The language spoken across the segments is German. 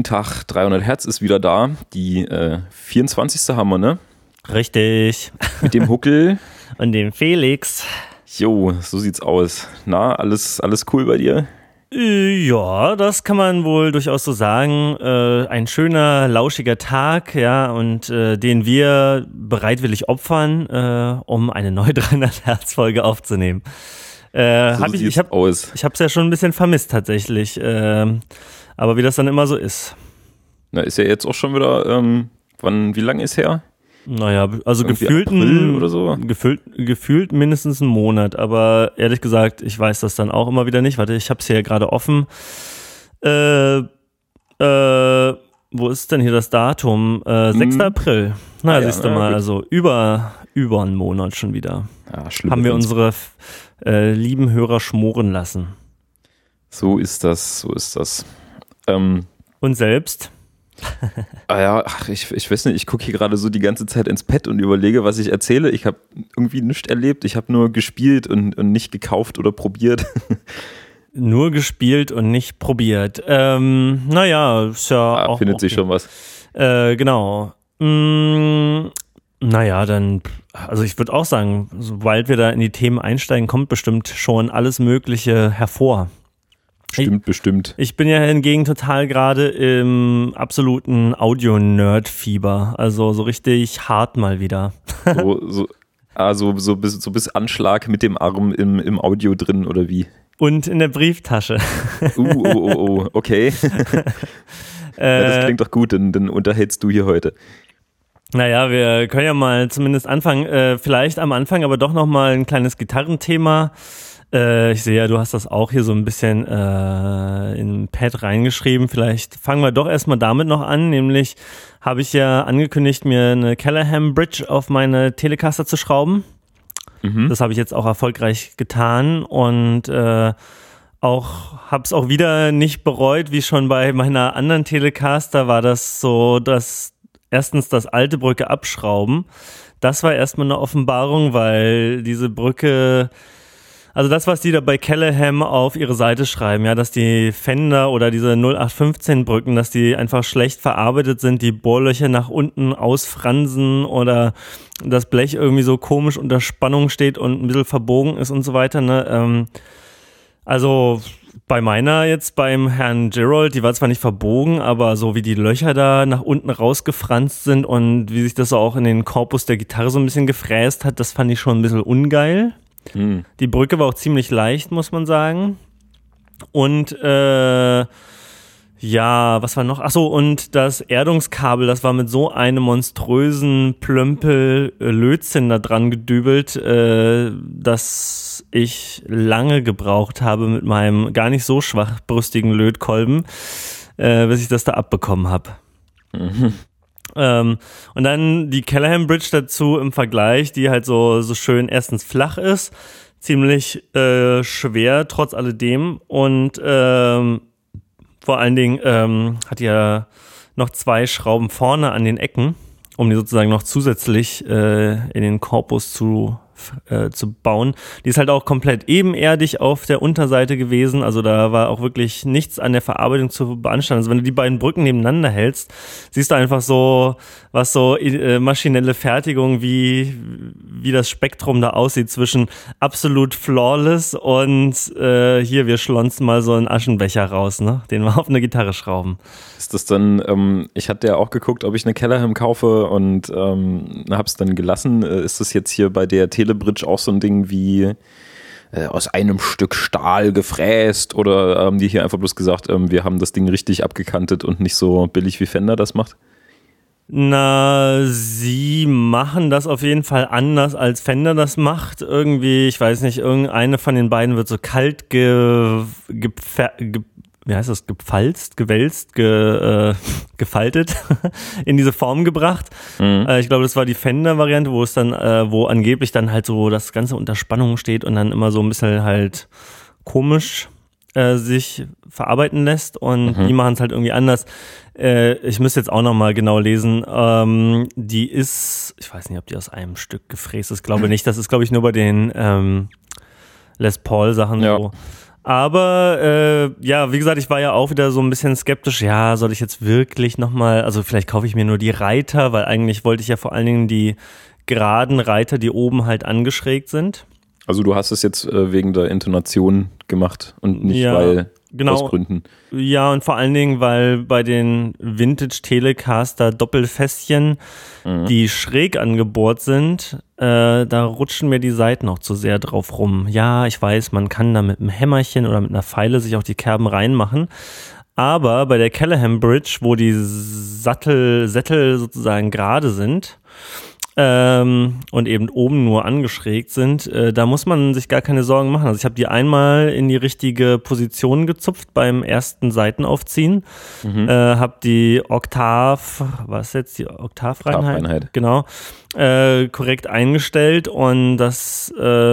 Tag, 300 Hertz ist wieder da. Die 24. haben wir, ne? Richtig. Mit dem Huckel. Und dem Felix. Jo, so sieht's aus. Na, alles cool bei dir? Ja, das kann man wohl durchaus so sagen. Ein schöner, lauschiger Tag, ja, und den wir bereitwillig opfern, um eine neue 300-Hertz-Folge aufzunehmen. Ich habe es ja schon ein bisschen vermisst tatsächlich, aber wie das dann immer so ist. Na, ist ja jetzt auch schon wieder, wie lange ist her? Naja, also April oder so? gefühlt mindestens einen Monat, aber ehrlich gesagt, ich weiß das dann auch immer wieder nicht. Warte, ich habe es hier gerade offen. Wo ist denn hier das Datum? 6. April. Na, siehst du mal, also über einen Monat schon wieder. Ja, schlimm. Haben wir unsere lieben Hörer schmoren lassen. So ist das. Und selbst? Ich weiß nicht, ich gucke hier gerade so die ganze Zeit ins Pad und überlege, was ich erzähle. Ich habe irgendwie nichts erlebt. Ich habe nur gespielt und nicht gekauft oder probiert. Nur gespielt und nicht probiert. Naja, ist ja auch. Findet sich schon was. Genau. Naja, dann, also ich würde auch sagen, sobald wir da in die Themen einsteigen, kommt bestimmt schon alles Mögliche hervor. Bestimmt. Ich bin ja hingegen total gerade im absoluten Audio-Nerd-Fieber. Also so richtig hart mal wieder. So bis Anschlag mit dem Arm im Audio drin oder wie? Und in der Brieftasche. Okay. Ja, das klingt doch gut, dann unterhältst du hier heute. Naja, wir können ja mal zumindest anfangen. Vielleicht am Anfang aber doch nochmal ein kleines Gitarrenthema. Ich sehe ja, du hast das auch hier so ein bisschen in Pad reingeschrieben. Vielleicht fangen wir doch erstmal damit noch an. Nämlich habe ich ja angekündigt, mir eine Callahan Bridge auf meine Telecaster zu schrauben. Mhm. Das habe ich jetzt auch erfolgreich getan und habe es auch wieder nicht bereut, wie schon bei meiner anderen Telecaster war das so, dass erstens das alte Brücke abschrauben. Das war erstmal eine Offenbarung, weil diese Brücke, also das, was die da bei Callahan auf ihre Seite schreiben, ja, dass die Fender oder diese 0815 Brücken, dass die einfach schlecht verarbeitet sind, die Bohrlöcher nach unten ausfransen oder das Blech irgendwie so komisch unter Spannung steht und ein bisschen verbogen ist und so weiter, ne? Also bei meiner jetzt beim Herrn Gerold, die war zwar nicht verbogen, aber so wie die Löcher da nach unten rausgefranst sind und wie sich das auch in den Korpus der Gitarre so ein bisschen gefräst hat, das fand ich schon ein bisschen ungeil. Die Brücke war auch ziemlich leicht, muss man sagen. Und ja, was war noch? Achso, und das Erdungskabel, das war mit so einem monströsen Plömpel Lötzinn da dran gedübelt, dass ich lange gebraucht habe mit meinem gar nicht so schwachbrüstigen Lötkolben, bis ich das da abbekommen habe. Mhm. Und dann die Callahan Bridge dazu im Vergleich, die halt so schön erstens flach ist, ziemlich schwer trotz alledem und vor allen Dingen hat ja noch 2 Schrauben vorne an den Ecken, um die sozusagen noch zusätzlich in den Korpus zu bauen. Die ist halt auch komplett ebenerdig auf der Unterseite gewesen, also da war auch wirklich nichts an der Verarbeitung zu beanstanden. Also wenn du die beiden Brücken nebeneinander hältst, siehst du einfach so, was so maschinelle Fertigung, wie das Spektrum da aussieht zwischen absolut flawless und hier, wir schlonzen mal so einen Aschenbecher raus, ne, den wir auf eine Gitarre schrauben. Ist das dann, ich hatte ja auch geguckt, ob ich eine Callahan kaufe und hab's dann gelassen. Ist das jetzt hier bei der Telebridge auch so ein Ding wie aus einem Stück Stahl gefräst oder haben die hier einfach bloß gesagt, wir haben das Ding richtig abgekantet und nicht so billig wie Fender das macht? Na, sie machen das auf jeden Fall anders, als Fender das macht. Irgendwie, ich weiß nicht, irgendeine von den beiden wird so kalt gefaltet, in diese Form gebracht. Mhm. Ich glaube, das war die Fender-Variante, wo es dann, wo angeblich dann halt so das Ganze unter Spannung steht und dann immer so ein bisschen halt komisch sich verarbeiten lässt und die machen es halt irgendwie anders. Ich müsste jetzt auch nochmal genau lesen. Die ist, ich weiß nicht, ob die aus einem Stück gefräst ist, glaube nicht. Das ist, glaube ich, nur bei den Les Paul Sachen so. Aber ja, wie gesagt, ich war ja auch wieder so ein bisschen skeptisch. Ja, soll ich jetzt wirklich nochmal, also vielleicht kaufe ich mir nur die Reiter, weil eigentlich wollte ich ja vor allen Dingen die geraden Reiter, die oben halt angeschrägt sind. Also du hast es jetzt wegen der Intonation gemacht und nicht weil aus Gründen. Ja, und vor allen Dingen, weil bei den Vintage Telecaster Doppelfässchen, die schräg angebohrt sind, da rutschen mir die Seiten noch zu sehr drauf rum. Ja, ich weiß, man kann da mit einem Hämmerchen oder mit einer Feile sich auch die Kerben reinmachen. Aber bei der Callahan Bridge, wo die Sättel sozusagen gerade sind, und eben oben nur angeschrägt sind, da muss man sich gar keine Sorgen machen. Also ich habe die einmal in die richtige Position gezupft beim ersten Seitenaufziehen, habe die Oktavreinheit, genau, korrekt eingestellt und das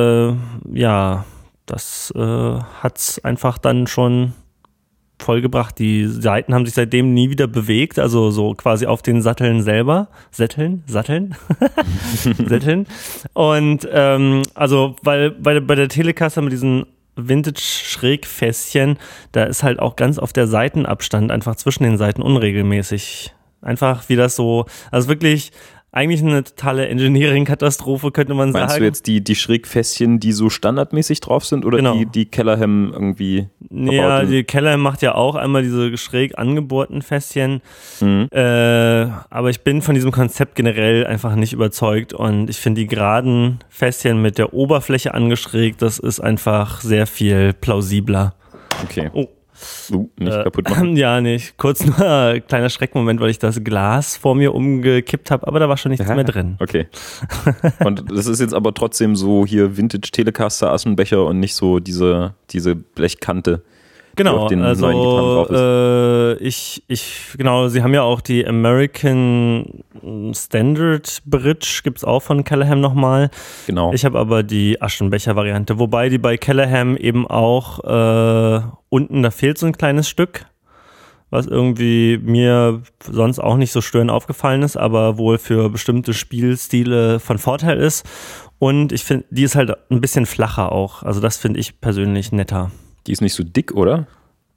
hat's einfach dann schon vollgebracht. Die Seiten haben sich seitdem nie wieder bewegt, also so quasi auf den Satteln selber. Sätteln? Sätteln. Und also, weil bei der Telecaster mit diesen Vintage-Schrägfässchen, da ist halt auch ganz oft der Seitenabstand einfach zwischen den Seiten unregelmäßig. Einfach wie das so, also wirklich eigentlich eine totale Engineering-Katastrophe, könnte man sagen. Meinst du jetzt die Schrägfässchen, die so standardmäßig drauf sind oder genau. die Callahan irgendwie? Ja, die Callahan macht ja auch einmal diese schräg angebohrten Fässchen. Aber ich bin von diesem Konzept generell einfach nicht überzeugt und ich finde die geraden Fässchen mit der Oberfläche angeschrägt, das ist einfach sehr viel plausibler. Okay. Oh. Nicht kaputt machen. Ja, nicht. Kurz nur ein kleiner Schreckmoment, weil ich das Glas vor mir umgekippt habe, aber da war schon nichts mehr drin. Okay. Und das ist jetzt aber trotzdem so hier Vintage Telecaster Aschenbecher und nicht so diese Blechkante. Genau, auf den also neuen Gitarren drauf ist. Genau, sie haben ja auch die American Standard Bridge, gibt's auch von Callahan nochmal. Genau. Ich habe aber die Aschenbecher-Variante, wobei die bei Callahan eben auch unten, da fehlt so ein kleines Stück, was irgendwie mir sonst auch nicht so störend aufgefallen ist, aber wohl für bestimmte Spielstile von Vorteil ist. Und ich finde, die ist halt ein bisschen flacher auch, also das finde ich persönlich netter. Die ist nicht so dick, oder?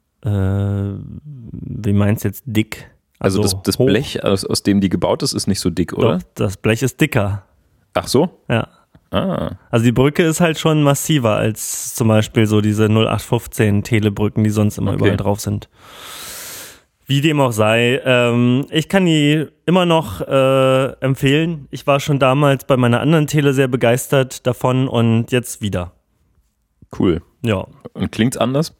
Wie meinst du jetzt dick? Also das Blech, aus dem die gebaut ist nicht so dick, oder? Doch, das Blech ist dicker. Ach so? Ja. Ah. Also die Brücke ist halt schon massiver als zum Beispiel so diese 0815 Telebrücken, die sonst immer überall drauf sind. Wie dem auch sei, ich kann die immer noch empfehlen. Ich war schon damals bei meiner anderen Tele sehr begeistert davon und jetzt wieder. Cool. Ja. Und klingt's anders?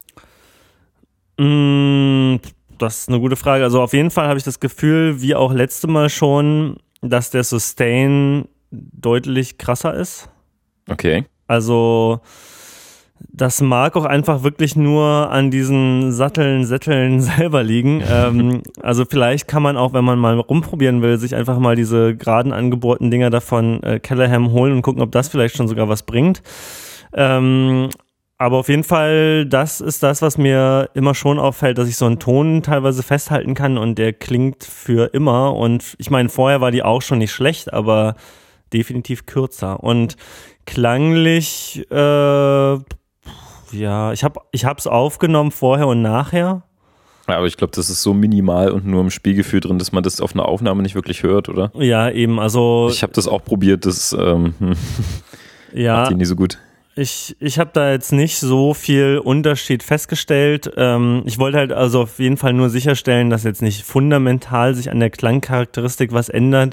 Das ist eine gute Frage. Also auf jeden Fall habe ich das Gefühl, wie auch letzte Mal schon, dass der Sustain deutlich krasser ist. Okay. Also das mag auch einfach wirklich nur an diesen Sätteln selber liegen. Also vielleicht kann man auch, wenn man mal rumprobieren will, sich einfach mal diese geraden angebohrten Dinger davon Callahan holen und gucken, ob das vielleicht schon sogar was bringt. Aber auf jeden Fall, das ist das, was mir immer schon auffällt, dass ich so einen Ton teilweise festhalten kann und der klingt für immer. Und ich meine, vorher war die auch schon nicht schlecht, aber definitiv kürzer. Und klanglich, ja, ich hab's aufgenommen vorher und nachher. Ja, aber ich glaube, das ist so minimal und nur im Spielgefühl drin, dass man das auf einer Aufnahme nicht wirklich hört, oder? Ja, eben, also ich habe das auch probiert, das ja, macht die nie so gut. Ich habe da jetzt nicht so viel Unterschied festgestellt. Ich wollte halt also auf jeden Fall nur sicherstellen, dass jetzt nicht fundamental sich an der Klangcharakteristik was ändert.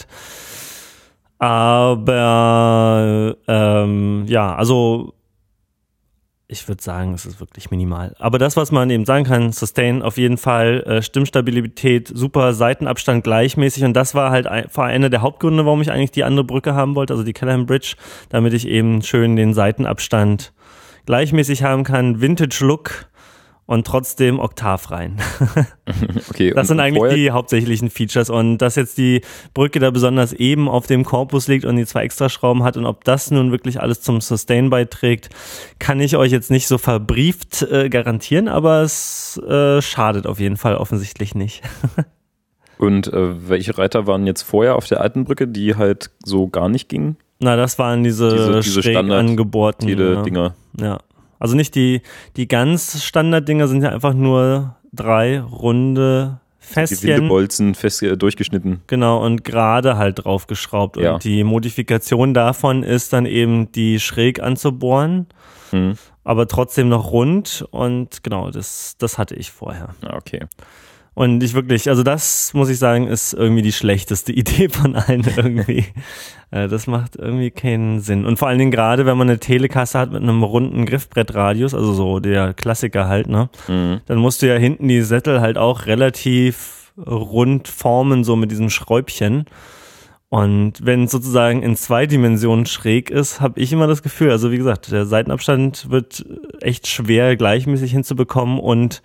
Aber ja, also ich würde sagen, es ist wirklich minimal. Aber das, was man eben sagen kann, Sustain auf jeden Fall, Stimmstabilität, super, Seitenabstand gleichmäßig und das war halt einer der Hauptgründe, warum ich eigentlich die andere Brücke haben wollte, also die Callahan Bridge, damit ich eben schön den Seitenabstand gleichmäßig haben kann, Vintage Look und trotzdem oktavrein. Okay, das sind eigentlich die hauptsächlichen Features und dass jetzt die Brücke da besonders eben auf dem Korpus liegt und die 2 Extraschrauben hat und ob das nun wirklich alles zum Sustain beiträgt, kann ich euch jetzt nicht so verbrieft garantieren, aber es schadet auf jeden Fall offensichtlich nicht. Und welche Reiter waren jetzt vorher auf der alten Brücke, die halt so gar nicht gingen? Na, das waren diese schräg angebohrten Dinger. Ja. Also nicht die ganz Standarddinger sind ja einfach nur 3 runde Fässchen. Die Gewindebolzen fest durchgeschnitten. Genau, und gerade halt draufgeschraubt. Ja. Und die Modifikation davon ist dann eben, die schräg anzubohren, aber trotzdem noch rund. Und genau, das hatte ich vorher. Okay. Und ich wirklich, also das muss ich sagen, ist irgendwie die schlechteste Idee von allen irgendwie. Das macht irgendwie keinen Sinn. Und vor allen Dingen gerade, wenn man eine Telekasse hat mit einem runden Griffbrettradius, also so der Klassiker halt, ne? Dann musst du ja hinten die Sättel halt auch relativ rund formen, so mit diesem Schräubchen. Und wenn es sozusagen in 2 Dimensionen schräg ist, habe ich immer das Gefühl, also wie gesagt, der Seitenabstand wird echt schwer gleichmäßig hinzubekommen und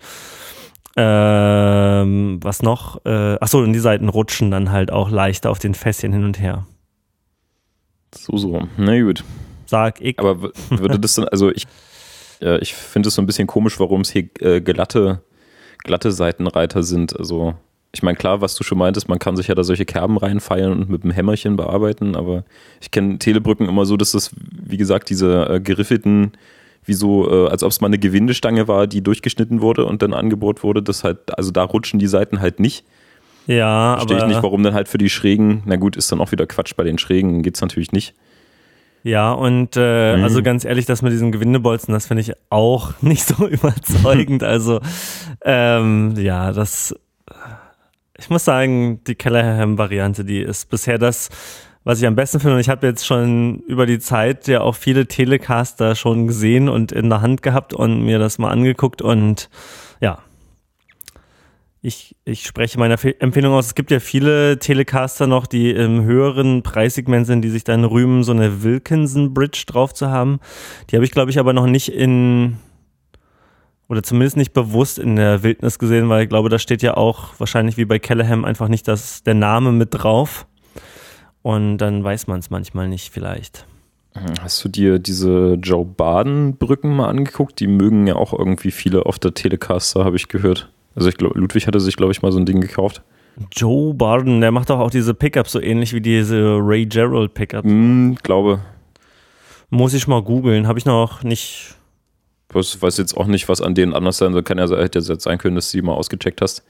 was noch? Achso, und die Seiten rutschen dann halt auch leichter auf den Fässchen hin und her. So. Na gut. Sag ich. Aber würde das dann, also ich finde es so ein bisschen komisch, warum es hier glatte Seitenreiter sind. Also ich meine, klar, was du schon meintest, man kann sich ja da solche Kerben reinfeilen und mit einem Hämmerchen bearbeiten, aber ich kenne Telebrücken immer so, dass das, wie gesagt, diese geriffelten, wie so, als ob es mal eine Gewindestange war, die durchgeschnitten wurde und dann angebohrt wurde, das halt, also da rutschen die Seiten halt nicht. Ja, Verstehe ich nicht, warum dann halt für die Schrägen, na gut, ist dann auch wieder Quatsch, bei den Schrägen geht's natürlich nicht. Ja, und also ganz ehrlich, das mit diesen Gewindebolzen, das finde ich auch nicht so überzeugend. Also ja, ich muss sagen, die Callahan-Variante, die ist bisher das, was ich am besten finde. Und ich habe jetzt schon über die Zeit ja auch viele Telecaster schon gesehen und in der Hand gehabt und mir das mal angeguckt. Und ja, ich spreche meine Empfehlung aus. Es gibt ja viele Telecaster noch, die im höheren Preissegment sind, die sich dann rühmen, so eine Wilkinson Bridge drauf zu haben. Die habe ich, glaube ich, aber noch nicht oder zumindest nicht bewusst in der Wildnis gesehen, weil ich glaube, da steht ja auch wahrscheinlich wie bei Callahan einfach nicht der Name mit drauf. Und dann weiß man es manchmal nicht vielleicht. Hast du dir diese Joe Baden-Brücken mal angeguckt? Die mögen ja auch irgendwie viele auf der Telecaster, habe ich gehört. Also ich glaube, Ludwig hatte sich, glaube ich, mal so ein Ding gekauft. Joe Barden, der macht doch auch diese Pickups so ähnlich wie diese Ray Gerald Pickups. Glaube. Muss ich mal googeln, habe ich noch nicht. Ich weiß jetzt auch nicht, was an denen anders sein soll. Hätte jetzt sein können, dass du die mal ausgecheckt hast.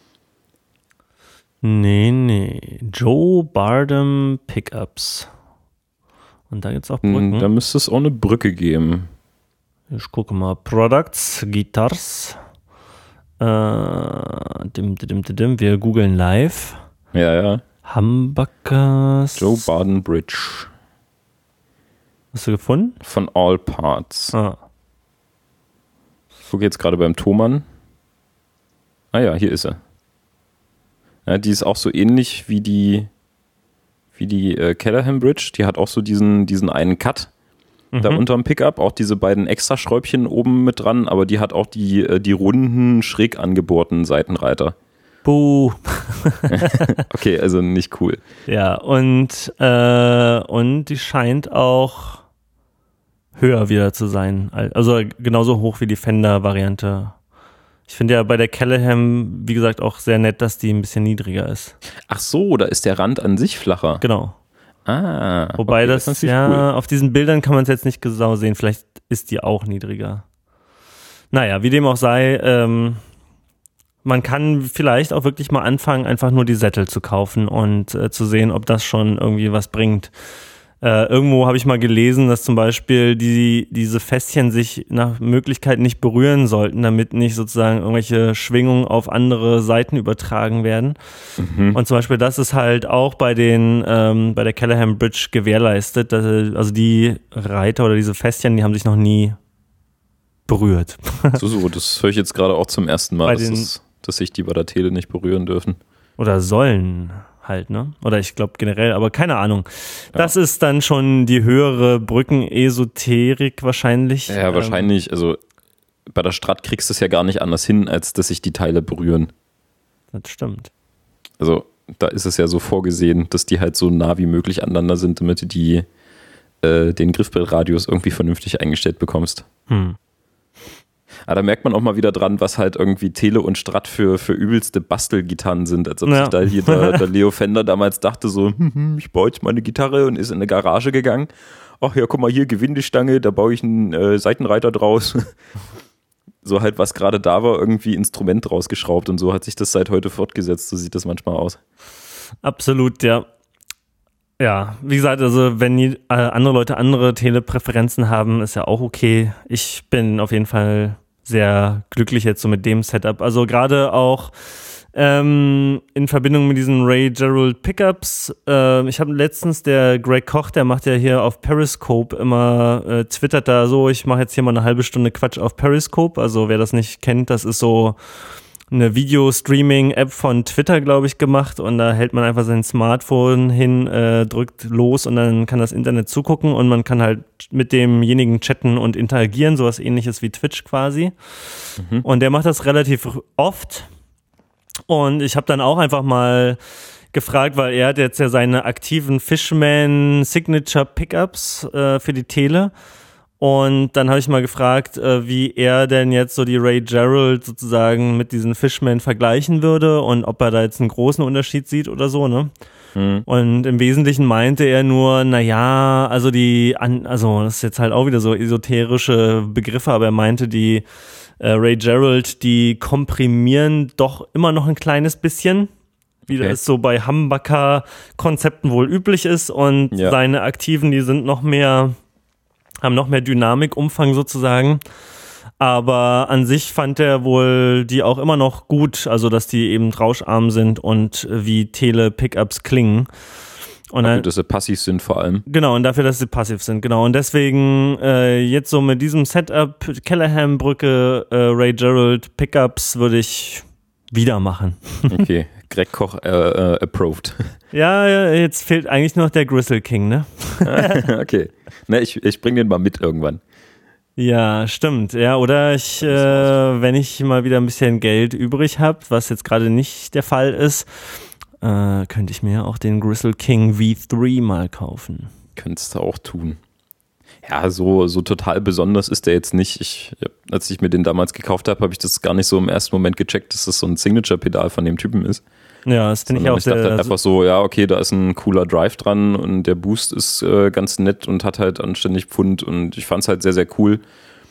Nee. Joe Bardem Pickups. Und da gibt's auch Brücken. Da müsste es auch eine Brücke geben. Ich gucke mal. Products, Guitars. Wir googeln live. Ja. Humbuckers. Joe Baden Bridge. Hast du gefunden? Von All Parts. Ich gucke jetzt gerade beim Thomann. Ah ja, hier ist er. Ja, die ist auch so ähnlich wie die Callahan Bridge. Die hat auch so diesen einen Cut da unterm Pickup. Auch diese beiden Extra-Schräubchen oben mit dran, aber die hat auch die runden, schräg angebohrten Seitenreiter. Buh. Okay, also nicht cool. Ja, und die scheint auch höher wieder zu sein. Also genauso hoch wie die Fender-Variante. Ich finde ja bei der Callahan, wie gesagt, auch sehr nett, dass die ein bisschen niedriger ist. Ach so, da ist der Rand an sich flacher. Genau. Wobei okay, das ist ja, cool. Auf diesen Bildern kann man es jetzt nicht genau sehen. Vielleicht ist die auch niedriger. Naja, wie dem auch sei, man kann vielleicht auch wirklich mal anfangen, einfach nur die Sättel zu kaufen und zu sehen, ob das schon irgendwie was bringt. Irgendwo habe ich mal gelesen, dass zum Beispiel diese Fässchen sich nach Möglichkeit nicht berühren sollten, damit nicht sozusagen irgendwelche Schwingungen auf andere Seiten übertragen werden. Und zum Beispiel das ist halt auch bei der Callahan Bridge gewährleistet. Also die Reiter oder diese Fässchen, die haben sich noch nie berührt. So, das höre ich jetzt gerade auch zum ersten Mal, dass sich die bei der Tele nicht berühren dürfen. Oder sollen halt, ne? Oder ich glaube generell, aber keine Ahnung. Das ist dann schon die höhere Brücken-Esoterik wahrscheinlich. Ja, wahrscheinlich. Also bei der Strat kriegst du es ja gar nicht anders hin, als dass sich die Teile berühren. Das stimmt. Also da ist es ja so vorgesehen, dass die halt so nah wie möglich aneinander sind, damit du den Griffbrettradius irgendwie vernünftig eingestellt bekommst. Aber da merkt man auch mal wieder dran, was halt irgendwie Tele und Strat für übelste Bastelgitarren sind. Als ob sich da hier der Leo Fender damals dachte so, ich baue jetzt mal eine Gitarre und ist in eine Garage gegangen. Ach ja, guck mal hier, Gewindestange, da baue ich einen Seitenreiter draus. So halt, was gerade da war, irgendwie Instrument rausgeschraubt und so hat sich das seit heute fortgesetzt. So sieht das manchmal aus. Absolut, ja. Ja, wie gesagt, also wenn andere Leute andere Telepräferenzen haben, ist ja auch okay. Ich bin auf jeden Fall sehr glücklich jetzt so mit dem Setup. Also gerade auch in Verbindung mit diesen Ray Gerald Pickups. Ich habe letztens, der Greg Koch, der macht ja hier auf Periscope immer, twittert da so, ich mache jetzt hier mal eine halbe Stunde Quatsch auf Periscope. Also wer das nicht kennt, das ist so eine Video-Streaming-App von Twitter, glaube ich, gemacht, und da hält man einfach sein Smartphone hin, drückt los und dann kann das Internet zugucken und man kann halt mit demjenigen chatten und interagieren, sowas ähnliches wie Twitch quasi. Und der macht das relativ oft und ich habe dann auch einfach mal gefragt, weil er hat jetzt ja seine aktiven Fishman Signature Pickups für die Tele. Und dann habe ich mal gefragt, wie er denn jetzt so die Ray Gerald sozusagen mit diesen Fishman vergleichen würde und ob er da jetzt einen großen Unterschied sieht oder so, ne? Und im Wesentlichen meinte er nur, naja, also das ist jetzt halt auch wieder so esoterische Begriffe, aber er meinte, die Ray Gerald, die komprimieren doch immer noch ein kleines bisschen, wie das so bei Humbucker-Konzepten wohl üblich ist, und seine aktiven, die sind haben noch mehr Dynamikumfang sozusagen, aber an sich fand er wohl die auch immer noch gut, also dass die eben rauscharm sind und wie Tele-Pickups klingen. Und dafür, dass sie passiv sind vor allem. Genau, und dafür, dass sie passiv sind, genau. Und deswegen jetzt so mit diesem Setup, Callahan-Brücke, Ray Gerald Pickups würde ich wieder machen. Okay, Greg Koch approved. Ja, jetzt fehlt eigentlich nur noch der Gristle King, ne? Okay. Ne, ich bring den mal mit irgendwann. Ja, stimmt. Ja, oder wenn ich mal wieder ein bisschen Geld übrig habe, was jetzt gerade nicht der Fall ist, könnte ich mir auch den Gristle King V3 mal kaufen. Könntest du auch tun. Ja, so total besonders ist der jetzt nicht. Als ich mir den damals gekauft habe, habe ich das gar nicht so im ersten Moment gecheckt, dass das so ein Signature-Pedal von dem Typen ist. Ja, das finde ich auch sehr... Ich dachte einfach so, ja, okay, da ist ein cooler Drive dran und der Boost ist ganz nett und hat halt anständig Pfund, und ich fand es halt sehr, sehr cool,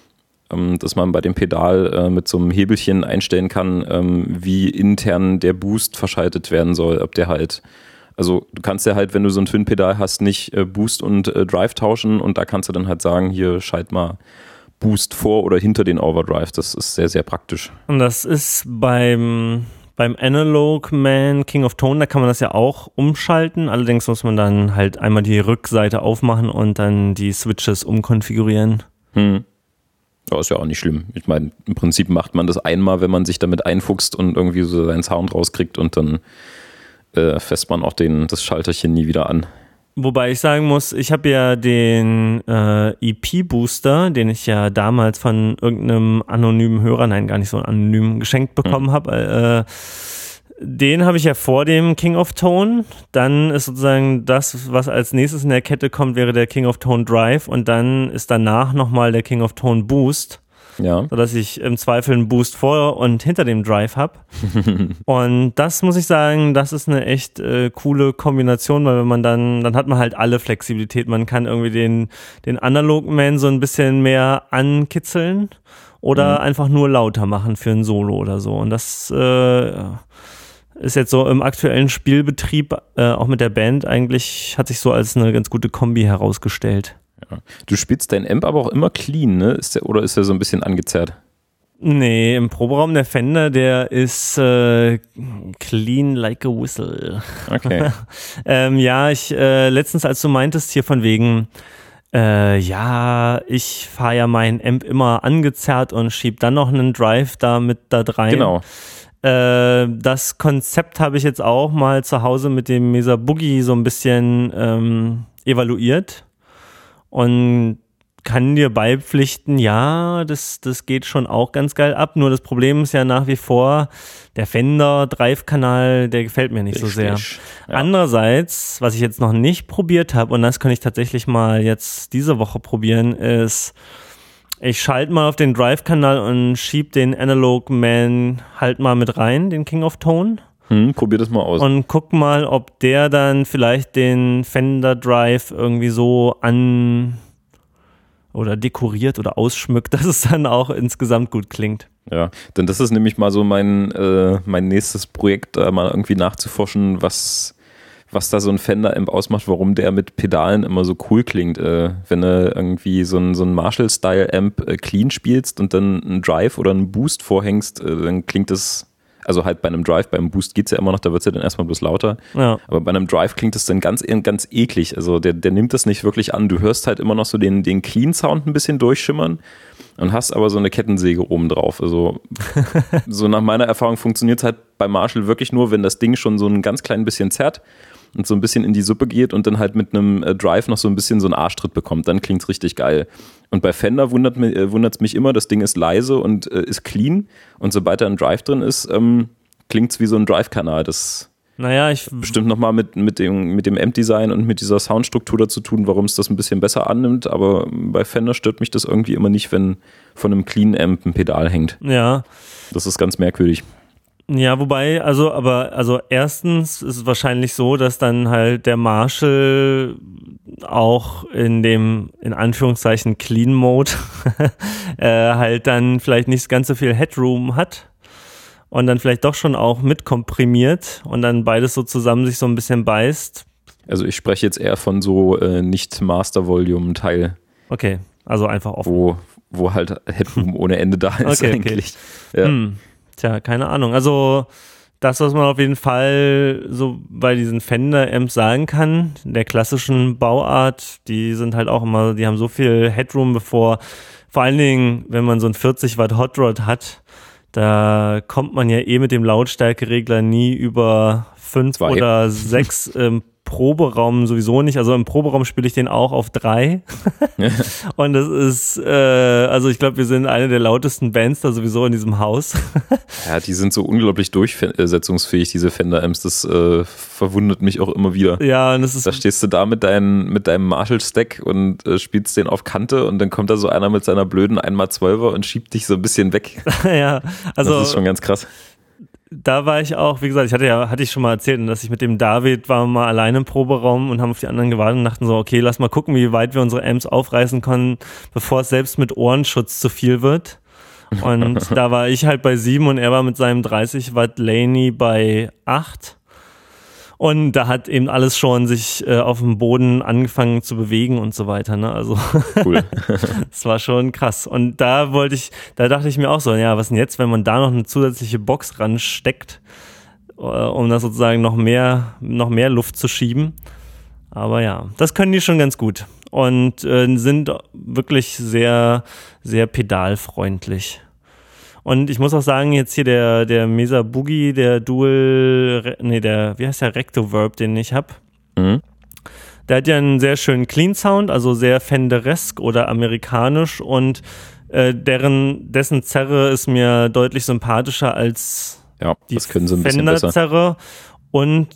dass man bei dem Pedal mit so einem Hebelchen einstellen kann, wie intern der Boost verschaltet werden soll, ob der halt... Also du kannst ja halt, wenn du so ein Twin-Pedal hast, nicht Boost und Drive tauschen, und da kannst du dann halt sagen, hier schalt mal Boost vor oder hinter den Overdrive. Das ist sehr, sehr praktisch. Und das ist beim Analog Man King of Tone, da kann man das ja auch umschalten. Allerdings muss man dann halt einmal die Rückseite aufmachen und dann die Switches umkonfigurieren. Ja, ist ja auch nicht schlimm. Ich meine, im Prinzip macht man das einmal, wenn man sich damit einfuchst und irgendwie so seinen Sound rauskriegt, und dann fässt man auch das Schalterchen nie wieder an. Wobei ich sagen muss, ich habe ja den EP-Booster, den ich ja damals von irgendeinem anonymen Hörer, nein, gar nicht so anonym, geschenkt bekommen habe. Den habe ich ja vor dem King of Tone. Dann ist sozusagen das, was als nächstes in der Kette kommt, wäre der King of Tone Drive, und dann ist danach nochmal der King of Tone Boost. Ja. Sodass ich im Zweifel einen Boost vor und hinter dem Drive habe. Und das muss ich sagen, das ist eine echt coole Kombination, weil wenn man dann hat man halt alle Flexibilität. Man kann irgendwie den Analog-Man so ein bisschen mehr ankitzeln oder einfach nur lauter machen für ein Solo oder so. Und das ist jetzt so im aktuellen Spielbetrieb, auch mit der Band, eigentlich hat sich so als eine ganz gute Kombi herausgestellt. Ja. Du spielst dein Amp aber auch immer clean, ne? Oder ist der so ein bisschen angezerrt? Nee, im Proberaum der Fender, der ist clean like a whistle. Okay. Ja, letztens, als du meintest hier von wegen, ich fahre ja meinen Amp immer angezerrt und schieb dann noch einen Drive da rein. Genau. Das Konzept habe ich jetzt auch mal zu Hause mit dem Mesa Boogie so ein bisschen evaluiert. Und kann dir beipflichten, ja, das geht schon auch ganz geil ab. Nur das Problem ist ja nach wie vor, der Fender Drive-Kanal, der gefällt mir nicht so sehr. Ja. Andererseits, was ich jetzt noch nicht probiert habe, und das kann ich tatsächlich mal jetzt diese Woche probieren, ist Ich schalte mal auf den Drive-Kanal und schieb den Analog Man halt mal mit rein, den King of Tone. Probier das mal aus. Und guck mal, ob der dann vielleicht den Fender Drive irgendwie so oder dekoriert oder ausschmückt, dass es dann auch insgesamt gut klingt. Ja, denn das ist nämlich mal so mein nächstes Projekt, da mal irgendwie nachzuforschen, was da so ein Fender-Amp ausmacht, warum der mit Pedalen immer so cool klingt. Wenn du irgendwie so ein Marshall-Style-Amp clean spielst und dann einen Drive oder einen Boost vorhängst, dann klingt das, also halt bei einem Drive, beim Boost geht's ja immer noch, da wird's ja dann erstmal bloß lauter. Ja. Aber bei einem Drive klingt das dann ganz eklig. Also der nimmt das nicht wirklich an. Du hörst halt immer noch so den Clean-Sound ein bisschen durchschimmern und hast aber so eine Kettensäge oben drauf. Also so nach meiner Erfahrung funktioniert es halt bei Marshall wirklich nur, wenn das Ding schon so ein ganz klein bisschen zerrt und so ein bisschen in die Suppe geht und dann halt mit einem Drive noch so ein bisschen so einen Arschtritt bekommt, dann klingt's richtig geil. Und bei Fender wundert's mich immer, das Ding ist leise und ist clean und sobald da ein Drive drin ist, klingt's wie so ein Drive-Kanal. Das bestimmt nochmal mit dem Amp-Design und mit dieser Soundstruktur dazu tun, warum es das ein bisschen besser annimmt, aber bei Fender stört mich das irgendwie immer nicht, wenn von einem Clean Amp ein Pedal hängt. Ja. Das ist ganz merkwürdig. Ja, wobei, also erstens ist es wahrscheinlich so, dass dann halt der Marshall auch in dem, in Anführungszeichen, Clean Mode halt dann vielleicht nicht ganz so viel Headroom hat und dann vielleicht doch schon auch mitkomprimiert und dann beides so zusammen sich so ein bisschen beißt. Also ich spreche jetzt eher von so nicht Master-Volume-Teil. Okay, also einfach offen. Wo halt Headroom ohne Ende da ist eigentlich. Okay. Ja. Tja, keine Ahnung. Also das, was man auf jeden Fall so bei diesen Fender-Amps sagen kann, der klassischen Bauart, die sind halt auch immer, die haben so viel Headroom, vor allen Dingen, wenn man so ein 40 Watt Hot Rod hat, da kommt man ja mit dem Lautstärkeregler nie über 5 oder 6 Proberaum sowieso nicht. Also im Proberaum spiele ich den auch auf 3. Und das ist, also ich glaube, wir sind eine der lautesten Bands da sowieso in diesem Haus. Ja, die sind so unglaublich durchsetzungsfähig, diese Fender-Amps. Das verwundert mich auch immer wieder. Ja, und das ist. Da stehst du da mit deinem Marshall-Stack und spielst den auf Kante und dann kommt da so einer mit seiner blöden 1x12er und schiebt dich so ein bisschen weg. Ja, also. Das ist schon ganz krass. Da war ich auch, wie gesagt, hatte ich schon mal erzählt, dass ich mit dem David war mal alleine im Proberaum und haben auf die anderen gewartet und dachten so, okay, lass mal gucken, wie weit wir unsere Amps aufreißen können, bevor es selbst mit Ohrenschutz zu viel wird. Und da war ich halt bei 7 und er war mit seinem 30 Watt Laney bei 8. Und da hat eben alles schon sich auf dem Boden angefangen zu bewegen und so weiter, ne? Also cool. Das war schon krass. Und da dachte ich mir auch so, ja, was denn jetzt, wenn man da noch eine zusätzliche Box ransteckt, um da sozusagen noch mehr Luft zu schieben. Aber ja, das können die schon ganz gut und sind wirklich sehr, sehr pedalfreundlich. Und ich muss auch sagen, jetzt hier der Mesa Boogie, der wie heißt der Rectoverb, den ich habe. Mhm. Der hat ja einen sehr schönen Clean Sound, also sehr Fenderesk oder amerikanisch und dessen Zerre ist mir deutlich sympathischer als die Fender-Zerre. Und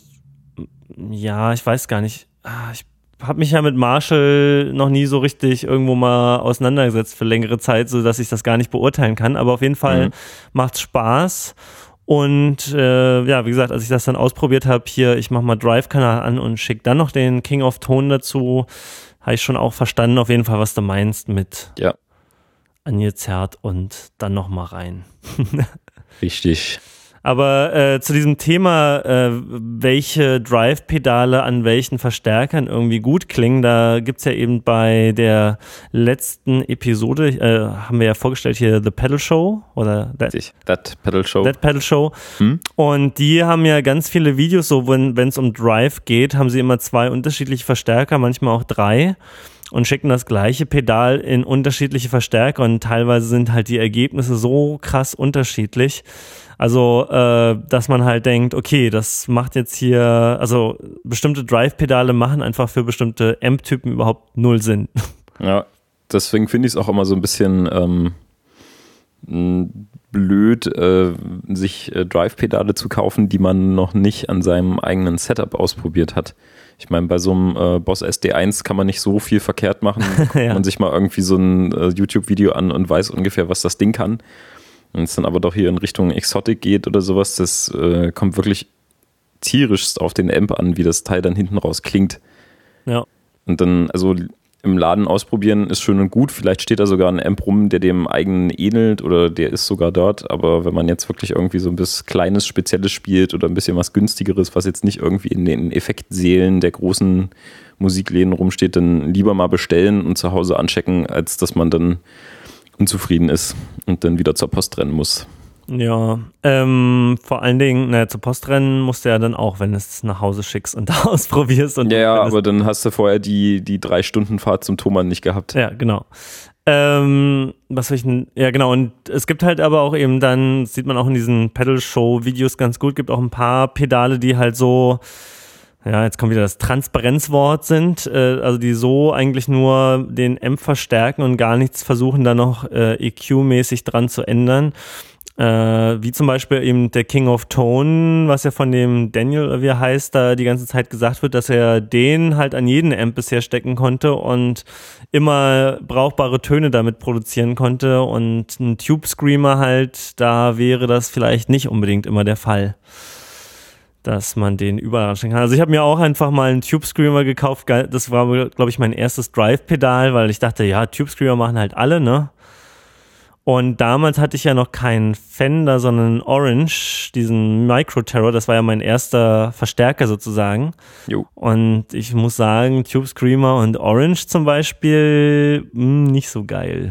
ja, ich weiß gar nicht, ich habe mich ja mit Marshall noch nie so richtig irgendwo mal auseinandergesetzt für längere Zeit, so dass ich das gar nicht beurteilen kann. Aber auf jeden Fall macht's Spaß. Und wie gesagt, als ich das dann ausprobiert habe, hier, ich mache mal Drive-Kanal an und schicke dann noch den King of Tone dazu, habe ich schon auch verstanden, auf jeden Fall, was du meinst mit angezerrt und dann noch mal rein. Richtig. Aber zu diesem Thema, welche Drive-Pedale an welchen Verstärkern irgendwie gut klingen, da gibt's ja eben bei der letzten Episode, haben wir ja vorgestellt hier The Pedal Show oder That Pedal Show. That Pedal Show. Und die haben ja ganz viele Videos, so wenn es um Drive geht, haben sie immer 2 unterschiedliche Verstärker, manchmal auch 3. Und schicken das gleiche Pedal in unterschiedliche Verstärker und teilweise sind halt die Ergebnisse so krass unterschiedlich. Also, dass man halt denkt, okay, das macht jetzt hier, also bestimmte Drive-Pedale machen einfach für bestimmte Amp-Typen überhaupt null Sinn. Ja, deswegen finde ich es auch immer so ein bisschen blöd, sich Drive-Pedale zu kaufen, die man noch nicht an seinem eigenen Setup ausprobiert hat. Ich meine, bei so einem Boss SD1 kann man nicht so viel verkehrt machen. Guckt man sich mal irgendwie so ein YouTube-Video an und weiß ungefähr, was das Ding kann. Wenn es dann aber doch hier in Richtung Exotic geht oder sowas, das kommt wirklich tierischst auf den Amp an, wie das Teil dann hinten raus klingt. Ja. Und dann, also im Laden ausprobieren ist schön und gut. Vielleicht steht da sogar ein Amp rum, der dem eigenen ähnelt oder der ist sogar dort. Aber wenn man jetzt wirklich irgendwie so ein bisschen kleines, spezielles spielt oder ein bisschen was günstigeres, was jetzt nicht irgendwie in den Effektsälen der großen Musikläden rumsteht, dann lieber mal bestellen und zu Hause anchecken, als dass man dann unzufrieden ist und dann wieder zur Post rennen muss. Ja, vor allen Dingen, zur Post rennen musst du ja dann auch, wenn du es nach Hause schickst und da ausprobierst. Und ja, aber dann hast du vorher die 3 Stunden Fahrt zum Thomann nicht gehabt. Ja, genau. Was soll ich denn? Ja, genau. Und es gibt halt aber auch eben dann, sieht man auch in diesen Pedal-Show-Videos ganz gut, gibt auch ein paar Pedale, die halt so, ja, jetzt kommt wieder das Transparenzwort sind, also die so eigentlich nur den Amp verstärken und gar nichts versuchen, da noch EQ-mäßig dran zu ändern. Wie zum Beispiel eben der King of Tone, was ja von dem Daniel, oder wie er heißt, da die ganze Zeit gesagt wird, dass er den halt an jeden Amp bisher stecken konnte und immer brauchbare Töne damit produzieren konnte, und ein Tube Screamer halt, da wäre das vielleicht nicht unbedingt immer der Fall, dass man den überall anstecken kann. Also ich habe mir auch einfach mal einen Tube Screamer gekauft, das war, glaube ich, mein erstes Drive-Pedal, weil ich dachte, ja, Tube Screamer machen halt alle, ne? Und damals hatte ich ja noch keinen Fender, sondern Orange, diesen Micro Terror, das war ja mein erster Verstärker sozusagen. Jo. Und ich muss sagen, Tube Screamer und Orange zum Beispiel, nicht so geil.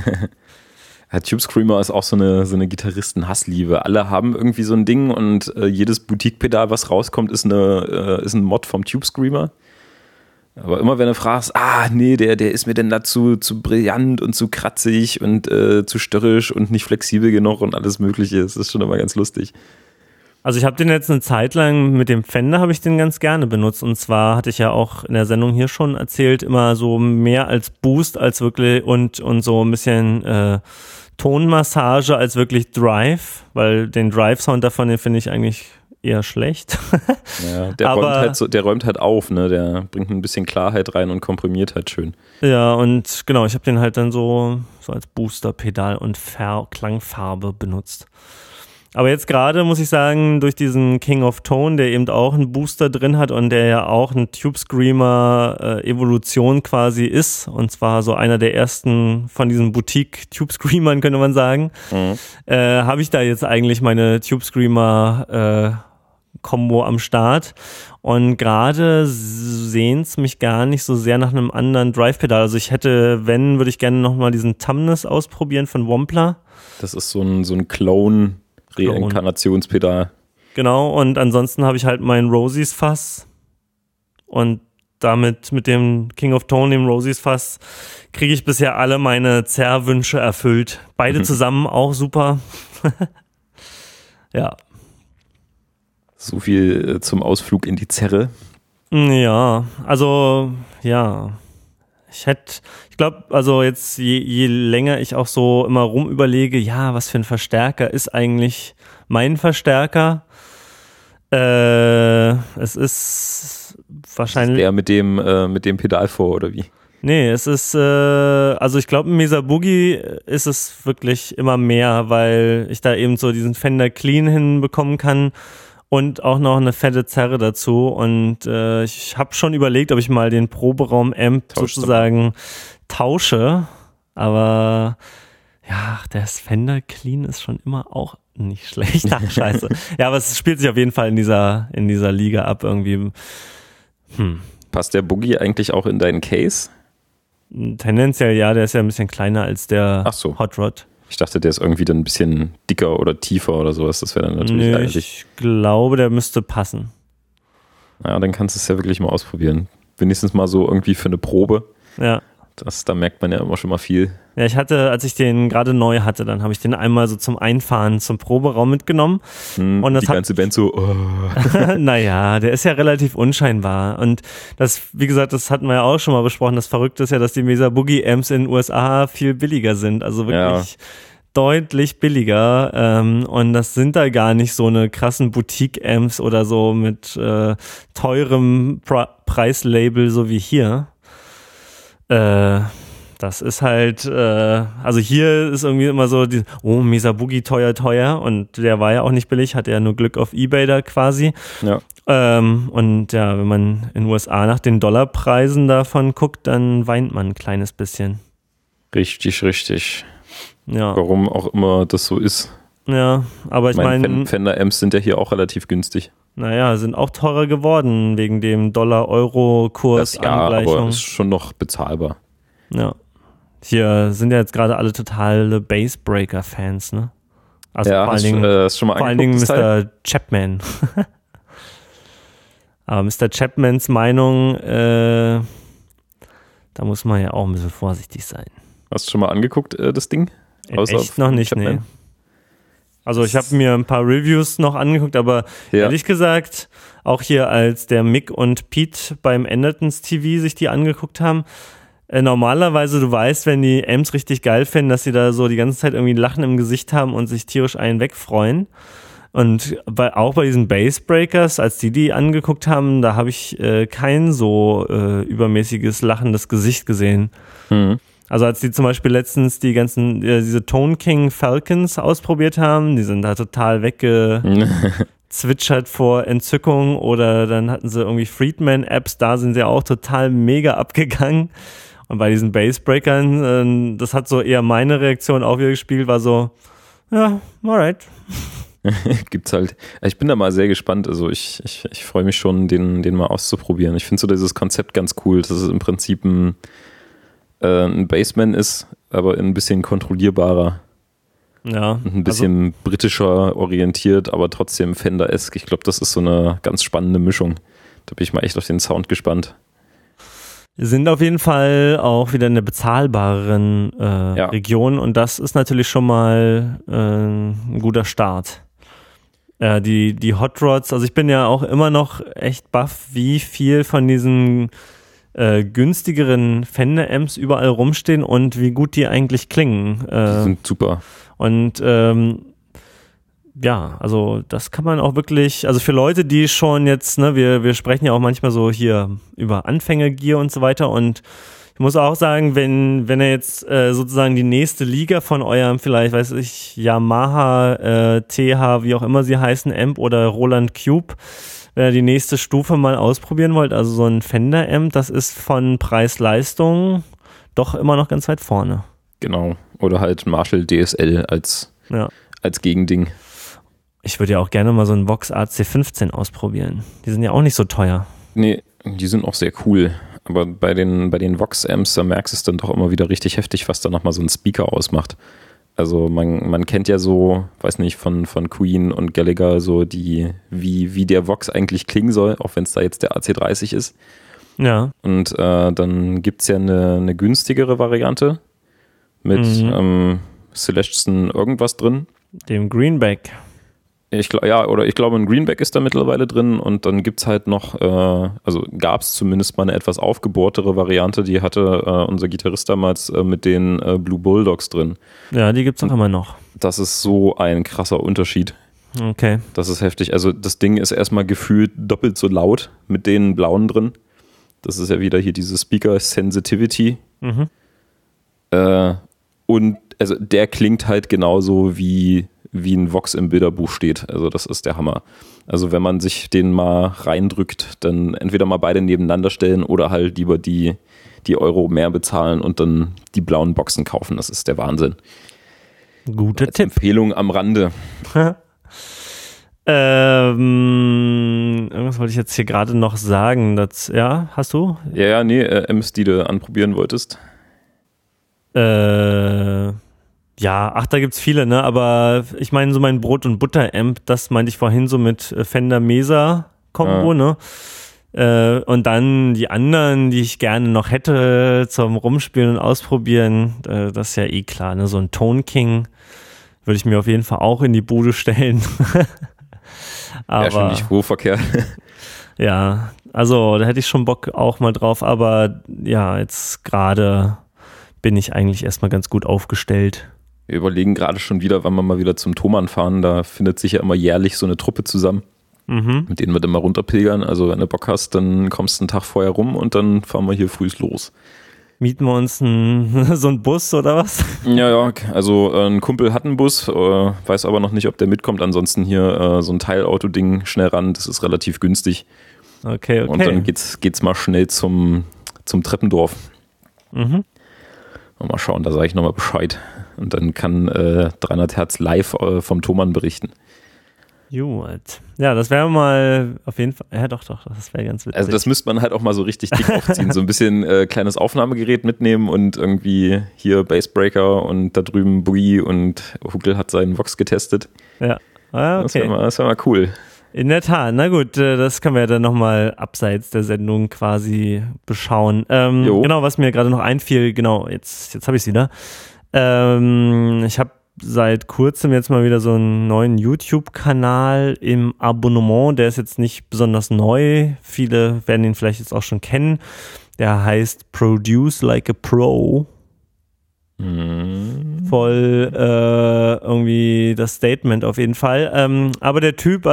Ja, Tube Screamer ist auch so eine Gitarristen-Hassliebe. Alle haben irgendwie so ein Ding und jedes Boutique-Pedal, was rauskommt, ist ein Mod vom Tube Screamer. Aber immer wenn du fragst, nee, der ist mir denn dazu zu brillant und zu kratzig und zu störrisch und nicht flexibel genug und alles Mögliche, das ist schon immer ganz lustig. Also ich habe den jetzt eine Zeit lang, mit dem Fender habe ich den ganz gerne benutzt, und zwar hatte ich ja auch in der Sendung hier schon erzählt, immer so mehr als Boost als wirklich und so ein bisschen Tonmassage als wirklich Drive, weil den Drive-Sound davon, den finde ich eigentlich eher schlecht. Ja, der räumt halt auf, ne? Der bringt ein bisschen Klarheit rein und komprimiert halt schön. Ja, und genau, ich habe den halt dann so als Booster-Pedal und Klangfarbe benutzt. Aber jetzt gerade muss ich sagen, durch diesen King of Tone, der eben auch einen Booster drin hat und der ja auch ein Tube Screamer Evolution quasi ist, und zwar so einer der ersten von diesen Boutique Tube Screamern, könnte man sagen, habe ich da jetzt eigentlich meine Tube Screamer Kombo am Start, und gerade sehn's mich gar nicht so sehr nach einem anderen Drive-Pedal. Also ich hätte, würde ich gerne nochmal diesen Tumnus ausprobieren von Wampler. Das ist so ein Clone-Reinkarnationspedal. Genau, und ansonsten habe ich halt mein Rosies-Fass, und damit mit dem King of Tone, dem Rosies-Fass, kriege ich bisher alle meine Zerrwünsche erfüllt. Beide zusammen auch super. Ja. So viel zum Ausflug in die Zerre. Ja, also, ja. Ich glaube, also jetzt je länger ich auch so immer rumüberlege, ja, was für ein Verstärker ist eigentlich mein Verstärker? Es ist wahrscheinlich... Ist der mit dem Pedal vor, oder wie? Nee, es ist, also ich glaube, im Mesa Boogie ist es wirklich immer mehr, weil ich da eben so diesen Fender Clean hinbekommen kann. Und auch noch eine fette Zerre dazu. Und ich habe schon überlegt, ob ich mal den Proberaum-Amp sozusagen tausche. Aber ja, der Fender Clean ist schon immer auch nicht schlecht. Ach, scheiße. Ja, aber es spielt sich auf jeden Fall in dieser Liga ab irgendwie. Passt der Boogie eigentlich auch in deinen Case? Tendenziell ja, der ist ja ein bisschen kleiner als der Hot Rod. Ich dachte, der ist irgendwie dann ein bisschen dicker oder tiefer oder sowas. Das wäre dann natürlich ärgerlich. Ich glaube, der müsste passen. Ja, dann kannst du es ja wirklich mal ausprobieren. Wenigstens mal so irgendwie für eine Probe. Ja. Da merkt man ja immer schon mal viel. Ja, ich hatte, als ich den gerade neu hatte, dann habe ich den einmal so zum Einfahren zum Proberaum mitgenommen. Und das die ganze Band so, Naja, der ist ja relativ unscheinbar. Und das, wie gesagt, das hatten wir ja auch schon mal besprochen. Das Verrückte ist ja, dass die Mesa Boogie Amps in den USA viel billiger sind. Also wirklich deutlich billiger und das sind da gar nicht so eine krassen Boutique-Amps oder so mit teurem Preislabel so wie hier. Das ist halt, also hier ist irgendwie immer so, Mesa Boogie teuer und der war ja auch nicht billig, hatte ja nur Glück auf Ebay da quasi. Ja. Und ja, wenn man in den USA nach den Dollarpreisen davon guckt, dann weint man ein kleines bisschen. Richtig. Ja. Warum auch immer das so ist. Ja, aber ich meine... Fender-Amps sind ja hier auch relativ günstig. Naja, sind auch teurer geworden wegen dem Dollar-Euro-Kurs-Angleichung. Ja, aber ist schon noch bezahlbar. Ja. Hier sind ja jetzt gerade alle totale Bassbreaker-Fans, ne? Also ja, vor allen Dingen Mr. Chapman. Aber Mr. Chapmans Meinung, da muss man ja auch ein bisschen vorsichtig sein. Hast du schon mal angeguckt, das Ding? Echt noch nicht, Chapman? Nee. Also ich habe mir ein paar Reviews noch angeguckt, aber ehrlich gesagt, auch hier als der Mick und Pete beim Endertons TV sich die angeguckt haben, normalerweise, du weißt, wenn die Amps richtig geil finden, dass sie da so die ganze Zeit irgendwie ein Lachen im Gesicht haben und sich tierisch einen wegfreuen. Und auch bei diesen Bassbreakers, als die angeguckt haben, da habe ich kein so übermäßiges lachendes Gesicht gesehen. Mhm. Also als die zum Beispiel letztens diese Tone King Falcons ausprobiert haben, die sind da total weggezwitschert vor Entzückung, oder dann hatten sie irgendwie Friedman-Apps, da sind sie auch total mega abgegangen. Und bei diesen Bassbreakern, das hat so eher meine Reaktion auch wieder gespielt, war so, ja, alright. Gibt's halt. Ich bin da mal sehr gespannt, also ich freue mich schon, den mal auszuprobieren. Ich finde so dieses Konzept ganz cool, dass es im Prinzip ein Bassman ist, aber ein bisschen kontrollierbarer. Ja. Und ein bisschen britischer orientiert, aber trotzdem Fender-esque. Ich glaube, das ist so eine ganz spannende Mischung. Da bin ich mal echt auf den Sound gespannt. Wir sind auf jeden Fall auch wieder in der bezahlbaren Region, und das ist natürlich schon mal ein guter Start. Die Hot Rods, also ich bin ja auch immer noch echt baff, wie viel von diesen günstigeren Fender-Amps überall rumstehen und wie gut die eigentlich klingen. Die sind super. Und ja, also das kann man auch wirklich, also für Leute, die schon jetzt, ne, wir sprechen ja auch manchmal so hier über Anfängergear und so weiter, und ich muss auch sagen, wenn er jetzt sozusagen die nächste Liga von eurem, vielleicht, weiß ich, Yamaha, TH, wie auch immer sie heißen, Amp oder Roland Cube, wenn ihr die nächste Stufe mal ausprobieren wollt, also so ein Fender-Amp, das ist von Preis-Leistung doch immer noch ganz weit vorne. Genau, oder halt Marshall DSL als Gegending. Ich würde ja auch gerne mal so einen Vox AC15 ausprobieren. Die sind ja auch nicht so teuer. Nee, die sind auch sehr cool. Aber bei den Vox-Amps, da merkst du es dann doch immer wieder richtig heftig, was da nochmal so ein Speaker ausmacht. Also man kennt ja so, weiß nicht, von Queen und Gallagher so wie der Vox eigentlich klingen soll, auch wenn es da jetzt der AC30 ist. Ja. Und dann gibt es ja eine günstigere Variante mit Celestion irgendwas drin. Dem Greenback. Ich glaube, ein Greenback ist da mittlerweile drin, und dann gibt es halt noch, also gab es zumindest mal eine etwas aufgebohrtere Variante, die hatte unser Gitarrist damals mit den Blue Bulldogs drin. Ja, die gibt es auch immer noch. Das ist so ein krasser Unterschied. Okay. Das ist heftig. Also das Ding ist erstmal gefühlt doppelt so laut mit den blauen drin. Das ist ja wieder hier diese Speaker Sensitivity. Mhm. Und also der klingt halt genauso wie ein Vox im Bilderbuch steht. Also das ist der Hammer. Also wenn man sich den mal reindrückt, dann entweder mal beide nebeneinander stellen oder halt lieber die Euro mehr bezahlen und dann die blauen Boxen kaufen. Das ist der Wahnsinn. Guter Tipp. Empfehlung am Rande. Irgendwas wollte ich jetzt hier gerade noch sagen. Ja, hast du? Ja, Amps, die du anprobieren wolltest. Ja, da gibt's viele, ne? Aber ich meine, so mein Brot- und Butter-Amp, das meinte ich vorhin so mit Fender-Mesa-Kombo, ne? Und dann die anderen, die ich gerne noch hätte zum Rumspielen und Ausprobieren, das ist ja eh klar, ne? So ein Tone King würde ich mir auf jeden Fall auch in die Bude stellen. Aber, ja, schon nicht verkehrt. Ja, also da hätte ich schon Bock auch mal drauf, aber ja, jetzt gerade bin ich eigentlich erstmal ganz gut aufgestellt. Wir überlegen gerade schon wieder, wann wir mal wieder zum Thomann fahren. Da findet sich ja immer jährlich so eine Truppe zusammen, mit denen wir dann mal runterpilgern. Also wenn du Bock hast, dann kommst du einen Tag vorher rum und dann fahren wir hier frühs los. Mieten wir uns so einen Bus oder was? Ja, also ein Kumpel hat einen Bus, weiß aber noch nicht, ob der mitkommt. Ansonsten hier so ein Teilauto-Ding schnell ran, das ist relativ günstig. Okay. Und dann geht's mal schnell zum Treppendorf. Und mal schauen, da sage ich nochmal Bescheid. Und dann kann 300 Hertz live vom Thomann berichten. Gut. Ja, das wäre mal auf jeden Fall, ja doch, das wäre ganz witzig. Also das müsste man halt auch mal so richtig dick aufziehen. So ein bisschen kleines Aufnahmegerät mitnehmen und irgendwie hier Bassbreaker und da drüben Boogie und Huckel hat seinen Vox getestet. Ja, okay. Das wär mal cool. In der Tat, na gut, das können wir ja dann nochmal abseits der Sendung quasi beschauen. Genau, was mir gerade noch einfiel, genau, jetzt habe ich es wieder. Ich habe seit kurzem jetzt mal wieder so einen neuen YouTube-Kanal im Abonnement. Der ist jetzt nicht besonders neu. Viele werden ihn vielleicht jetzt auch schon kennen. Der heißt Produce Like a Pro. Voll irgendwie das Statement auf jeden Fall. Aber der Typ,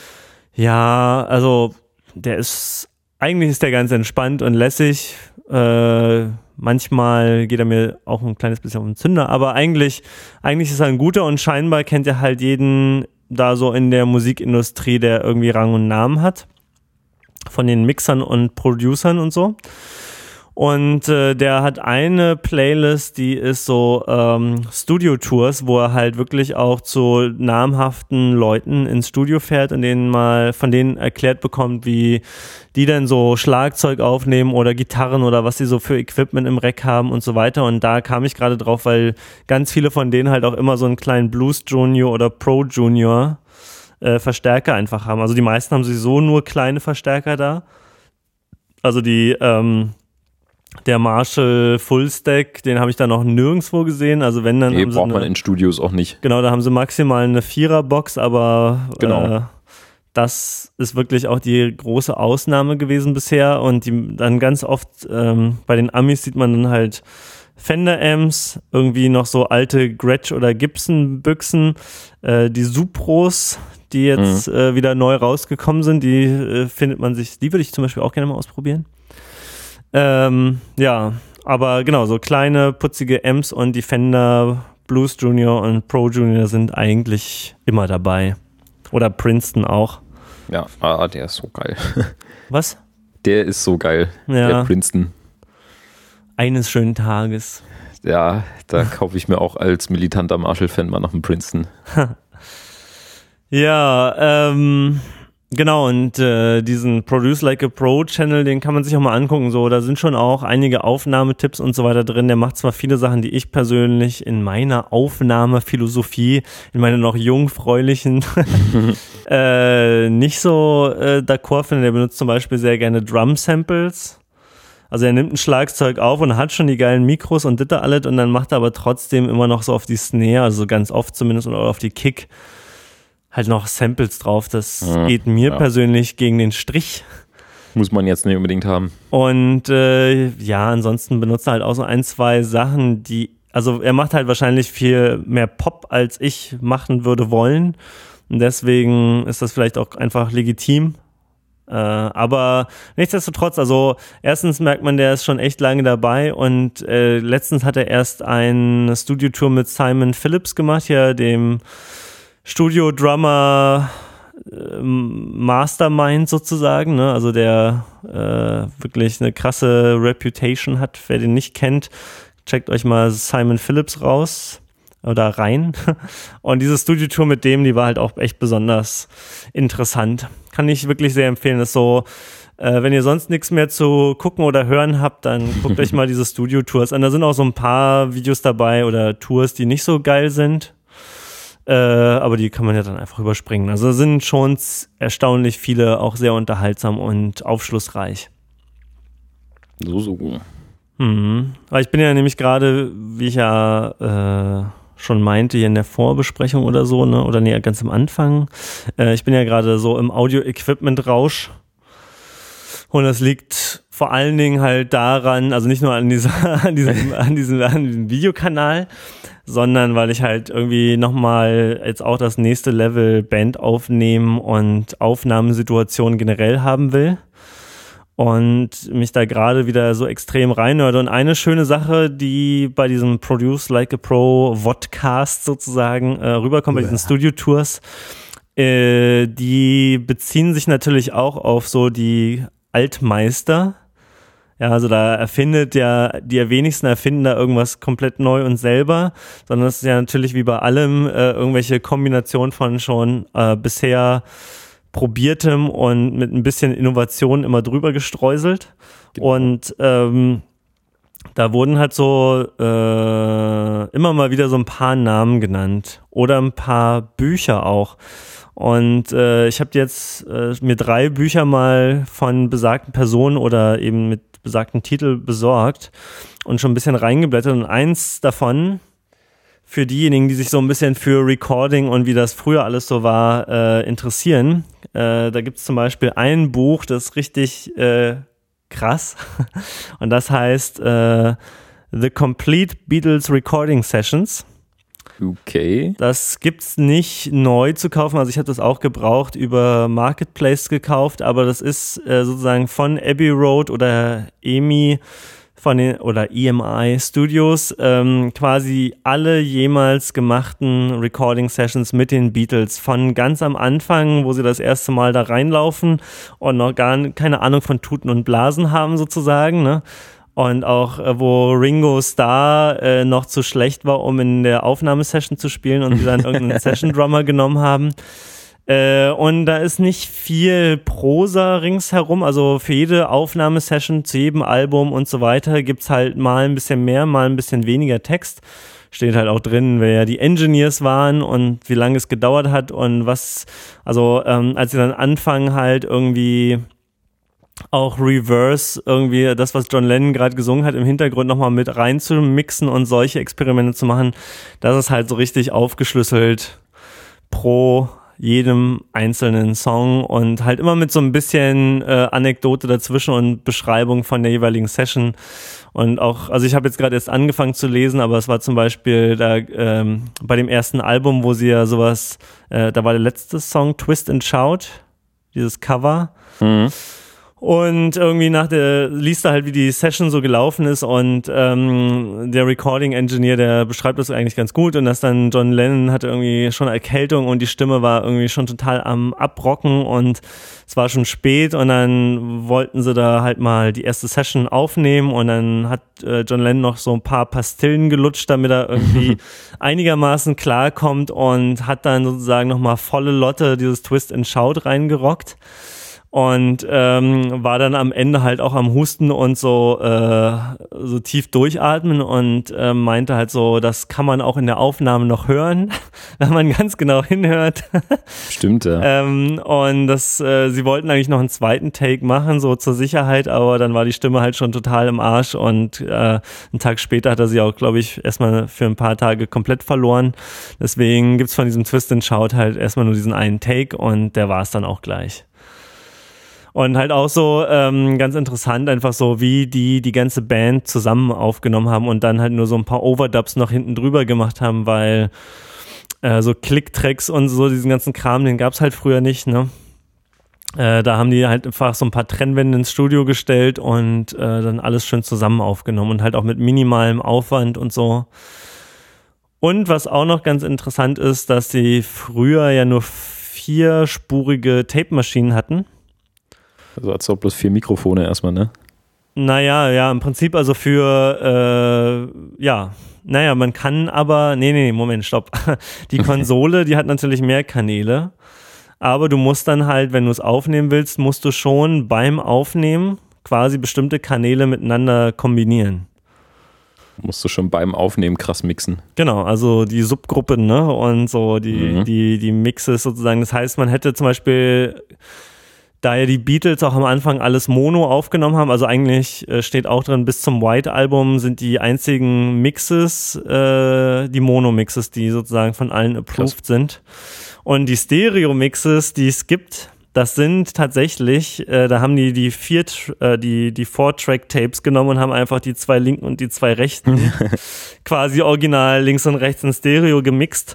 eigentlich ist der ganz entspannt und lässig. Manchmal geht er mir auch ein kleines bisschen auf den Zünder, aber eigentlich ist er ein guter und scheinbar kennt er halt jeden da so in der Musikindustrie, der irgendwie Rang und Namen hat. Von den Mixern und Producern und so. Und der hat eine Playlist, die ist so Studio-Tours, wo er halt wirklich auch zu namhaften Leuten ins Studio fährt und von denen erklärt bekommt, wie die dann so Schlagzeug aufnehmen oder Gitarren oder was sie so für Equipment im Rack haben und so weiter. Und da kam ich gerade drauf, weil ganz viele von denen halt auch immer so einen kleinen Blues Junior oder Pro Junior Verstärker einfach haben. Also die meisten haben sowieso nur kleine Verstärker da. Also der Marshall Fullstack, den habe ich da noch nirgendwo gesehen. Also wenn dann. Nee, braucht man in Studios auch nicht. Genau, da haben sie maximal eine Viererbox, aber genau. Das ist wirklich auch die große Ausnahme gewesen bisher. Und dann ganz oft bei den Amis sieht man dann halt Fender-Amps, irgendwie noch so alte Gretsch oder Gibson-Büchsen, die Supros, die jetzt wieder neu rausgekommen sind, die die würde ich zum Beispiel auch gerne mal ausprobieren. Ja, aber genau, so kleine, putzige Amps und die Fender Blues Junior und Pro Junior sind eigentlich immer dabei. Oder Princeton auch. Ja, der ist so geil. Was? Der ist so geil, ja. Der Princeton. Eines schönen Tages. Ja, da kaufe ich mir auch als militanter Marshall-Fan mal noch einen Princeton. Ja, genau, und diesen Produce Like a Pro Channel, den kann man sich auch mal angucken. So, da sind schon auch einige Aufnahmetipps und so weiter drin. Der macht zwar viele Sachen, die ich persönlich in meiner Aufnahmephilosophie, in meiner noch jungfräulichen, nicht so d'accord finde. Der benutzt zum Beispiel sehr gerne Drum-Samples. Also er nimmt ein Schlagzeug auf und hat schon die geilen Mikros und das alles und dann macht er aber trotzdem immer noch so auf die Snare, also ganz oft zumindest, oder auf die Kick, halt noch Samples drauf. Das geht mir persönlich gegen den Strich. Muss man jetzt nicht unbedingt haben. Und ansonsten benutzt er halt auch so ein, zwei Sachen, also er macht halt wahrscheinlich viel mehr Pop, als ich machen würde wollen. Und deswegen ist das vielleicht auch einfach legitim. Aber nichtsdestotrotz, also erstens merkt man, der ist schon echt lange dabei und letztens hat er erst eine Studio-Tour mit Simon Phillips gemacht, hier dem Studio-Drummer Mastermind sozusagen, ne? Also der wirklich eine krasse Reputation hat. Wer den nicht kennt, checkt euch mal Simon Phillips raus oder rein. Und diese Studio-Tour mit dem, die war halt auch echt besonders interessant. Kann ich wirklich sehr empfehlen. Das ist so, wenn ihr sonst nichts mehr zu gucken oder hören habt, dann guckt euch mal diese Studio-Tours an. Da sind auch so ein paar Videos dabei oder Tours, die nicht so geil sind. Aber die kann man ja dann einfach überspringen. Also sind schon erstaunlich viele, auch sehr unterhaltsam und aufschlussreich. So. Weil ich bin ja nämlich gerade, wie ich ja schon meinte, hier in der Vorbesprechung oder so, ne? Oder nee, ganz am Anfang. Ich bin ja gerade so im Audio-Equipment-Rausch. Und das liegt vor allen Dingen halt daran, also nicht nur an diesem Videokanal, sondern weil ich halt irgendwie nochmal jetzt auch das nächste Level Band aufnehmen und Aufnahmesituationen generell haben will. Und mich da gerade wieder so extrem reinhörte. Und eine schöne Sache, die bei diesem Produce Like a Pro Vodcast sozusagen rüberkommt, bei diesen Studio-Tours, die beziehen sich natürlich auch auf so die Altmeister. Ja, also da erfindet ja, die wenigsten erfinden da irgendwas komplett neu und selber, sondern es ist ja natürlich wie bei allem irgendwelche Kombination von schon bisher probiertem und mit ein bisschen Innovation immer drüber gestreuselt. Genau. Und da wurden halt so immer mal wieder so ein paar Namen genannt oder ein paar Bücher auch. Und ich habe jetzt mir 3 Bücher mal von besagten Personen oder eben mit besagten Titel besorgt und schon ein bisschen reingeblättert. Und eins davon, für diejenigen, die sich so ein bisschen für Recording und wie das früher alles so war, interessieren, da gibt es zum Beispiel ein Buch, das ist richtig krass. Und das heißt The Complete Beatles Recording Sessions. Okay. Das gibt's nicht neu zu kaufen, also ich habe das auch gebraucht über Marketplace gekauft, aber das ist sozusagen von Abbey Road oder EMI oder EMI Studios quasi alle jemals gemachten Recording Sessions mit den Beatles von ganz am Anfang, wo sie das erste Mal da reinlaufen und noch gar keine Ahnung von Tuten und Blasen haben sozusagen, ne? Und auch, wo Ringo Starr noch zu schlecht war, um in der Aufnahmesession zu spielen und sie dann irgendeinen Session-Drummer genommen haben. Und da ist nicht viel Prosa ringsherum, also für jede Aufnahmesession, zu jedem Album und so weiter gibt's halt mal ein bisschen mehr, mal ein bisschen weniger Text. Steht halt auch drin, wer die Engineers waren und wie lange es gedauert hat und was, also als sie dann anfangen halt irgendwie auch Reverse irgendwie das, was John Lennon gerade gesungen hat, im Hintergrund nochmal mit rein zu mixen und solche Experimente zu machen, das ist halt so richtig aufgeschlüsselt pro jedem einzelnen Song und halt immer mit so ein bisschen Anekdote dazwischen und Beschreibung von der jeweiligen Session. Und auch, also ich habe jetzt gerade erst angefangen zu lesen, aber es war zum Beispiel da bei dem ersten Album, wo sie ja sowas, da war der letzte Song Twist and Shout, dieses Cover. Mhm. Und irgendwie liest er halt, wie die Session so gelaufen ist und der Recording Engineer, der beschreibt das eigentlich ganz gut und dass dann John Lennon hatte irgendwie schon Erkältung und die Stimme war irgendwie schon total am Abrocken und es war schon spät und dann wollten sie da halt mal die erste Session aufnehmen und dann hat John Lennon noch so ein paar Pastillen gelutscht, damit er irgendwie einigermaßen klarkommt und hat dann sozusagen nochmal volle Lotte dieses Twist and Shout reingerockt. Und war dann am Ende halt auch am Husten und so tief durchatmen und meinte halt so, das kann man auch in der Aufnahme noch hören, wenn man ganz genau hinhört. Stimmt, ja. Und sie wollten eigentlich noch einen zweiten Take machen, so zur Sicherheit, aber dann war die Stimme halt schon total im Arsch und einen Tag später hat er sie auch, glaube ich, erstmal für ein paar Tage komplett verloren. Deswegen gibt's von diesem Twist and Shout halt erstmal nur diesen einen Take und der war es dann auch gleich. Und halt auch so ganz interessant, einfach so, wie die ganze Band zusammen aufgenommen haben und dann halt nur so ein paar Overdubs noch hinten drüber gemacht haben, weil so Click-Tracks und so diesen ganzen Kram, den gab's halt früher nicht, ne? Da haben die halt einfach so ein paar Trennwände ins Studio gestellt und dann alles schön zusammen aufgenommen und halt auch mit minimalem Aufwand und so. Und was auch noch ganz interessant ist, dass sie früher ja nur 4-spurige Tape-Maschinen hatten. Also als ob bloß 4 Mikrofone erstmal, ne? Naja, ja, im Prinzip also für, man kann aber, Moment, stopp. Die Konsole, die hat natürlich mehr Kanäle, aber du musst dann halt, wenn du es aufnehmen willst, musst du schon beim Aufnehmen quasi bestimmte Kanäle miteinander kombinieren. Musst du schon beim Aufnehmen krass mixen. Genau, also die Subgruppen, ne, und so die Mixes sozusagen. Das heißt, man hätte zum Beispiel, da ja die Beatles auch am Anfang alles Mono aufgenommen haben, also eigentlich steht auch drin, bis zum White-Album sind die einzigen Mixes, die Mono-Mixes, die sozusagen von allen approved sind. Und die Stereo-Mixes, die es gibt, Das sind tatsächlich, da haben die 4-Track-Tapes genommen und haben einfach die 2 linken und die 2 rechten quasi original links und rechts in Stereo gemixt.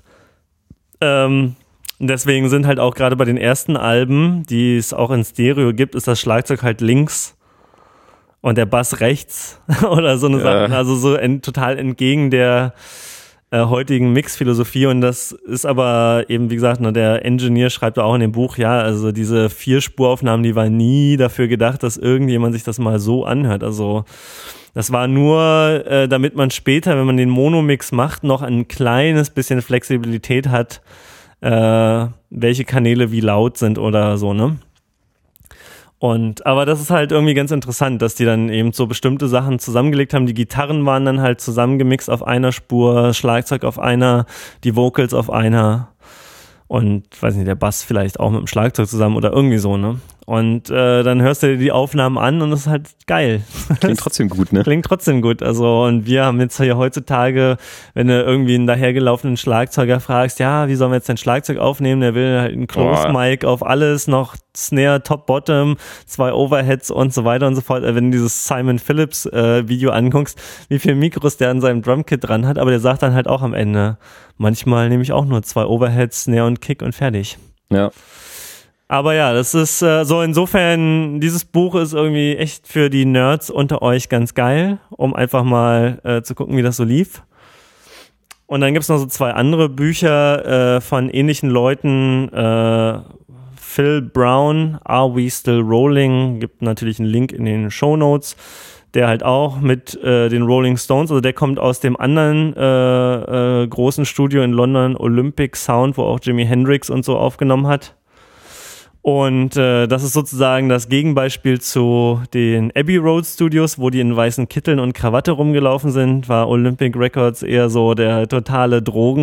Deswegen sind halt auch gerade bei den ersten Alben, die es auch in Stereo gibt, ist das Schlagzeug halt links und der Bass rechts oder so eine Sache. Also so total entgegen der heutigen Mixphilosophie, und das ist aber eben, wie gesagt, der Engineer schreibt auch in dem Buch, ja, also diese 4-Spuraufnahmen, die waren nie dafür gedacht, dass irgendjemand sich das mal so anhört. Also das war nur, damit man später, wenn man den Monomix macht, noch ein kleines bisschen Flexibilität hat, welche Kanäle wie laut sind oder so, ne? Aber das ist halt irgendwie ganz interessant, dass die dann eben so bestimmte Sachen zusammengelegt haben. Die Gitarren waren dann halt zusammengemixt auf einer Spur, Schlagzeug auf einer, die Vocals auf einer und, weiß nicht, der Bass vielleicht auch mit dem Schlagzeug zusammen oder irgendwie so, ne? Und dann hörst du dir die Aufnahmen an und das ist halt geil. Klingt trotzdem gut, ne? Klingt trotzdem gut. Also, und wir haben jetzt hier heutzutage, wenn du irgendwie einen dahergelaufenen Schlagzeuger fragst, ja, wie sollen wir jetzt dein Schlagzeug aufnehmen? Der will halt einen Close-Mic auf alles, noch Snare, Top-Bottom, 2 Overheads und so weiter und so fort. Wenn du dieses Simon Phillips Video anguckst, wie viele Mikros der an seinem Drumkit dran hat, aber der sagt dann halt auch am Ende, manchmal nehme ich auch nur 2 Overheads, Snare und Kick und fertig. Ja. Aber ja, das ist so, insofern, dieses Buch ist irgendwie echt für die Nerds unter euch ganz geil, um einfach mal zu gucken, wie das so lief. Und dann gibt's noch so 2 andere Bücher von ähnlichen Leuten. Phil Brown, Are We Still Rolling? Gibt natürlich einen Link in den Shownotes. Der halt auch mit den Rolling Stones, also der kommt aus dem anderen großen Studio in London, Olympic Sound, wo auch Jimi Hendrix und so aufgenommen hat. Und das ist sozusagen das Gegenbeispiel zu den Abbey Road Studios, wo die in weißen Kitteln und Krawatte rumgelaufen sind, war Olympic Records eher so der totale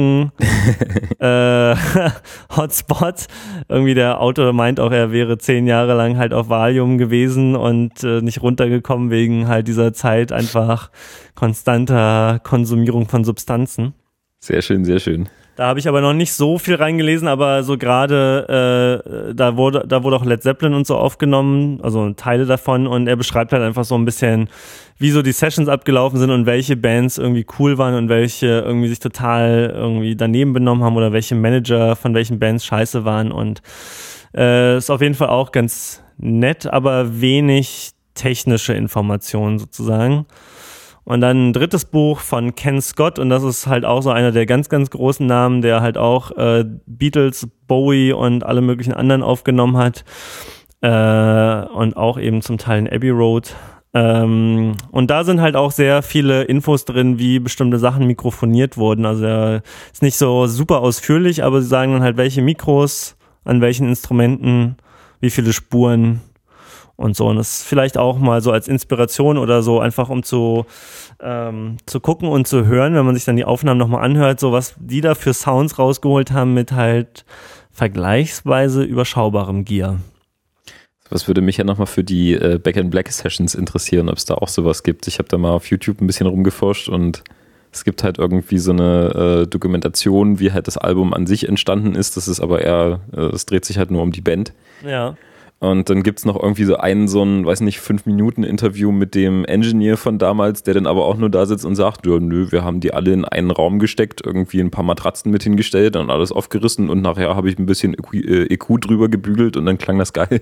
Drogen-Hotspot. Irgendwie der Autor meint auch, er wäre 10 Jahre lang halt auf Valium gewesen und nicht runtergekommen wegen halt dieser Zeit einfach konstanter Konsumierung von Substanzen. Sehr schön, sehr schön. Da habe ich aber noch nicht so viel reingelesen, aber so gerade da wurde auch Led Zeppelin und so aufgenommen, also Teile davon, und er beschreibt halt einfach so ein bisschen, wie so die Sessions abgelaufen sind und welche Bands irgendwie cool waren und welche irgendwie sich total irgendwie daneben benommen haben oder welche Manager von welchen Bands scheiße waren, und ist auf jeden Fall auch ganz nett, aber wenig technische Informationen sozusagen. Und dann ein drittes Buch von Ken Scott, und das ist halt auch so einer der ganz, ganz großen Namen, der halt auch Beatles, Bowie und alle möglichen anderen aufgenommen hat und auch eben zum Teil in Abbey Road. Und da sind halt auch sehr viele Infos drin, wie bestimmte Sachen mikrofoniert wurden. Also er ist nicht so super ausführlich, aber sie sagen dann halt, welche Mikros, an welchen Instrumenten, wie viele Spuren und so. Und das ist vielleicht auch mal so als Inspiration oder so, einfach um zu gucken und zu hören, wenn man sich dann die Aufnahmen nochmal anhört, so was die da für Sounds rausgeholt haben mit halt vergleichsweise überschaubarem Gear. Was würde mich ja nochmal für die Back in Black Sessions interessieren, ob es da auch sowas gibt. Ich habe da mal auf YouTube ein bisschen rumgeforscht und es gibt halt irgendwie so eine Dokumentation, wie halt das Album an sich entstanden ist. Das ist aber eher, es dreht sich halt nur um die Band. Ja. Und dann gibt's noch irgendwie so ein, weiß nicht, 5-Minuten-Interview mit dem Engineer von damals, der dann aber auch nur da sitzt und sagt, ja, nö, wir haben die alle in einen Raum gesteckt, irgendwie ein paar Matratzen mit hingestellt und alles aufgerissen und nachher habe ich ein bisschen EQ drüber gebügelt und dann klang das geil.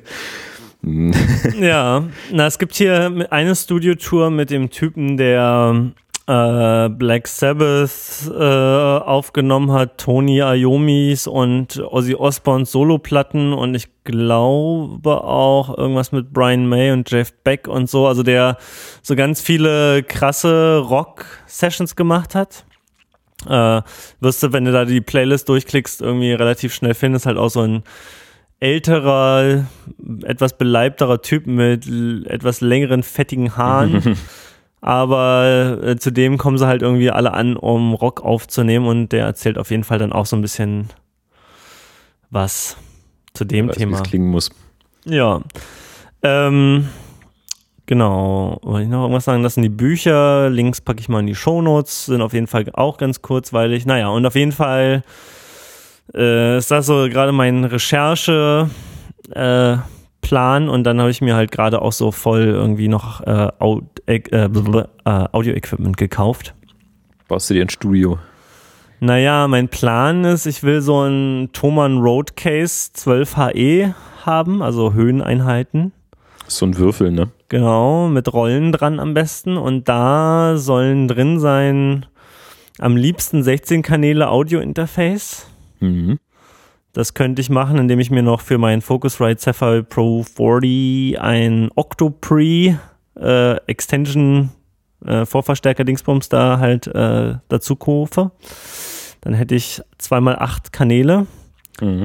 Ja, es gibt hier eine Studiotour mit dem Typen, der Black Sabbath aufgenommen hat, Tony Iommis und Ozzy Osbournes Soloplatten, und ich glaube auch irgendwas mit Brian May und Jeff Beck und so, also der so ganz viele krasse Rock-Sessions gemacht hat. Wirst du, wenn du da die Playlist durchklickst, irgendwie relativ schnell findest, halt auch so ein älterer, etwas beleibterer Typ mit etwas längeren, fettigen Haaren. Aber zudem kommen sie halt irgendwie alle an, um Rock aufzunehmen, und der erzählt auf jeden Fall dann auch so ein bisschen was zu dem Thema. Wie es klingen muss. Ja. Genau. Wollte ich noch irgendwas sagen? Das sind die Bücher. Links packe ich mal in die Shownotes. Sind auf jeden Fall auch ganz kurzweilig. Naja, und auf jeden Fall ist das so gerade mein Recherche Plan und dann habe ich mir halt gerade auch so voll irgendwie noch Audio-Equipment gekauft. Baust du dir ein Studio? Naja, mein Plan ist, ich will so ein Thomann Roadcase 12HE haben, also Höheneinheiten. So ein Würfel, ne? Genau, mit Rollen dran am besten und da sollen drin sein am liebsten 16 Kanäle Audio-Interface. Mhm. Das könnte ich machen, indem ich mir noch für meinen Focusrite Sapphire Pro 40 ein Octopre Extension Vorverstärker Dingsbums da halt dazu kaufe. Dann hätte ich 2x8 Kanäle. Mhm.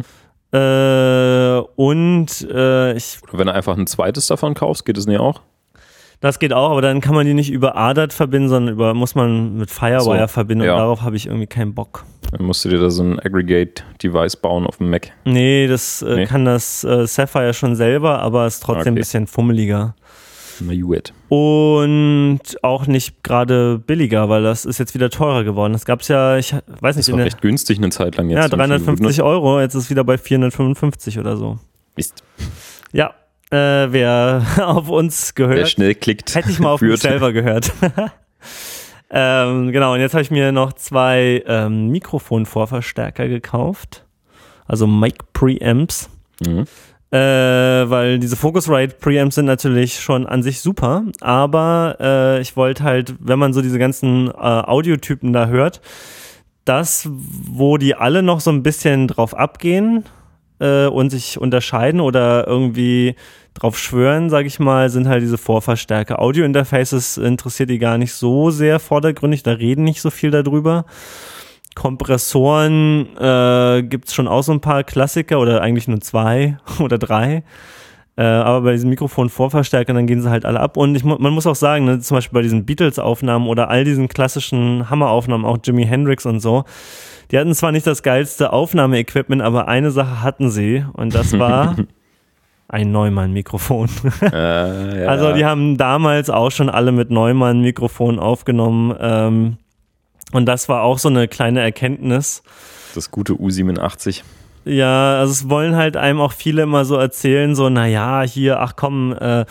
Und Oder wenn du einfach ein zweites davon kaufst, geht das nicht auch? Das geht auch, aber dann kann man die nicht über ADAT verbinden, sondern muss man mit Firewire verbinden und darauf habe ich irgendwie keinen Bock. Dann musst du dir da so ein Aggregate-Device bauen auf dem Mac. Nee, das kann das Sapphire schon selber, aber ist trotzdem ein bisschen fummeliger. Na gut. Und auch nicht gerade billiger, weil das ist jetzt wieder teurer geworden. Das gab's ja, ich weiß nicht. Das war recht günstig eine Zeit lang jetzt. Ja, 350 Euro, jetzt ist es wieder bei 455 oder so. Mist. Ja, wer auf uns gehört. Wer schnell klickt. Hätte ich mal auf mich selber gehört. Genau, und jetzt habe ich mir noch 2 Mikrofonvorverstärker gekauft. Also Mic Preamps. Mhm. Weil diese Focusrite Preamps sind natürlich schon an sich super, aber ich wollte halt, wenn man so diese ganzen Audiotypen da hört, das, wo die alle noch so ein bisschen drauf abgehen und sich unterscheiden oder irgendwie drauf schwören, sage ich mal, sind halt diese Vorverstärker. Audio-Interfaces interessiert die gar nicht so sehr vordergründig, da reden nicht so viel darüber. Kompressoren gibt's schon auch so ein paar Klassiker oder eigentlich nur 2 oder 3. Aber bei diesen Mikrofonvorverstärkern, dann gehen sie halt alle ab. Und man muss auch sagen, ne, zum Beispiel bei diesen Beatles-Aufnahmen oder all diesen klassischen Hammeraufnahmen, auch Jimi Hendrix und so, die hatten zwar nicht das geilste Aufnahmeequipment, aber eine Sache hatten sie und das war ein Neumann-Mikrofon. Ja. Also die haben damals auch schon alle mit Neumann-Mikrofon aufgenommen. Und das war auch so eine kleine Erkenntnis. Das gute U87. Ja, also es wollen halt einem auch viele immer so erzählen, so naja, hier, ach komm,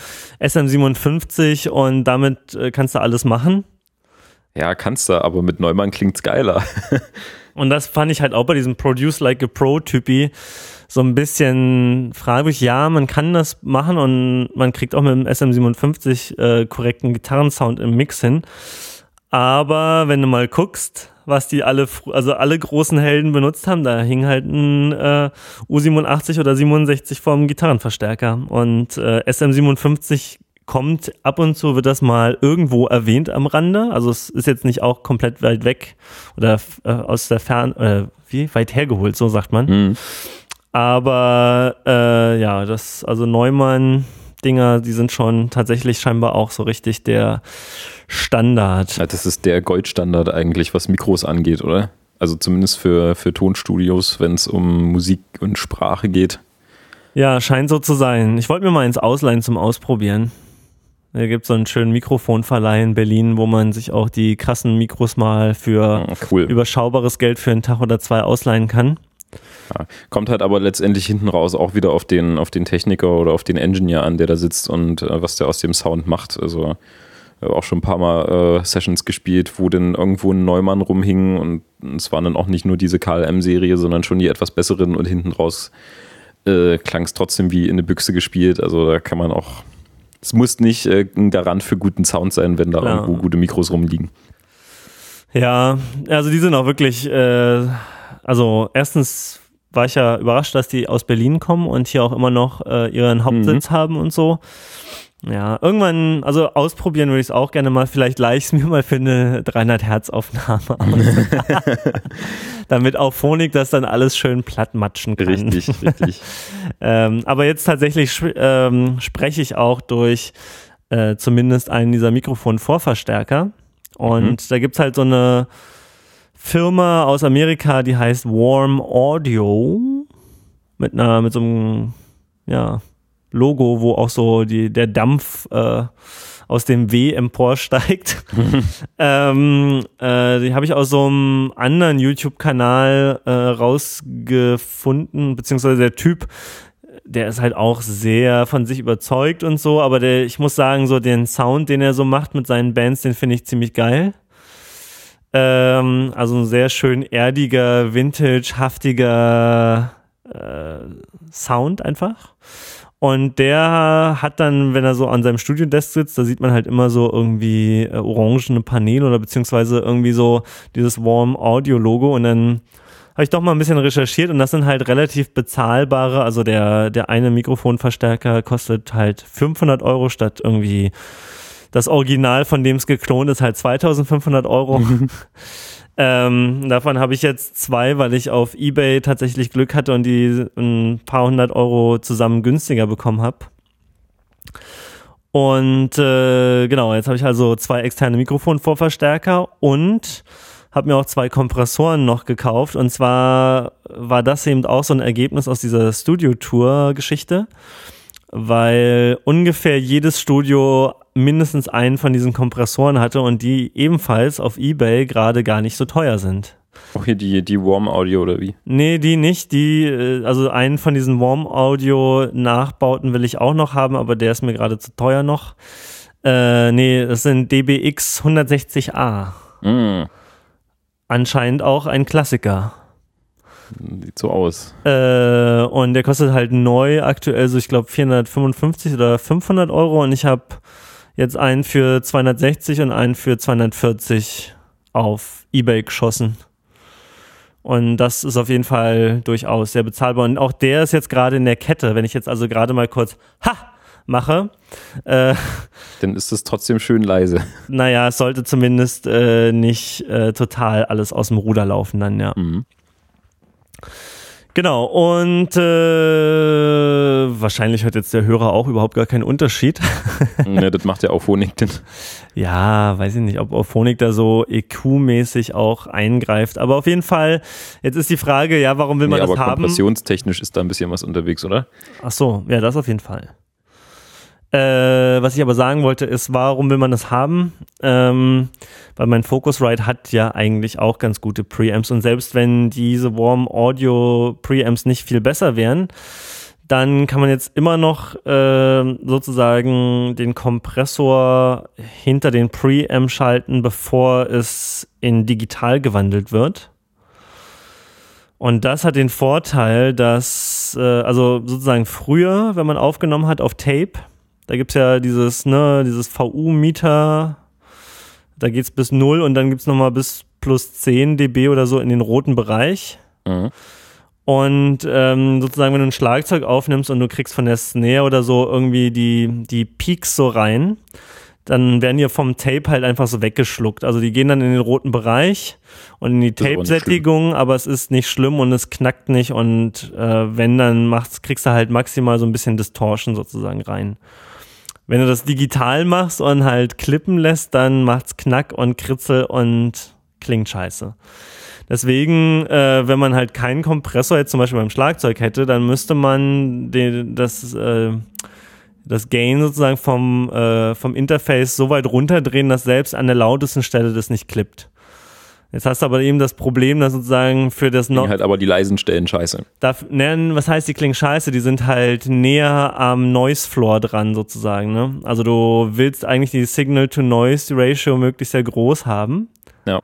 SM57 und damit kannst du alles machen. Ja, kannst du, aber mit Neumann klingt's geiler. Und das fand ich halt auch bei diesem Produce Like a Pro-Typi so ein bisschen fragwürdig. Ja, man kann das machen und man kriegt auch mit dem SM57 korrekten Gitarrensound im Mix hin. Aber wenn du mal guckst, was die alle großen Helden benutzt haben, da hing halt ein U87 oder 67 vorm Gitarrenverstärker. Und SM57 kommt ab und zu, wird das mal irgendwo erwähnt am Rande. Also es ist jetzt nicht auch komplett weit weg oder aus der weit hergeholt, so sagt man. Mhm. Aber also Neumann-Dinger, die sind schon tatsächlich scheinbar auch so richtig der Standard. Ja, das ist der Goldstandard eigentlich, was Mikros angeht, oder? Also zumindest für Tonstudios, wenn es um Musik und Sprache geht. Ja, scheint so zu sein. Ich wollte mir mal eins ausleihen zum Ausprobieren. Da gibt es so einen schönen Mikrofonverleih in Berlin, wo man sich auch die krassen Mikros mal für überschaubares Geld für einen Tag oder 2 ausleihen kann. Ja, kommt halt aber letztendlich hinten raus auch wieder auf den Techniker oder auf den Engineer an, der da sitzt und was der aus dem Sound macht. Also auch schon ein paar Mal Sessions gespielt, wo dann irgendwo ein Neumann rumhing und es waren dann auch nicht nur diese KLM-Serie, sondern schon die etwas besseren und hinten raus klang es trotzdem wie in eine Büchse gespielt. Also da kann man auch, es muss nicht ein Garant für guten Sound sein, wenn da irgendwo gute Mikros rumliegen. Ja, also die sind auch wirklich, also erstens war ich ja überrascht, dass die aus Berlin kommen und hier auch immer noch ihren Hauptsitz haben und so. Ja, irgendwann, also ausprobieren würde ich es auch gerne mal. Vielleicht leih ich es mir mal für eine 300-Hertz-Aufnahme aus. Damit auch Phonik das dann alles schön platt matschen kann. Richtig. Aber jetzt tatsächlich spreche ich auch durch zumindest einen dieser Mikrofonvorverstärker. Und da gibt's halt so eine Firma aus Amerika, die heißt Warm Audio. Mit so einem, Logo, wo auch so der Dampf aus dem W emporsteigt. Die habe ich aus so einem anderen YouTube-Kanal rausgefunden, beziehungsweise der Typ der ist halt auch sehr von sich überzeugt und so, aber ich muss sagen, so den Sound, den er so macht mit seinen Bands, den finde ich ziemlich geil. Also ein sehr schön erdiger, vintage-haftiger Sound einfach. Und der hat dann, wenn er so an seinem Studiodesk sitzt, da sieht man halt immer so irgendwie orangene Paneele oder beziehungsweise irgendwie so dieses Warm Audio Logo, und dann habe ich doch mal ein bisschen recherchiert und das sind halt relativ bezahlbare, also der eine Mikrofonverstärker kostet halt 500 € statt irgendwie das Original, von dem es geklont ist, halt 2500 €. Davon habe ich jetzt 2, weil ich auf eBay tatsächlich Glück hatte und die ein paar 100 € zusammen günstiger bekommen habe. Und genau, jetzt habe ich also 2 externe Mikrofonvorverstärker und habe mir auch 2 Kompressoren noch gekauft. Und zwar war das eben auch so ein Ergebnis aus dieser Studio-Tour-Geschichte, weil ungefähr jedes Studio mindestens einen von diesen Kompressoren hatte und die ebenfalls auf eBay gerade gar nicht so teuer sind. Auch hier die Warm Audio oder wie? Nee, die nicht. Also einen von diesen Warm Audio Nachbauten will ich auch noch haben, aber der ist mir gerade zu teuer noch. Nee, das sind DBX 160A. Anscheinend auch ein Klassiker. Sieht so aus. Und der kostet halt neu aktuell so, ich glaube 455 oder 500 € und ich habe jetzt einen für 260 und einen für 240 auf eBay geschossen. Und das ist auf jeden Fall durchaus sehr bezahlbar. Und auch der ist jetzt gerade in der Kette. Wenn ich jetzt also gerade mal kurz mache. Dann ist es trotzdem schön leise. Naja, es sollte zumindest nicht total alles aus dem Ruder laufen dann, ja. Genau, und wahrscheinlich hört jetzt der Hörer auch überhaupt gar keinen Unterschied. Ne, das macht ja Auphonic denn. Ja, weiß ich nicht, ob Auphonic da so EQ-mäßig auch eingreift. Aber auf jeden Fall, jetzt ist die Frage, ja, warum will man das aber haben? Kompressionstechnisch ist da ein bisschen was unterwegs, oder? Ach so, ja, das auf jeden Fall. Was ich aber sagen wollte, ist, warum will man das haben? Weil mein Focusrite hat ja eigentlich auch ganz gute Preamps und selbst wenn diese Warm Audio Preamps nicht viel besser wären, dann kann man jetzt immer noch sozusagen den Kompressor hinter den Preamp schalten, bevor es in digital gewandelt wird. Und das hat den Vorteil, dass, also sozusagen früher, wenn man aufgenommen hat auf Tape, da gibt's ja dieses VU-Meter, da geht's bis 0 und dann gibt's nochmal bis plus 10 dB oder so in den roten Bereich. Und sozusagen, wenn du ein Schlagzeug aufnimmst und du kriegst von der Snare oder so irgendwie die Peaks so rein, dann werden die vom Tape halt einfach so weggeschluckt. Also die gehen dann in den roten Bereich und in die Tape-Sättigung, aber es ist nicht schlimm und es knackt nicht und wenn, dann kriegst du halt maximal so ein bisschen Distortion sozusagen rein. Wenn du das digital machst und halt klippen lässt, dann macht's Knack und Kritzel und klingt scheiße. Deswegen, wenn man halt keinen Kompressor jetzt zum Beispiel beim Schlagzeug hätte, dann müsste man das Gain sozusagen vom Interface so weit runterdrehen, dass selbst an der lautesten Stelle das nicht klippt. Jetzt hast du aber eben das Problem, dass sozusagen für das noch halt aber die leisen Stellen scheiße. Was heißt, die klingen scheiße? Die sind halt näher am Noise Floor dran sozusagen, ne? Also du willst eigentlich die Signal-to-Noise-Ratio möglichst sehr groß haben. Ja.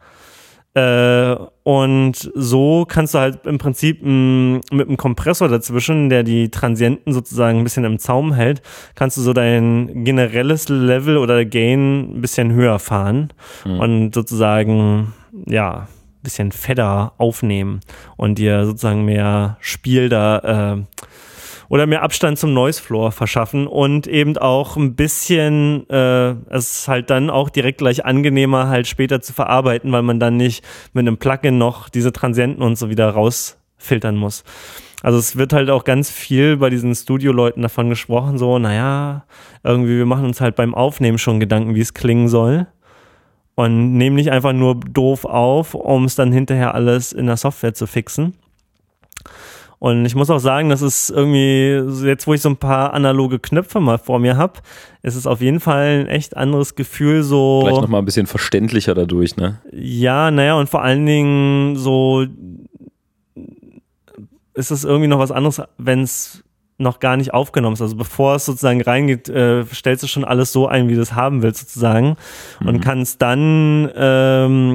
Und so kannst du halt im Prinzip mit einem Kompressor dazwischen, der die Transienten sozusagen ein bisschen im Zaum hält, kannst du so dein generelles Level oder Gain ein bisschen höher fahren und sozusagen, ja, ein bisschen fetter aufnehmen und dir sozusagen mehr Spiel da oder mehr Abstand zum Noise Floor verschaffen und eben auch ein bisschen, es ist halt dann auch direkt gleich angenehmer halt später zu verarbeiten, weil man dann nicht mit einem Plugin noch diese Transienten und so wieder rausfiltern muss. Also es wird halt auch ganz viel bei diesen Studio-Leuten davon gesprochen, so, naja, irgendwie wir machen uns halt beim Aufnehmen schon Gedanken, wie es klingen soll und nehmen nicht einfach nur doof auf, um es dann hinterher alles in der Software zu fixen. Und ich muss auch sagen, das ist irgendwie, jetzt wo ich so ein paar analoge Knöpfe mal vor mir habe, ist es auf jeden Fall ein echt anderes Gefühl, so. Vielleicht nochmal ein bisschen verständlicher dadurch, ne? Ja, naja, und vor allen Dingen so ist es irgendwie noch was anderes, wenn es noch gar nicht aufgenommen ist. Also bevor es sozusagen reingeht, stellst du schon alles so ein, wie du es haben willst sozusagen und kannst dann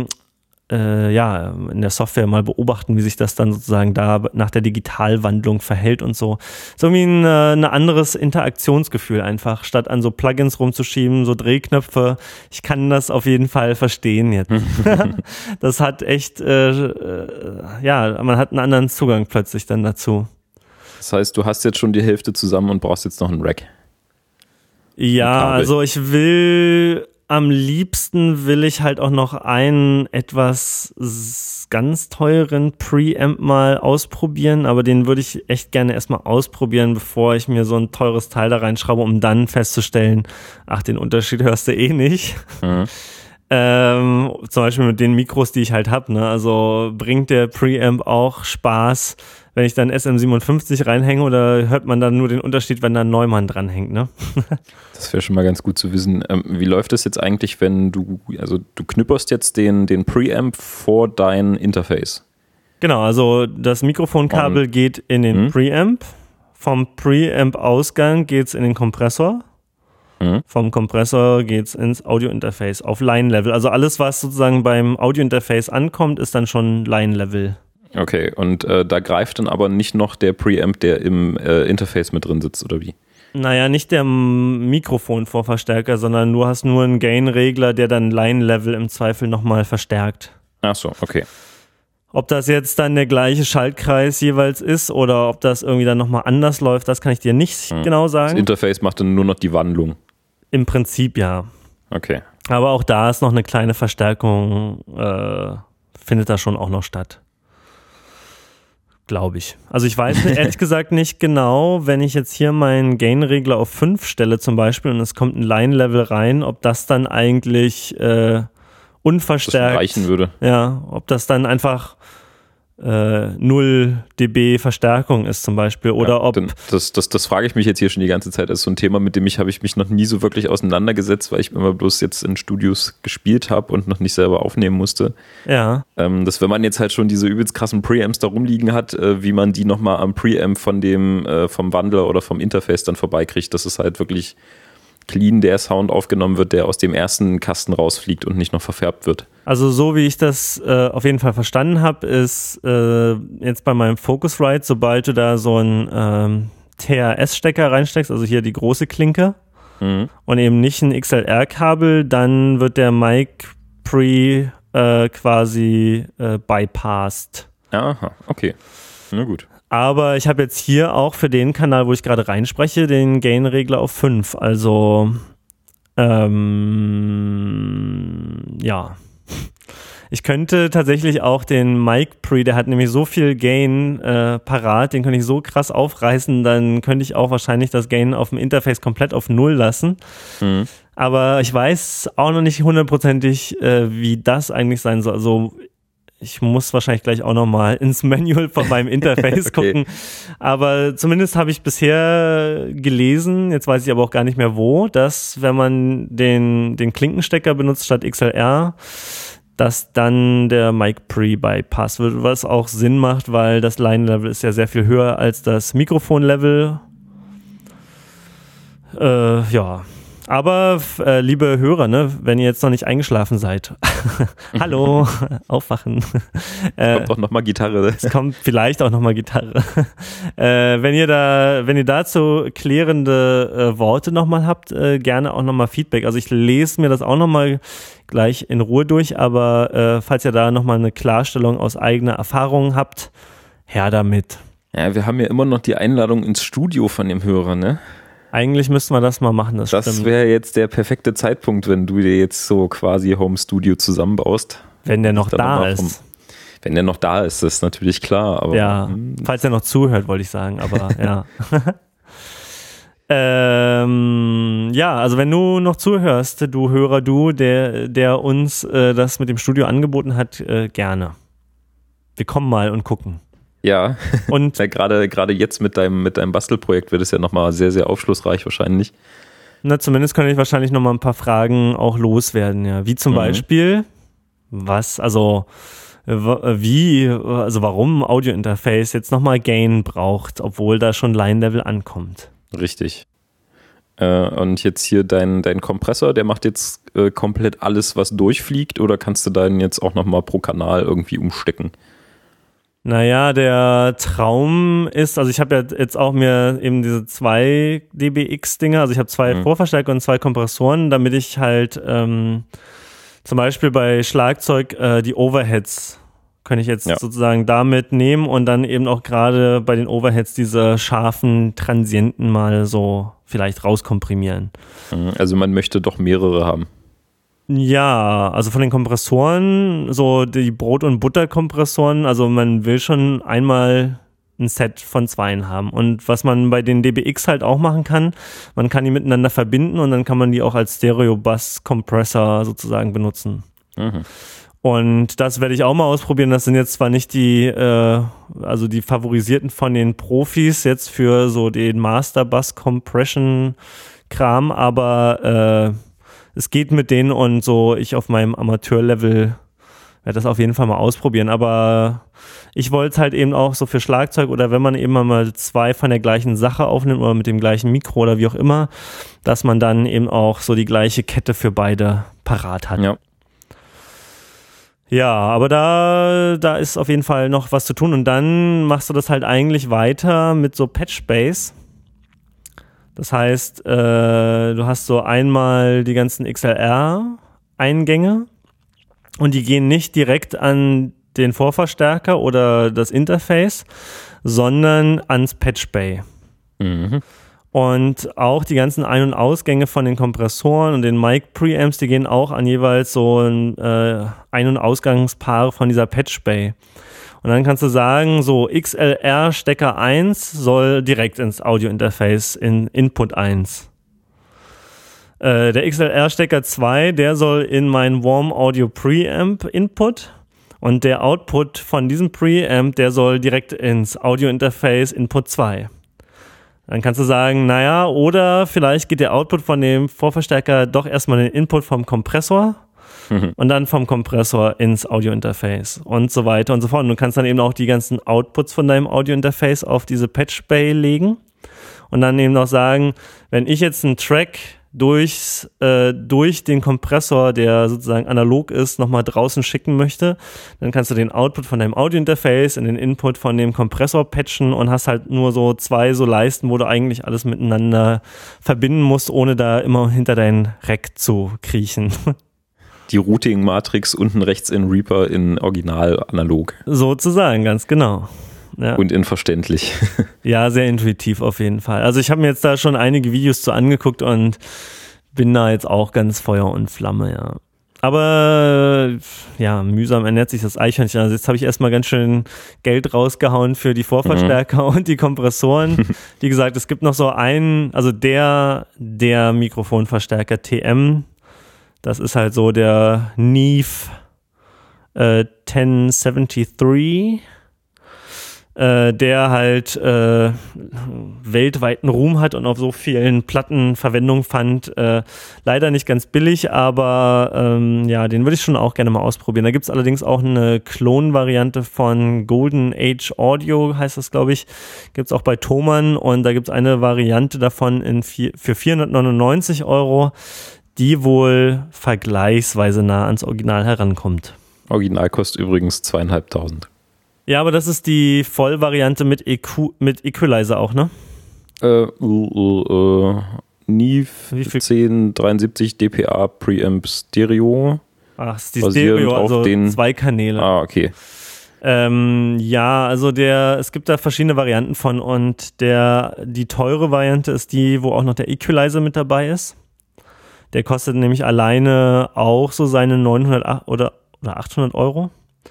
in der Software mal beobachten, wie sich das dann sozusagen da nach der Digitalwandlung verhält und so. So wie ein anderes Interaktionsgefühl einfach, statt an so Plugins rumzuschieben, so Drehknöpfe. Ich kann das auf jeden Fall verstehen jetzt. Das hat echt, man hat einen anderen Zugang plötzlich dann dazu. Das heißt, du hast jetzt schon die Hälfte zusammen und brauchst jetzt noch einen Rack. Ja, also am liebsten will ich halt auch noch einen etwas ganz teuren Preamp mal ausprobieren, aber den würde ich echt gerne erstmal ausprobieren, bevor ich mir so ein teures Teil da reinschraube, um dann festzustellen, ach, den Unterschied hörst du eh nicht. Mhm. Zum Beispiel mit den Mikros, die ich halt habe, ne? Also bringt der Preamp auch Spaß, wenn ich dann SM57 reinhänge, oder hört man dann nur den Unterschied, wenn da ein Neumann dranhängt, ne? Das wäre schon mal ganz gut zu wissen. Wie läuft das jetzt eigentlich, wenn du knüpperst jetzt den Preamp vor dein Interface? Genau, also das Mikrofonkabel geht in den Preamp, vom Preamp-Ausgang geht's in den Kompressor. Vom Kompressor geht's ins Audio-Interface auf Line-Level. Also alles, was sozusagen beim Audio-Interface ankommt, ist dann schon Line-Level. Okay, und da greift dann aber nicht noch der Preamp, der im Interface mit drin sitzt, oder wie? Naja, nicht der Mikrofonvorverstärker, sondern du hast nur einen Gain-Regler, der dann Line-Level im Zweifel nochmal verstärkt. Ach so, okay. Ob das jetzt dann der gleiche Schaltkreis jeweils ist oder ob das irgendwie dann nochmal anders läuft, das kann ich dir nicht genau sagen. Das Interface macht dann nur noch die Wandlung. Im Prinzip ja. Okay. Aber auch da ist noch eine kleine Verstärkung, findet da schon auch noch statt. Glaube ich. Also ich weiß ehrlich gesagt nicht genau, wenn ich jetzt hier meinen Gain-Regler auf 5 stelle zum Beispiel und es kommt ein Line-Level rein, ob das dann eigentlich unverstärkt reichen würde. Ja, ob das dann einfach 0 dB Verstärkung ist zum Beispiel, oder ob... Das frage ich mich jetzt hier schon die ganze Zeit. Das ist so ein Thema, mit dem habe ich mich noch nie so wirklich auseinandergesetzt, weil ich immer bloß jetzt in Studios gespielt habe und noch nicht selber aufnehmen musste. Ja. Dass wenn man jetzt halt schon diese übelst krassen Preamps da rumliegen hat, wie man die nochmal am Preamp vom Wandler oder vom Interface dann vorbeikriegt, dass es halt wirklich clean der Sound aufgenommen wird, der aus dem ersten Kasten rausfliegt und nicht noch verfärbt wird. Also so wie ich das auf jeden Fall verstanden habe, ist jetzt bei meinem Focusrite, sobald du da so einen TRS-Stecker reinsteckst, also hier die große Klinke und eben nicht ein XLR-Kabel, dann wird der Mic Pre quasi bypassed. Aha, okay. Na gut. Aber ich habe jetzt hier auch für den Kanal, wo ich gerade reinspreche, den Gain-Regler auf 5. Also, ja. Ich könnte tatsächlich auch den Mic Pre, der hat nämlich so viel Gain parat, den könnte ich so krass aufreißen, dann könnte ich auch wahrscheinlich das Gain auf dem Interface komplett auf 0 lassen. Aber ich weiß auch noch nicht hundertprozentig, wie das eigentlich sein soll. Also, ich muss wahrscheinlich gleich auch nochmal ins Manual von meinem Interface gucken. Aber zumindest habe ich bisher gelesen, jetzt weiß ich aber auch gar nicht mehr wo, dass wenn man den Klinkenstecker benutzt statt XLR, dass dann der Mic Pre bypass wird, was auch Sinn macht, weil das Line-Level ist ja sehr viel höher als das Mikrofon-Level. Ja. Aber liebe Hörer, ne, wenn ihr jetzt noch nicht eingeschlafen seid, hallo, aufwachen. Es kommt auch nochmal Gitarre. Es kommt vielleicht auch nochmal Gitarre. Wenn ihr dazu klärende Worte nochmal habt, gerne auch nochmal Feedback. Also ich lese mir das auch nochmal gleich in Ruhe durch, aber falls ihr da nochmal eine Klarstellung aus eigener Erfahrung habt, her damit. Ja, wir haben ja immer noch die Einladung ins Studio von dem Hörer, ne? Eigentlich müssten wir das mal machen, das wäre jetzt der perfekte Zeitpunkt, wenn du dir jetzt so quasi Home Studio zusammenbaust. Wenn der noch da ist. Wenn der noch da ist, ist natürlich klar. Aber, ja, falls er noch zuhört, wollte ich sagen, aber ja. Ja, also wenn du noch zuhörst, du Hörer, der uns das mit dem Studio angeboten hat, gerne. Wir kommen mal und gucken. Ja, und ja, gerade jetzt mit deinem Bastelprojekt wird es ja nochmal sehr, sehr aufschlussreich wahrscheinlich. Na, zumindest kann ich wahrscheinlich nochmal ein paar Fragen auch loswerden, ja. Wie zum Beispiel, warum ein Audio-Interface jetzt nochmal Gain braucht, obwohl da schon Line-Level ankommt. Richtig. Und jetzt hier dein Kompressor, der macht jetzt komplett alles, was durchfliegt, oder kannst du deinen jetzt auch nochmal pro Kanal irgendwie umstecken? Naja, der Traum ist, also ich habe ja jetzt auch mir eben diese 2 dBx-Dinger, also ich habe 2 Vorverstärker und 2 Kompressoren, damit ich halt zum Beispiel bei Schlagzeug die Overheads kann ich jetzt sozusagen damit nehmen und dann eben auch gerade bei den Overheads diese scharfen Transienten mal so vielleicht rauskomprimieren. Also man möchte doch mehrere haben. Ja, also von den Kompressoren, so die Brot- und Butter-Kompressoren, also man will schon einmal ein Set von 2 haben. Und was man bei den DBX halt auch machen kann, man kann die miteinander verbinden und dann kann man die auch als Stereo-Bus-Kompressor sozusagen benutzen. Und das werde ich auch mal ausprobieren. Das sind jetzt zwar nicht die favorisierten von den Profis jetzt für so den Master-Bus-Compression-Kram, aber es geht mit denen und so ich auf meinem Amateur-Level werde das auf jeden Fall mal ausprobieren. Aber ich wollte es halt eben auch so für Schlagzeug oder wenn man eben mal 2 von der gleichen Sache aufnimmt oder mit dem gleichen Mikro oder wie auch immer, dass man dann eben auch so die gleiche Kette für beide parat hat. Ja, aber da ist auf jeden Fall noch was zu tun und dann machst du das halt eigentlich weiter mit so Patch-Bass. Das heißt, du hast so einmal die ganzen XLR-Eingänge und die gehen nicht direkt an den Vorverstärker oder das Interface, sondern ans Patch-Bay. Und auch die ganzen Ein- und Ausgänge von den Kompressoren und den Mic-Preamps, die gehen auch an jeweils so ein Ein- und Ausgangspaare von dieser Patch-Bay. Und dann kannst du sagen, so XLR Stecker 1 soll direkt ins Audio-Interface in Input 1. Der XLR Stecker 2, der soll in mein Warm Audio Preamp Input und der Output von diesem Preamp, der soll direkt ins Audio-Interface Input 2. Dann kannst du sagen, naja, oder vielleicht geht der Output von dem Vorverstärker doch erstmal in den Input vom Kompressor und dann vom Kompressor ins Audio-Interface und so weiter und so fort. Und du kannst dann eben auch die ganzen Outputs von deinem Audio-Interface auf diese Patch-Bay legen und dann eben noch sagen, wenn ich jetzt einen Track durch den Kompressor, der sozusagen analog ist, nochmal draußen schicken möchte, dann kannst du den Output von deinem Audio-Interface in den Input von dem Kompressor patchen und hast halt nur so 2 so Leisten, wo du eigentlich alles miteinander verbinden musst, ohne da immer hinter dein Rack zu kriechen. Die Routing-Matrix unten rechts in Reaper in original analog. Sozusagen, ganz genau. Ja. Und in verständlich. Ja, sehr intuitiv auf jeden Fall. Also ich habe mir jetzt da schon einige Videos zu angeguckt und bin da jetzt auch ganz Feuer und Flamme, ja. Aber ja, mühsam ernährt sich das Eichhörnchen. Also jetzt habe ich erstmal ganz schön Geld rausgehauen für die Vorverstärker und die Kompressoren. Wie gesagt, es gibt noch so einen, also der Mikrofonverstärker TM, das ist halt so der Neve 1073, der halt weltweiten Ruhm hat und auf so vielen Platten Verwendung fand. Leider nicht ganz billig, aber ja, den würde ich schon auch gerne mal ausprobieren. Da gibt es allerdings auch eine Klon-Variante von Golden Age Audio, heißt das, glaube ich. Gibt es auch bei Thomann und da gibt es eine Variante davon für 499 €, die wohl vergleichsweise nah ans Original herankommt. Original kostet übrigens 2.500. Ja, aber das ist die Vollvariante mit Equalizer auch, ne? Neve 1073 dPA Preamp Stereo. Ach, ist die Stereo, also 2 Kanäle. Ah, okay. Ja, also es gibt da verschiedene Varianten von und die teure Variante ist die, wo auch noch der Equalizer mit dabei ist. Der kostet nämlich alleine auch so seine 900 oder 800 €.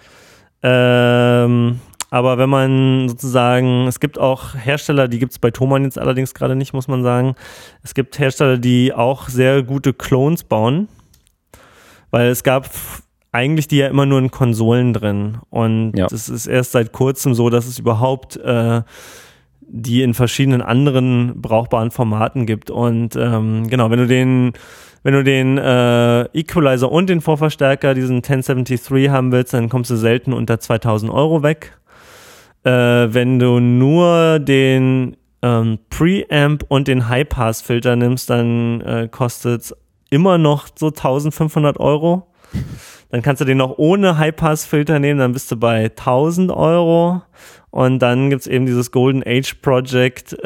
Aber wenn man sozusagen, es gibt auch Hersteller, die gibt es bei Thomann jetzt allerdings gerade nicht, muss man sagen. Es gibt Hersteller, die auch sehr gute Clones bauen, weil es gab eigentlich die ja immer nur in Konsolen drin und es ist erst seit kurzem so, dass es überhaupt die in verschiedenen anderen brauchbaren Formaten gibt. Und genau, wenn du den Equalizer und den Vorverstärker, diesen 1073 haben willst, dann kommst du selten unter 2.000 € weg. Wenn du nur den Preamp und den High-Pass-Filter nimmst, dann kostet es immer noch so 1.500 €. Dann kannst du den noch ohne High-Pass-Filter nehmen, dann bist du bei 1.000 €. Und dann gibt es eben dieses Golden Age Project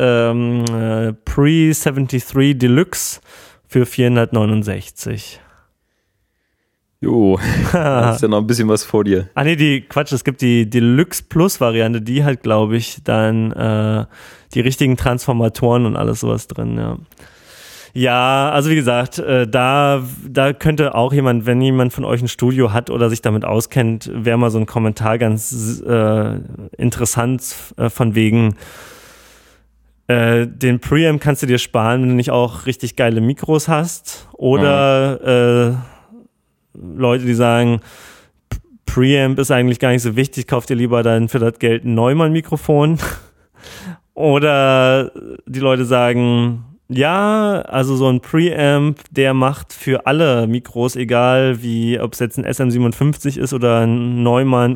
Pre-73 Deluxe für 469. Jo, da ist ja noch ein bisschen was vor dir. Ah nee, es gibt die Deluxe Plus Variante, die hat, glaube ich, dann die richtigen Transformatoren und alles sowas drin, ja. Ja, also wie gesagt, da könnte auch jemand, wenn jemand von euch ein Studio hat oder sich damit auskennt, wäre mal so ein Kommentar ganz interessant von wegen den Preamp kannst du dir sparen, wenn du nicht auch richtig geile Mikros hast oder Leute, die sagen, Preamp ist eigentlich gar nicht so wichtig, kauf dir lieber dann für das Geld ein Neumann-Mikrofon. Oder die Leute sagen, ja, also so ein Preamp, der macht für alle Mikros, egal wie, ob es jetzt ein SM57 ist oder ein Neumann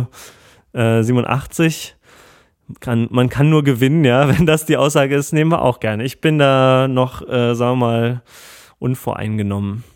U87, man kann nur gewinnen, ja, wenn das die Aussage ist, nehmen wir auch gerne. Ich bin da noch, sagen wir mal, unvoreingenommen.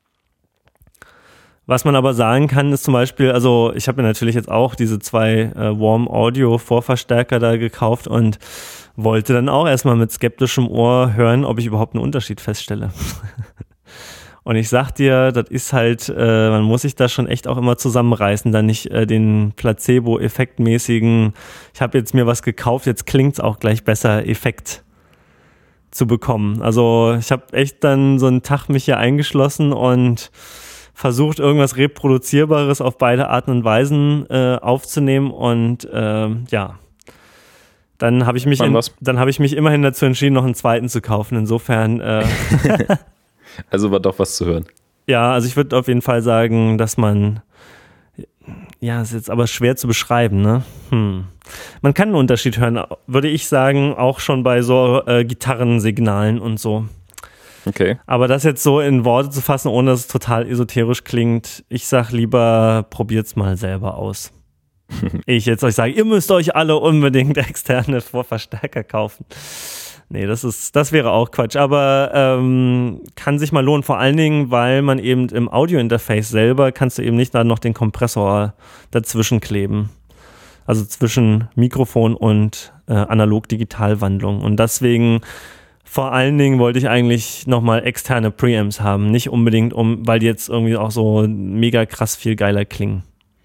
Was man aber sagen kann, ist zum Beispiel, also ich habe mir natürlich jetzt auch diese 2 Warm Audio Vorverstärker da gekauft und wollte dann auch erstmal mit skeptischem Ohr hören, ob ich überhaupt einen Unterschied feststelle. Und ich sag dir, das ist halt, man muss sich da schon echt auch immer zusammenreißen, dann nicht den Placebo-effektmäßigen, ich habe jetzt mir was gekauft, jetzt klingt's auch gleich besser, Effekt zu bekommen. Also ich habe echt dann so einen Tag mich hier eingeschlossen und versucht, irgendwas Reproduzierbares auf beide Arten und Weisen aufzunehmen und ja, dann habe ich mich immerhin dazu entschieden, noch einen zweiten zu kaufen. Insofern also war doch was zu hören. Ja, also ich würde auf jeden Fall sagen, dass man, ja, ist jetzt aber schwer zu beschreiben, ne? Man kann einen Unterschied hören, würde ich sagen, auch schon bei so Gitarrensignalen und so. Okay. Aber das jetzt so in Worte zu fassen, ohne dass es total esoterisch klingt, ich sag lieber, probiert's mal selber aus. Ich jetzt euch sage, ihr müsst euch alle unbedingt externe Vorverstärker kaufen. Nee, das wäre auch Quatsch, aber kann sich mal lohnen, vor allen Dingen, weil man eben im Audio-Interface selber kannst du eben nicht dann noch den Kompressor dazwischen kleben. Also zwischen Mikrofon und Analog-Digital-Wandlung. Und deswegen vor allen Dingen wollte ich eigentlich nochmal externe Preamps haben. Nicht unbedingt, weil die jetzt irgendwie auch so mega krass viel geiler klingen.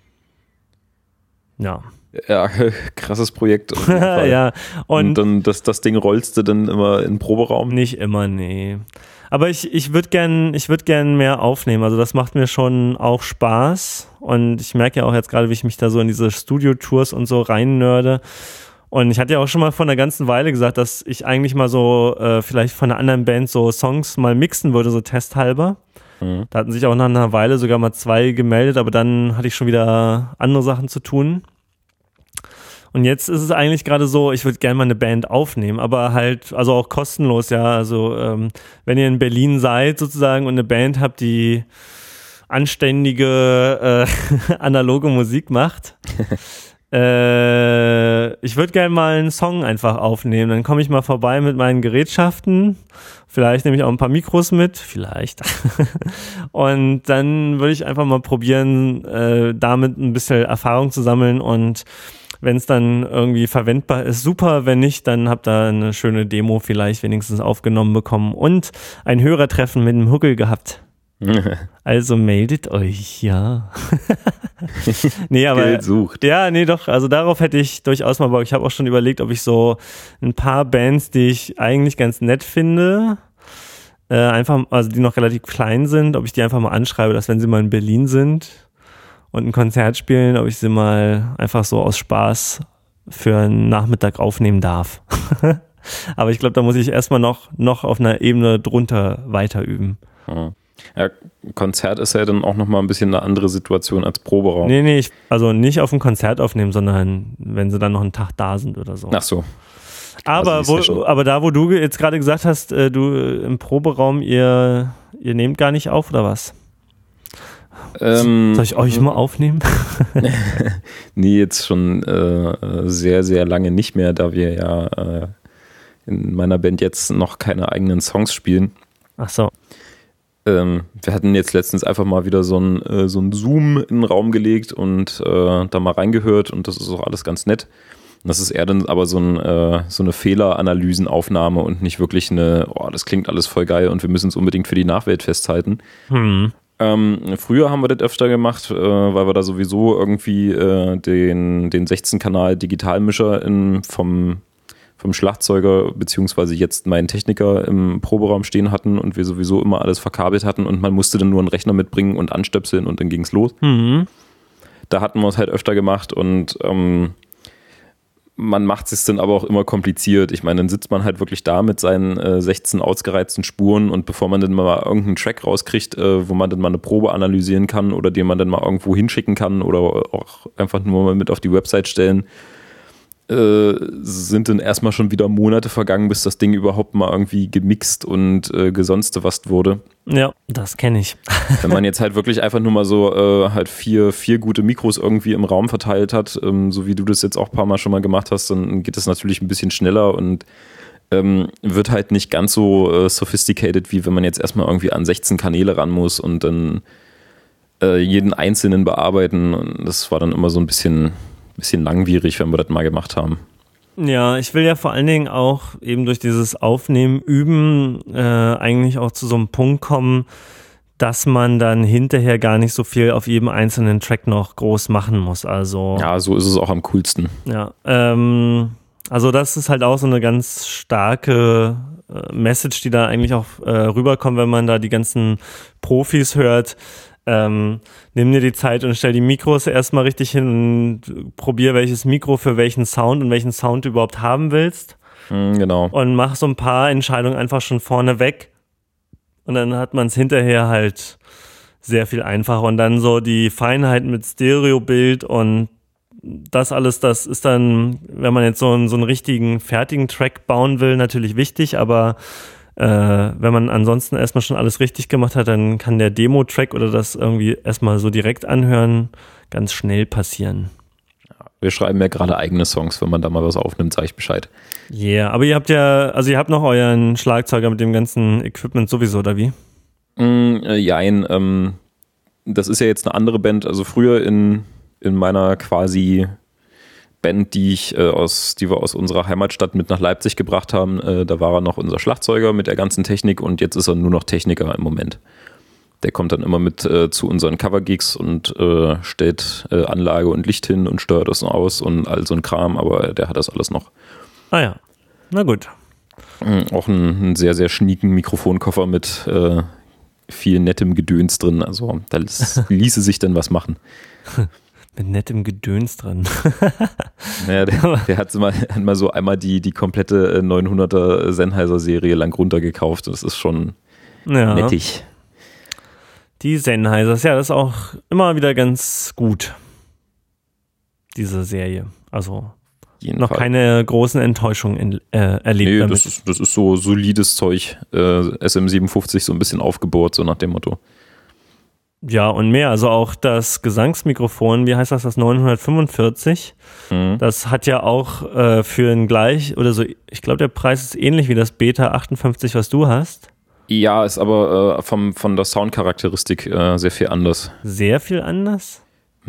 Ja. Ja, krasses Projekt. Auf jeden Fall. Ja, und dann das Ding rollst du dann immer in den Proberaum? Nicht immer, nee. Aber ich würde gern mehr aufnehmen. Also das macht mir schon auch Spaß. Und ich merke ja auch jetzt gerade, wie ich mich da so in diese Studio-Tours und so reinnörde. Und ich hatte ja auch schon mal vor einer ganzen Weile gesagt, dass ich eigentlich mal so vielleicht von einer anderen Band so Songs mal mixen würde, so testhalber. Mhm. Da hatten sich auch nach einer Weile sogar mal 2 gemeldet, aber dann hatte ich schon wieder andere Sachen zu tun. Und jetzt ist es eigentlich gerade so, ich würde gerne mal eine Band aufnehmen, aber halt, also auch kostenlos, ja. Also wenn ihr in Berlin seid sozusagen und eine Band habt, die anständige analoge Musik macht, ich würde gerne mal einen Song einfach aufnehmen. Dann komme ich mal vorbei mit meinen Gerätschaften. Vielleicht nehme ich auch ein paar Mikros mit. Vielleicht. Und dann würde ich einfach mal probieren, damit ein bisschen Erfahrung zu sammeln. Und wenn es dann irgendwie verwendbar ist, super. Wenn nicht, dann habt ihr eine schöne Demo vielleicht wenigstens aufgenommen bekommen und ein Hörertreffen mit dem Huckel gehabt. Also meldet euch, ja. Nee, aber Geld sucht. Ja, nee, doch, also darauf hätte ich durchaus mal Bock. Ich habe auch schon überlegt, ob ich so ein paar Bands, die ich eigentlich ganz nett finde, einfach, also die noch relativ klein sind, ob ich die einfach mal anschreibe, dass wenn sie mal in Berlin sind und ein Konzert spielen, ob ich sie mal einfach so aus Spaß für einen Nachmittag aufnehmen darf. Aber ich glaube, da muss ich erstmal noch auf einer Ebene drunter weiter üben. Ja, Konzert ist ja dann auch nochmal ein bisschen eine andere Situation als Proberaum. Nee, also nicht auf ein Konzert aufnehmen, sondern wenn sie dann noch einen Tag da sind oder so. Ach so. Aber da, wo du jetzt gerade gesagt hast, du im Proberaum, ihr nehmt gar nicht auf, oder was? Soll ich euch mal aufnehmen? Nee, jetzt schon sehr, sehr lange nicht mehr, da wir ja in meiner Band jetzt noch keine eigenen Songs spielen. Ach so. Wir hatten jetzt letztens einfach mal wieder so ein Zoom in den Raum gelegt und da mal reingehört und das ist auch alles ganz nett. Und das ist eher dann aber so eine Fehleranalysenaufnahme und nicht wirklich das klingt alles voll geil und wir müssen es unbedingt für die Nachwelt festhalten. Früher haben wir das öfter gemacht, weil wir da sowieso irgendwie den 16-Kanal Digitalmischer vom Schlagzeuger beziehungsweise jetzt meinen Techniker im Proberaum stehen hatten und wir sowieso immer alles verkabelt hatten und man musste dann nur einen Rechner mitbringen und anstöpseln und dann ging's los. Da hatten wir es halt öfter gemacht und man macht es dann aber auch immer kompliziert. Ich meine, dann sitzt man halt wirklich da mit seinen 16 ausgereizten Spuren und bevor man dann mal irgendeinen Track rauskriegt, wo man dann mal eine Probe analysieren kann oder den man dann mal irgendwo hinschicken kann oder auch einfach nur mal mit auf die Website stellen, sind dann erstmal schon wieder Monate vergangen, bis das Ding überhaupt mal irgendwie gemixt und gesonstewast wurde. Ja, das kenne ich. Wenn man jetzt halt wirklich einfach nur mal so halt vier gute Mikros irgendwie im Raum verteilt hat, so wie du das jetzt auch ein paar Mal schon mal gemacht hast, dann geht das natürlich ein bisschen schneller und wird halt nicht ganz so sophisticated, wie wenn man jetzt erstmal irgendwie an 16 Kanäle ran muss und dann jeden einzelnen bearbeiten. Und das war dann immer so ein bisschen langwierig, wenn wir das mal gemacht haben. Ja, ich will ja vor allen Dingen auch eben durch dieses Aufnehmen, Üben eigentlich auch zu so einem Punkt kommen, dass man dann hinterher gar nicht so viel auf jedem einzelnen Track noch groß machen muss. Also ja, so ist es auch am coolsten. Ja, also das ist halt auch so eine ganz starke Message, die da eigentlich auch rüberkommt, wenn man da die ganzen Profis hört. Nimm dir die Zeit und stell die Mikros erstmal richtig hin und probier, welches Mikro für welchen Sound und welchen Sound du überhaupt haben willst. Genau. Und mach so ein paar Entscheidungen einfach schon vorne weg. Und dann hat man es hinterher halt sehr viel einfacher. Und dann so die Feinheiten mit Stereobild und das alles, das ist dann, wenn man jetzt so einen richtigen, fertigen Track bauen will, natürlich wichtig, aber wenn man ansonsten erstmal schon alles richtig gemacht hat, dann kann der Demo-Track oder das irgendwie erstmal so direkt anhören ganz schnell passieren. Wir schreiben ja gerade eigene Songs, wenn man da mal was aufnimmt, sage ich Bescheid. Yeah, aber ihr habt noch euren Schlagzeuger mit dem ganzen Equipment sowieso, oder wie? Jein, das ist ja jetzt eine andere Band, also früher in meiner quasi Band, die wir aus unserer Heimatstadt mit nach Leipzig gebracht haben, da war er noch unser Schlagzeuger mit der ganzen Technik und jetzt ist er nur noch Techniker im Moment. Der kommt dann immer mit zu unseren Cover-Gigs und stellt Anlage und Licht hin und steuert das aus und all so ein Kram, aber der hat das alles noch. Ah ja, na gut. Auch einen sehr, sehr schnieken Mikrofonkoffer mit viel nettem Gedöns drin, also da ließe sich dann was machen. Mit nettem Gedöns drin. Naja, der hat mal so einmal die komplette 900er Sennheiser-Serie lang runtergekauft. Das ist schon nettig. Die Sennheisers, ja, das ist auch immer wieder ganz gut, diese Serie. Also noch keine großen Enttäuschungen erlebt. Nee, damit. Das ist so solides Zeug. SM57 so ein bisschen aufgebohrt, so nach dem Motto. Ja, und mehr. Also auch das Gesangsmikrofon, wie heißt das 945? Das hat ja auch für ein gleich, oder so, ich glaube, der Preis ist ähnlich wie das Beta 58, was du hast. Ja, ist aber von der Soundcharakteristik sehr viel anders. Sehr viel anders?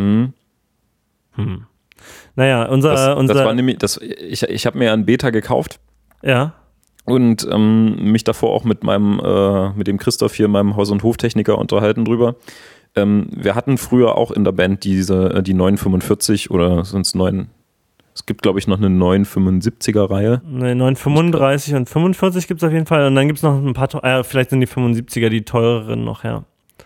Naja, unser das war nämlich, ich habe mir ein Beta gekauft. Ja. Und mich davor auch mit dem Christoph hier, meinem Haus- und Hoftechniker, unterhalten drüber. Wir hatten früher auch in der Band die 945 oder sonst 9. Es gibt, glaube ich, noch eine 975er-Reihe. Ne, 935 und 45 gibt es auf jeden Fall. Und dann gibt es noch ein paar, vielleicht sind die 75er die teureren noch, ja.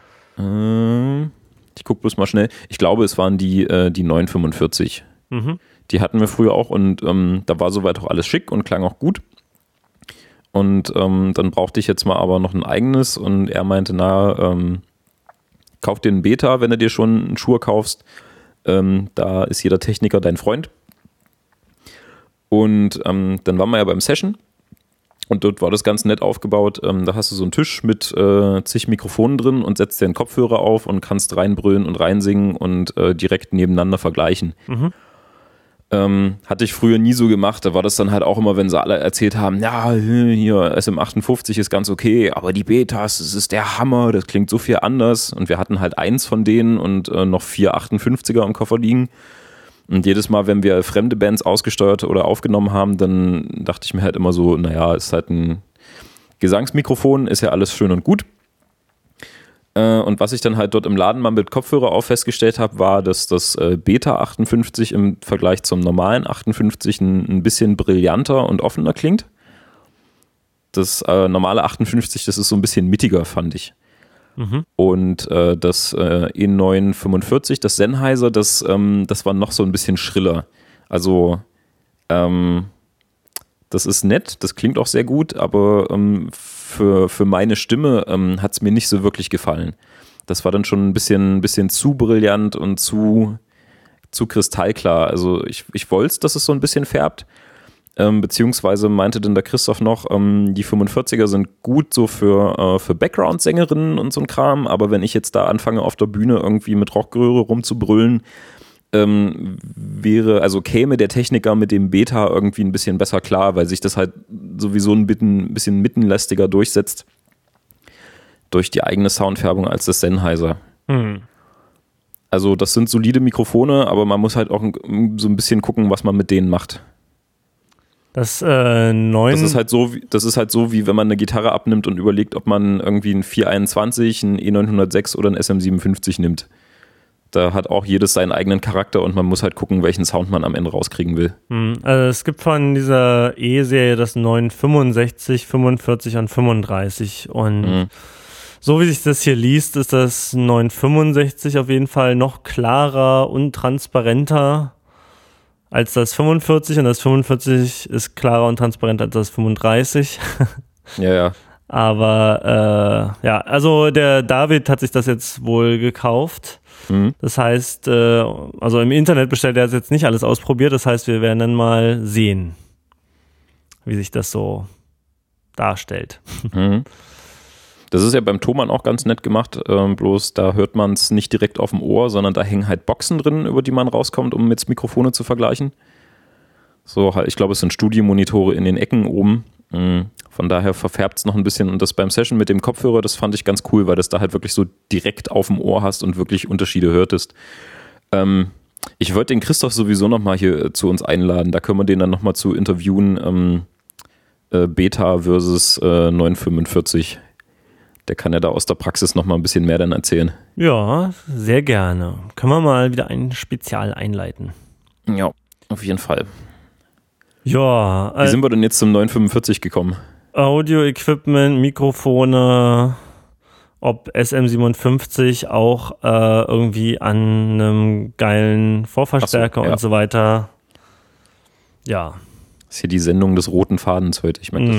Ich gucke bloß mal schnell. Ich glaube, es waren die 945. Die hatten wir früher auch und da war soweit auch alles schick und klang auch gut. Und dann brauchte ich jetzt mal aber noch ein eigenes und er meinte, kauf dir einen Beta, wenn du dir schon einen Shure kaufst. Da ist jeder Techniker dein Freund. Und dann waren wir ja beim Session und dort war das ganz nett aufgebaut. Da hast du so einen Tisch mit zig Mikrofonen drin und setzt dir einen Kopfhörer auf und kannst reinbrüllen und reinsingen und direkt nebeneinander vergleichen. Hatte ich früher nie so gemacht. Da war das dann halt auch immer, wenn sie alle erzählt haben, ja, hier SM58 ist ganz okay, aber die Betas, das ist der Hammer, das klingt so viel anders. Und wir hatten halt eins von denen und noch 4 58er im Koffer liegen. Und jedes Mal, wenn wir fremde Bands ausgesteuert oder aufgenommen haben, dann dachte ich mir halt immer so, naja, ist halt ein Gesangsmikrofon, ist ja alles schön und gut. Und was ich dann halt dort im Laden mal mit Kopfhörer auf festgestellt habe, war, dass das Beta 58 im Vergleich zum normalen 58 ein bisschen brillanter und offener klingt. Das normale 58, das ist so ein bisschen mittiger, fand ich. Und das E945, das Sennheiser, das war noch so ein bisschen schriller. Also das ist nett, das klingt auch sehr gut, aber für meine Stimme hat es mir nicht so wirklich gefallen. Das war dann schon ein bisschen zu brillant und zu kristallklar. Also ich wollte es, dass es so ein bisschen färbt. Beziehungsweise meinte dann der Christoph noch, die 45er sind gut so für Background-Sängerinnen und so ein Kram, aber wenn ich jetzt da anfange auf der Bühne irgendwie mit Rockröhre rumzubrüllen, käme der Techniker mit dem Beta irgendwie ein bisschen besser klar, weil sich das halt sowieso ein bisschen mittenlästiger durchsetzt durch die eigene Soundfärbung als das Sennheiser. Also das sind solide Mikrofone, aber man muss halt auch so ein bisschen gucken, was man mit denen macht. Das ist halt so, wie wenn man eine Gitarre abnimmt und überlegt, ob man irgendwie einen 421, einen E906 oder einen SM57 nimmt. Da hat auch jedes seinen eigenen Charakter und man muss halt gucken, welchen Sound man am Ende rauskriegen will. Also es gibt von dieser E-Serie das 965, 45 und 35 und so wie sich das hier liest, ist das 965 auf jeden Fall noch klarer und transparenter als das 45 und das 45 ist klarer und transparenter als das 35. Ja. Aber also der David hat sich das jetzt wohl gekauft. Das heißt, also im Internet bestellt, er hat jetzt nicht alles ausprobiert, das heißt, wir werden dann mal sehen, wie sich das so darstellt. Das ist ja beim Thomann auch ganz nett gemacht, bloß da hört man es nicht direkt auf dem Ohr, sondern da hängen halt Boxen drin, über die man rauskommt, um mit Mikrofone zu vergleichen. So, ich glaube, es sind Studiomonitore in den Ecken oben. Von daher verfärbt es noch ein bisschen und das beim Session mit dem Kopfhörer, das fand ich ganz cool, weil das da halt wirklich so direkt auf dem Ohr hast und wirklich Unterschiede hörtest. Ich wollte den Christoph sowieso nochmal hier zu uns einladen, da können wir den dann nochmal zu interviewen, Beta versus 945. Der kann ja da aus der Praxis nochmal ein bisschen mehr dann erzählen. Ja, sehr gerne. Können wir mal wieder ein Spezial einleiten. Ja, auf jeden Fall. Ja. Wie sind wir denn jetzt zum 945 gekommen? Audio-Equipment, Mikrofone, ob SM57 auch irgendwie an einem geilen Vorverstärker und so weiter. Ja. Das ist hier die Sendung des roten Fadens heute, ich merke das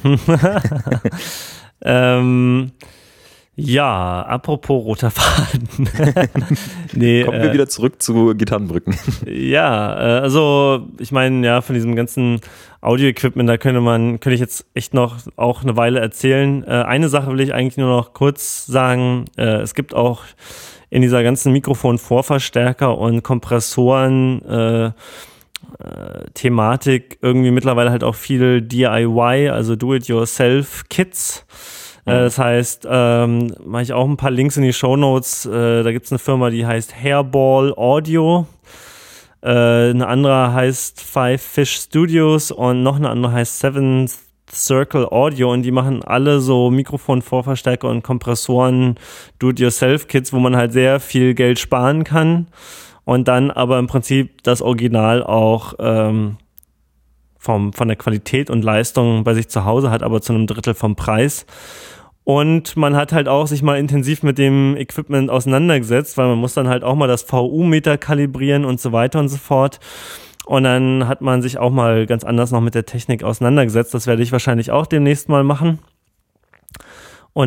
schon. Ja, apropos roter Faden. Nee, kommen wir wieder zurück zu Gitarrenbrücken. Ja, also ich meine, ja, von diesem ganzen Audio-Equipment, da könnte ich jetzt echt noch auch eine Weile erzählen. Eine Sache will ich eigentlich nur noch kurz sagen. Es gibt auch in dieser ganzen Mikrofon-Vorverstärker und Kompressoren Thematik irgendwie mittlerweile halt auch viel DIY, also Do-it-yourself-Kits. Das heißt, mache ich auch ein paar Links in die Shownotes. Da gibt es eine Firma, die heißt Hairball Audio. Eine andere heißt Five Fish Studios und noch eine andere heißt Seventh Circle Audio und die machen alle so Mikrofon-Vorverstärker und Kompressoren Do-it-yourself-Kits, wo man halt sehr viel Geld sparen kann und dann aber im Prinzip das Original auch von der Qualität und Leistung bei sich zu Hause hat, aber zu einem Drittel vom Preis. Und man hat halt auch sich mal intensiv mit dem Equipment auseinandergesetzt, weil man muss dann halt auch mal das VU-Meter kalibrieren und so weiter und so fort. Und dann hat man sich auch mal ganz anders noch mit der Technik auseinandergesetzt. Das werde ich wahrscheinlich auch demnächst mal machen. Und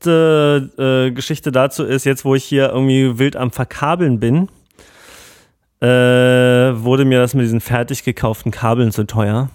letzte Geschichte dazu ist, jetzt wo ich hier irgendwie wild am Verkabeln bin, wurde mir das mit diesen fertig gekauften Kabeln zu teuer.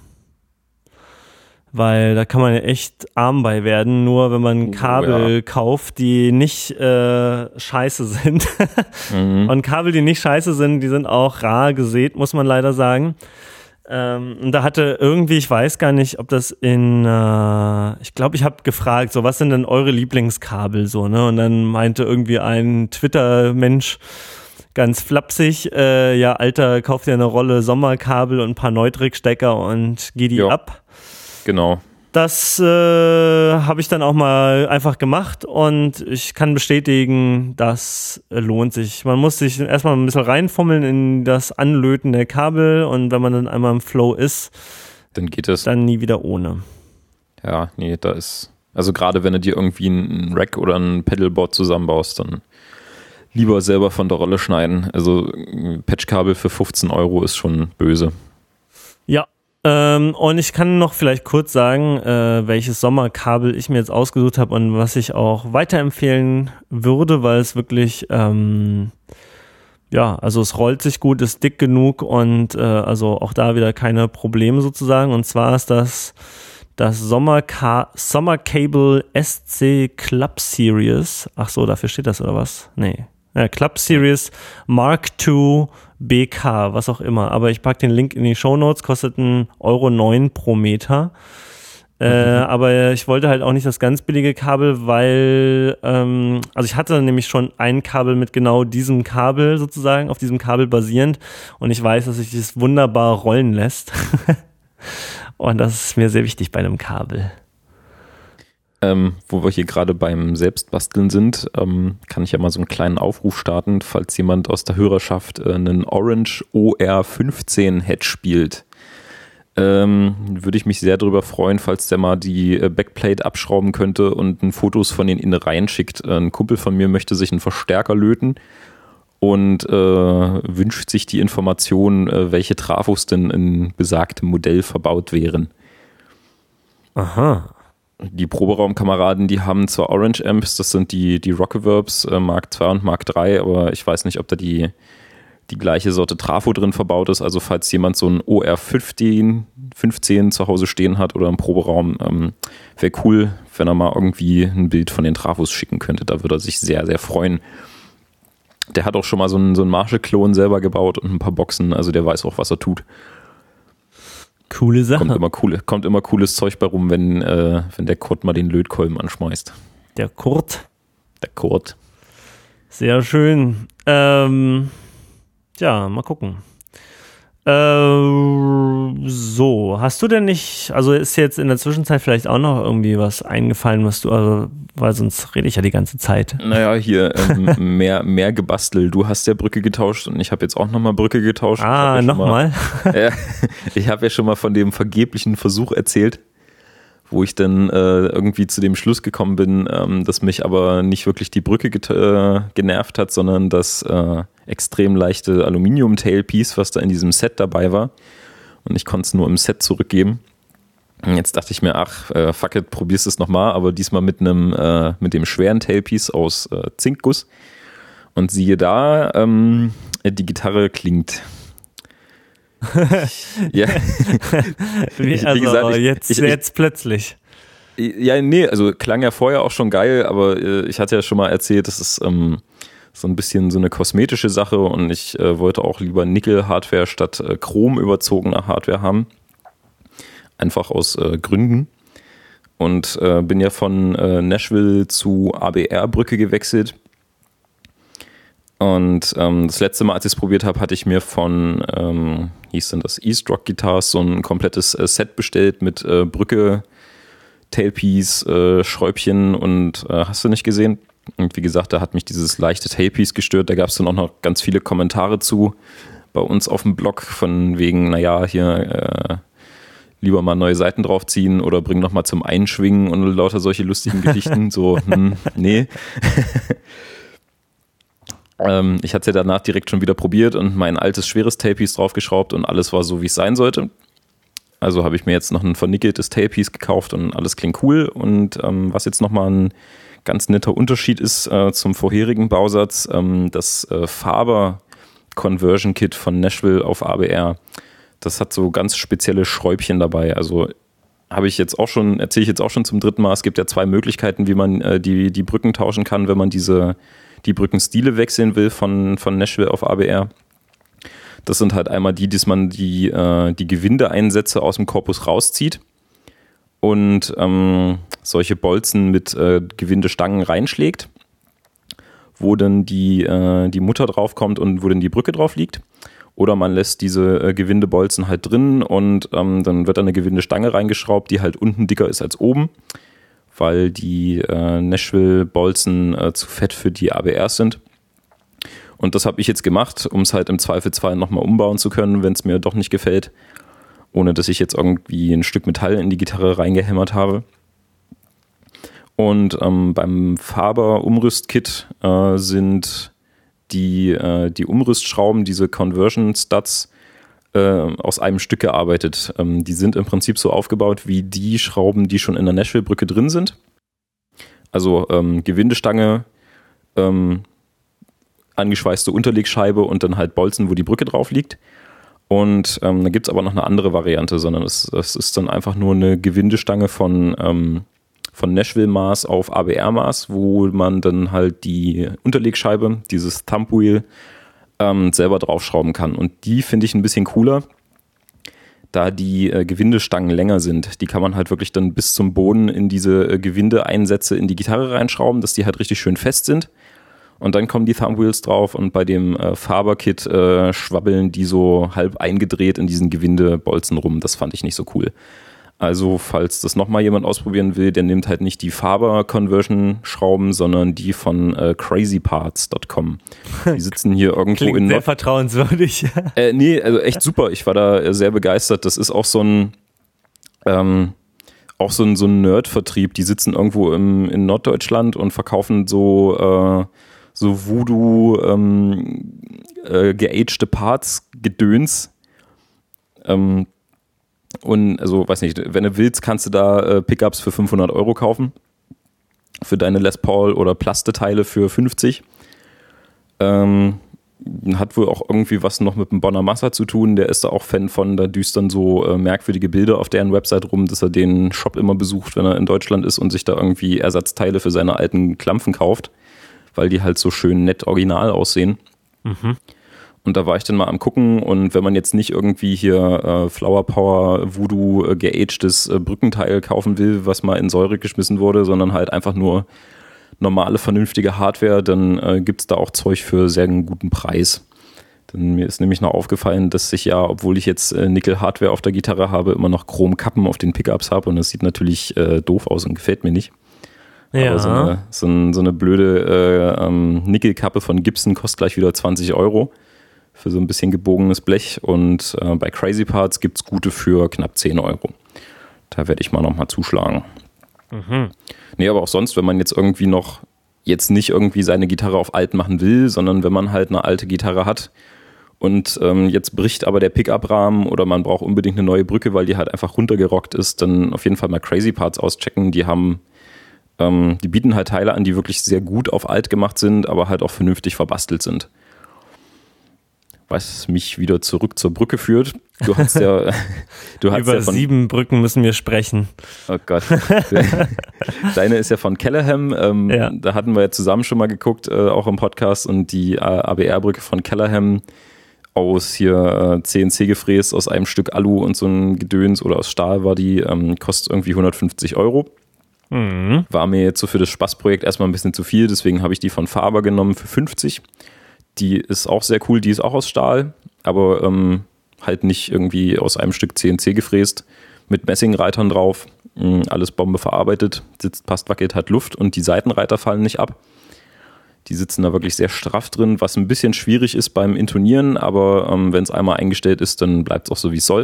Weil da kann man ja echt arm bei werden, nur wenn man Kabel kauft, die nicht scheiße sind. Und Kabel, die nicht scheiße sind, die sind auch rar gesät, muss man leider sagen. Und da hatte irgendwie, ich weiß gar nicht, ob das ich glaube, ich habe gefragt, so was sind denn eure Lieblingskabel so, ne? Und dann meinte irgendwie ein Twitter-Mensch ganz flapsig, ja, Alter, kauf dir eine Rolle Sommerkabel und ein paar Neutrik-Stecker und geh die ab. Genau. Das habe ich dann auch mal einfach gemacht und ich kann bestätigen, das lohnt sich. Man muss sich erstmal ein bisschen reinfummeln in das Anlöten der Kabel und wenn man dann einmal im Flow ist, dann geht es. Dann nie wieder ohne. Ja, nee, da ist, also gerade wenn du dir irgendwie ein Rack oder ein Pedalboard zusammenbaust, dann lieber selber von der Rolle schneiden. Also Patchkabel für 15 € ist schon böse. Ja. Und ich kann noch vielleicht kurz sagen, welches Sommerkabel ich mir jetzt ausgesucht habe und was ich auch weiterempfehlen würde, weil es wirklich, also es rollt sich gut, ist dick genug und also auch da wieder keine Probleme sozusagen. Und zwar ist das Sommercable SC Club Series. Ach so, dafür steht das oder was? Nee. Ja, Club Series Mark II BK, was auch immer. Aber ich packe den Link in die Shownotes, kostet 1,09 € pro Meter. Aber ich wollte halt auch nicht das ganz billige Kabel, weil, also ich hatte nämlich schon ein Kabel mit genau diesem Kabel sozusagen, auf diesem Kabel basierend. Und ich weiß, dass sich das wunderbar rollen lässt. Und das ist mir sehr wichtig bei einem Kabel. Wo wir hier gerade beim Selbstbasteln sind, kann ich ja mal so einen kleinen Aufruf starten, falls jemand aus der Hörerschaft einen Orange OR15 Head spielt. Würde ich mich sehr darüber freuen, falls der mal die Backplate abschrauben könnte und Fotos von den Innereien schickt. Ein Kumpel von mir möchte sich einen Verstärker löten und wünscht sich die Information, welche Trafos denn in besagtem Modell verbaut wären. Aha. Die Proberaumkameraden, die haben zwar Orange Amps, das sind die Rockaverbs Mark II und Mark III, aber ich weiß nicht, ob da die gleiche Sorte Trafo drin verbaut ist. Also falls jemand so ein OR15 zu Hause stehen hat oder im Proberaum, wäre cool, wenn er mal irgendwie ein Bild von den Trafos schicken könnte. Da würde er sich sehr, sehr freuen. Der hat auch schon mal so einen Marshall-Klon selber gebaut und ein paar Boxen, also der weiß auch, was er tut. Coole Sache. Kommt immer cooles Zeug bei rum, wenn der Kurt mal den Lötkolben anschmeißt. Der Kurt. Sehr schön. Mal gucken. So, hast du denn nicht, also ist jetzt in der Zwischenzeit vielleicht auch noch irgendwie was eingefallen, was du, also, weil sonst rede ich ja die ganze Zeit. Naja, hier mehr gebastelt. Du hast ja Brücke getauscht und ich habe jetzt auch nochmal Brücke getauscht. Ah, nochmal? Ich habe ja schon mal von dem vergeblichen Versuch erzählt, wo ich dann irgendwie zu dem Schluss gekommen bin, dass mich aber nicht wirklich die Brücke genervt hat, sondern das extrem leichte Aluminium-Tailpiece, was da in diesem Set dabei war. Und ich konnte es nur im Set zurückgeben. Und jetzt dachte ich mir, fuck it, probierst es nochmal, aber diesmal mit dem schweren Tailpiece aus Zinkguss. Und siehe da, die Gitarre klingt. Ja. Wie gesagt, jetzt plötzlich. Ja, nee, also klang ja vorher auch schon geil, aber ich hatte ja schon mal erzählt, das ist so ein bisschen so eine kosmetische Sache und ich wollte auch lieber Nickel-Hardware statt Chrom überzogener Hardware haben. Einfach aus Gründen. Und bin ja von Nashville zu ABR-Brücke gewechselt. Und das letzte Mal, als ich es probiert habe, hatte ich mir von, hieß denn das, East Rock Guitars, so ein komplettes Set bestellt mit Brücke, Tailpiece, Schräubchen und hast du nicht gesehen? Und wie gesagt, da hat mich dieses leichte Tailpiece gestört. Da gab es dann auch noch ganz viele Kommentare zu bei uns auf dem Blog von wegen, naja, hier lieber mal neue Seiten draufziehen oder bring noch mal zum Einschwingen und lauter solche lustigen Geschichten. So, nee. Ich hatte es ja danach direkt schon wieder probiert und mein altes, schweres Tailpiece draufgeschraubt und alles war so, wie es sein sollte. Also habe ich mir jetzt noch ein vernickeltes Tailpiece gekauft und alles klingt cool. Und was jetzt nochmal ein ganz netter Unterschied ist zum vorherigen Bausatz, das Faber Conversion Kit von Nashville auf ABR. Das hat so ganz spezielle Schräubchen dabei. Also erzähle ich jetzt auch schon zum 3. Mal. Es gibt ja 2 Möglichkeiten, wie man die Brücken tauschen kann, wenn man die Brückenstile wechseln will von Nashville auf ABR. Das sind halt einmal dass man die Gewindeeinsätze aus dem Korpus rauszieht und solche Bolzen mit Gewindestangen reinschlägt, wo dann die Mutter draufkommt und wo dann die Brücke drauf liegt. Oder man lässt diese Gewindebolzen halt drin und dann wird da eine Gewindestange reingeschraubt, die halt unten dicker ist als oben, weil die Nashville-Bolzen zu fett für die ABRs sind. Und das habe ich jetzt gemacht, um es halt im Zweifelsfall nochmal umbauen zu können, wenn es mir doch nicht gefällt, ohne dass ich jetzt irgendwie ein Stück Metall in die Gitarre reingehämmert habe. Und beim Faber-Umrüstkit sind die Umrüstschrauben, diese Conversion Studs, aus einem Stück gearbeitet. Die sind im Prinzip so aufgebaut wie die Schrauben, die schon in der Nashville-Brücke drin sind. Also Gewindestange, angeschweißte Unterlegscheibe und dann halt Bolzen, wo die Brücke drauf liegt. Und da gibt es aber noch eine andere Variante, sondern es ist dann einfach nur eine Gewindestange von Nashville-Maß auf ABR-Maß, wo man dann halt die Unterlegscheibe, dieses Thumbwheel, selber draufschrauben kann. Und die finde ich ein bisschen cooler, da die Gewindestangen länger sind. Die kann man halt wirklich dann bis zum Boden in diese Gewindeeinsätze in die Gitarre reinschrauben, dass die halt richtig schön fest sind. Und dann kommen die Thumbwheels drauf und bei dem Faber-Kit schwabbeln die so halb eingedreht in diesen Gewindebolzen rum. Das fand ich nicht so cool. Also falls das nochmal jemand ausprobieren will, der nimmt halt nicht die Faber-Conversion-Schrauben, sondern die von crazyparts.com. Die sitzen hier irgendwo Klingt sehr vertrauenswürdig. Nee, also echt super. Ich war da sehr begeistert. Das ist auch so ein Nerd-Vertrieb. Die sitzen irgendwo in Norddeutschland und verkaufen so Voodoo geagte Parts-Gedöns. Und also, weiß nicht, wenn du willst, kannst du da Pickups für 500 € kaufen. Für deine Les Paul oder Plasteteile für 50. Hat wohl auch irgendwie was noch mit dem Bonner Massa zu tun. Der ist da auch Fan von, da düstern so merkwürdige Bilder auf deren Website rum, dass er den Shop immer besucht, wenn er in Deutschland ist und sich da irgendwie Ersatzteile für seine alten Klampfen kauft, weil die halt so schön nett original aussehen. Mhm. Und da war ich dann mal am gucken und wenn man jetzt nicht irgendwie hier Flower Power Voodoo geagtes Brückenteil kaufen will, was mal in Säure geschmissen wurde, sondern halt einfach nur normale, vernünftige Hardware, dann gibt's da auch Zeug für sehr einen guten Preis. Denn mir ist nämlich noch aufgefallen, dass ich ja, obwohl ich jetzt Nickel-Hardware auf der Gitarre habe, immer noch Chromkappen auf den Pickups habe und das sieht natürlich doof aus und gefällt mir nicht. Ja. Aber so eine blöde Nickelkappe von Gibson kostet gleich wieder 20 € für so ein bisschen gebogenes Blech und bei Crazy Parts gibt es gute für knapp 10 €. Da werde ich mal nochmal zuschlagen. Mhm. Nee, aber auch sonst, wenn man jetzt nicht irgendwie seine Gitarre auf alt machen will, sondern wenn man halt eine alte Gitarre hat und jetzt bricht aber der Pickup-Rahmen oder man braucht unbedingt eine neue Brücke, weil die halt einfach runtergerockt ist, dann auf jeden Fall mal Crazy Parts auschecken. Die bieten halt Teile an, die wirklich sehr gut auf alt gemacht sind, aber halt auch vernünftig verbastelt sind. Was mich wieder zurück zur Brücke führt. Über 7 Brücken müssen wir sprechen. Oh Gott. Deine ist ja von Callahan. Ja. Da hatten wir ja zusammen schon mal geguckt, auch im Podcast. Und die ABR-Brücke von Callahan aus hier CNC gefräst, aus einem Stück Alu und so ein Gedöns oder aus Stahl war die, kostet irgendwie 150 €. Mhm. War mir jetzt so für das Spaßprojekt erstmal ein bisschen zu viel. Deswegen habe ich die von Faber genommen für 50. Die ist auch sehr cool, die ist auch aus Stahl, aber halt nicht irgendwie aus einem Stück CNC gefräst, mit Messingreitern drauf, alles Bombe verarbeitet, sitzt, passt, wackelt, hat Luft und die Seitenreiter fallen nicht ab. Die sitzen da wirklich sehr straff drin, was ein bisschen schwierig ist beim Intonieren, aber wenn es einmal eingestellt ist, dann bleibt es auch so, wie es soll.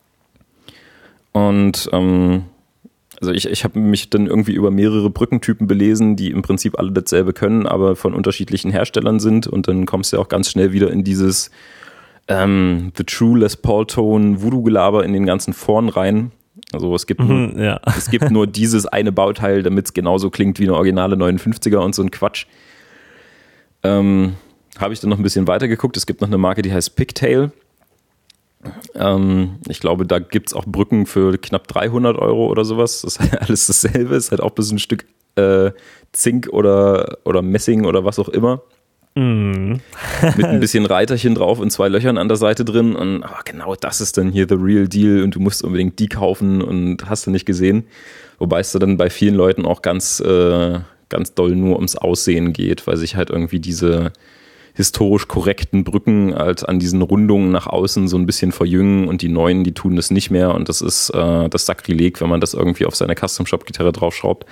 Und also ich habe mich dann irgendwie über mehrere Brückentypen belesen, die im Prinzip alle dasselbe können, aber von unterschiedlichen Herstellern sind und dann kommst du ja auch ganz schnell wieder in dieses The True Les Paul Tone Voodoo-Gelaber in den ganzen Foren rein. Also es gibt nur dieses eine Bauteil, damit es genauso klingt wie eine originale 59er und so ein Quatsch. habe ich dann noch ein bisschen weiter geguckt. Es gibt noch eine Marke, die heißt Pigtail. Ich glaube, da gibt es auch Brücken für knapp 300 Euro oder sowas. Das ist halt alles dasselbe. Ist halt auch bis ein Stück Zink oder Messing oder was auch immer. Mit ein bisschen Reiterchen drauf und 2 Löchern an der Seite drin. Und genau das ist dann hier the real deal und du musst unbedingt die kaufen und hast du nicht gesehen. Wobei es dann bei vielen Leuten auch ganz doll nur ums Aussehen geht, weil sich halt irgendwie diese historisch korrekten Brücken halt an diesen Rundungen nach außen so ein bisschen verjüngen und die neuen, die tun das nicht mehr und das ist das Sakrileg, wenn man das irgendwie auf seine Custom-Shop-Gitarre draufschraubt.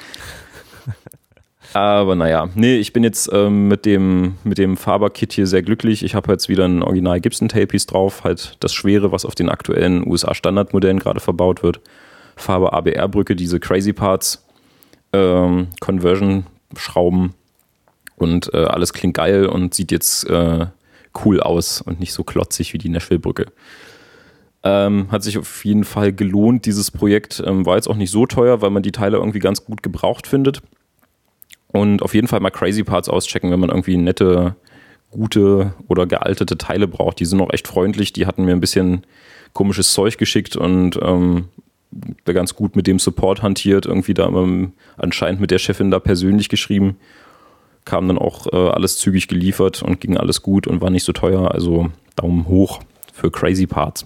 Aber naja, ich bin jetzt mit dem Faber-Kit hier sehr glücklich. Ich habe jetzt wieder ein Original Gibson-Tailpiece drauf, halt das Schwere, was auf den aktuellen USA-Standardmodellen gerade verbaut wird. Faber ABR-Brücke, diese Crazy Parts, Conversion-Schrauben und alles klingt geil und sieht jetzt cool aus und nicht so klotzig wie die Nashville-Brücke. Hat sich auf jeden Fall gelohnt, dieses Projekt. War jetzt auch nicht so teuer, weil man die Teile irgendwie ganz gut gebraucht findet. Und auf jeden Fall mal Crazy Parts auschecken, wenn man irgendwie nette, gute oder gealtete Teile braucht. Die sind auch echt freundlich. Die hatten mir ein bisschen komisches Zeug geschickt und ganz gut mit dem Support hantiert. Irgendwie da anscheinend mit der Chefin da persönlich geschrieben. Kam dann auch alles zügig geliefert und ging alles gut und war nicht so teuer. Also Daumen hoch für Crazy Parts.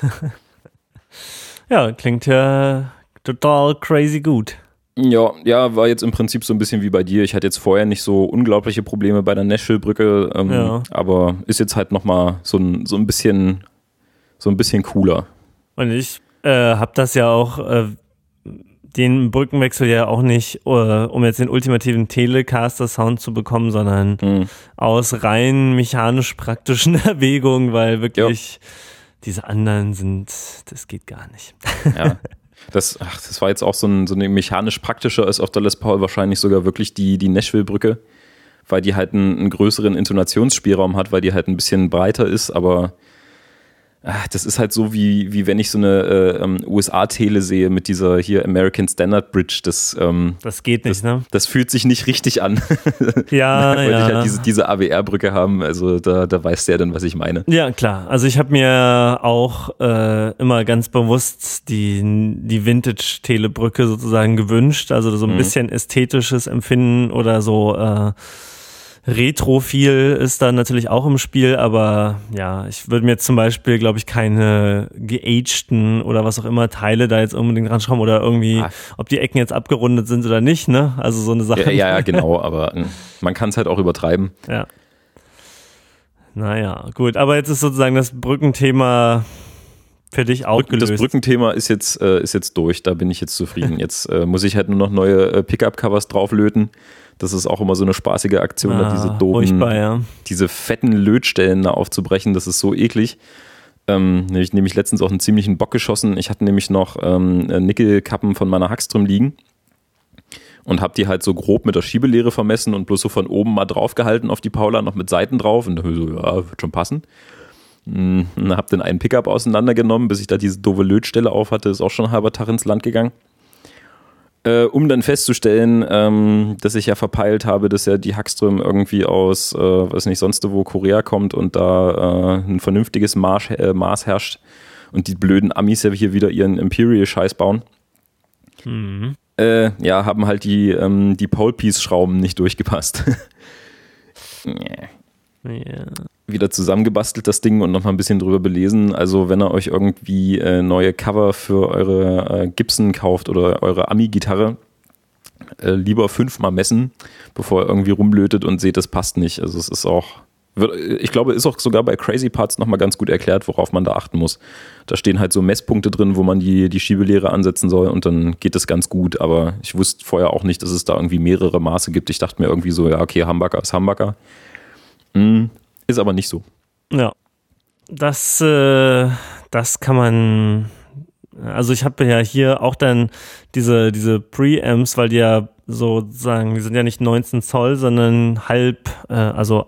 Ja, klingt ja total crazy gut. Ja, war jetzt im Prinzip so ein bisschen wie bei dir. Ich hatte jetzt vorher nicht so unglaubliche Probleme bei der Nashville-Brücke, aber ist jetzt halt nochmal so ein bisschen cooler. Und ich habe das ja auch, den Brückenwechsel ja auch nicht, um jetzt den ultimativen Telecaster-Sound zu bekommen, sondern aus rein mechanisch-praktischen Erwägungen, weil wirklich diese anderen das geht gar nicht. Ja. Das war jetzt auch so eine mechanisch-praktische, ist auf der Les Paul wahrscheinlich sogar wirklich die Nashville-Brücke, weil die halt einen größeren Intonationsspielraum hat, weil die halt ein bisschen breiter ist, aber das ist halt so, wie wenn ich so eine USA-Tele sehe mit dieser hier American Standard Bridge. Das geht nicht, ne? Das fühlt sich nicht richtig an. Ja, weil ich halt diese AWR-Brücke haben, also da weiß der dann, was ich meine. Ja, klar. Also ich habe mir auch immer ganz bewusst die Vintage-Telebrücke sozusagen gewünscht, also so ein bisschen ästhetisches Empfinden oder so Retrophil ist da natürlich auch im Spiel, aber ja, ich würde mir zum Beispiel, glaube ich, keine geagten oder was auch immer Teile da jetzt unbedingt ranschrauben oder irgendwie, ob die Ecken jetzt abgerundet sind oder nicht, ne? Also so eine Sache. Ja, genau, aber man kann es halt auch übertreiben. Ja. Naja, gut, aber jetzt ist sozusagen das Brückenthema für dich auch gelöst. Das Brückenthema ist jetzt durch, da bin ich jetzt zufrieden. Jetzt muss ich halt nur noch neue Pickup-Covers drauflöten. Das ist auch immer so eine spaßige Aktion, da diese doofen, diese fetten Lötstellen da aufzubrechen, das ist so eklig. Nämlich letztens auch einen ziemlichen Bock geschossen. Ich hatte nämlich noch Nickelkappen von meiner Hackström liegen und habe die halt so grob mit der Schiebelehre vermessen und bloß so von oben mal draufgehalten auf die Paula, noch mit Seiten drauf und so, ja, wird schon passen. Und habe dann einen Pickup auseinandergenommen, bis ich da diese doofe Lötstelle auf hatte, ist auch schon ein halber Tag ins Land gegangen. Um dann festzustellen, dass ich ja verpeilt habe, dass ja die Hackström irgendwie aus, weiß nicht, sonst wo Korea kommt und da ein vernünftiges Maß herrscht und die blöden Amis ja hier wieder ihren Imperial-Scheiß bauen. Haben halt die Pole-Piece-Schrauben nicht durchgepasst. Ja. Wieder zusammengebastelt das Ding und nochmal ein bisschen drüber belesen. Also wenn ihr euch irgendwie neue Cover für eure Gibson kauft oder eure Ami-Gitarre, lieber 5-mal messen, bevor ihr irgendwie rumlötet und seht, das passt nicht. Also es ist auch, ich glaube, ist auch sogar bei Crazy Parts nochmal ganz gut erklärt, worauf man da achten muss. Da stehen halt so Messpunkte drin, wo man die Schiebelehre ansetzen soll und dann geht es ganz gut. Aber ich wusste vorher auch nicht, dass es da irgendwie mehrere Maße gibt. Ich dachte mir irgendwie so, ja okay, Humbucker ist Humbucker. Ist aber nicht so. Ja, das kann man, also ich habe ja hier auch dann diese Preamps, weil die ja sozusagen, die sind ja nicht 19 Zoll, sondern halb, also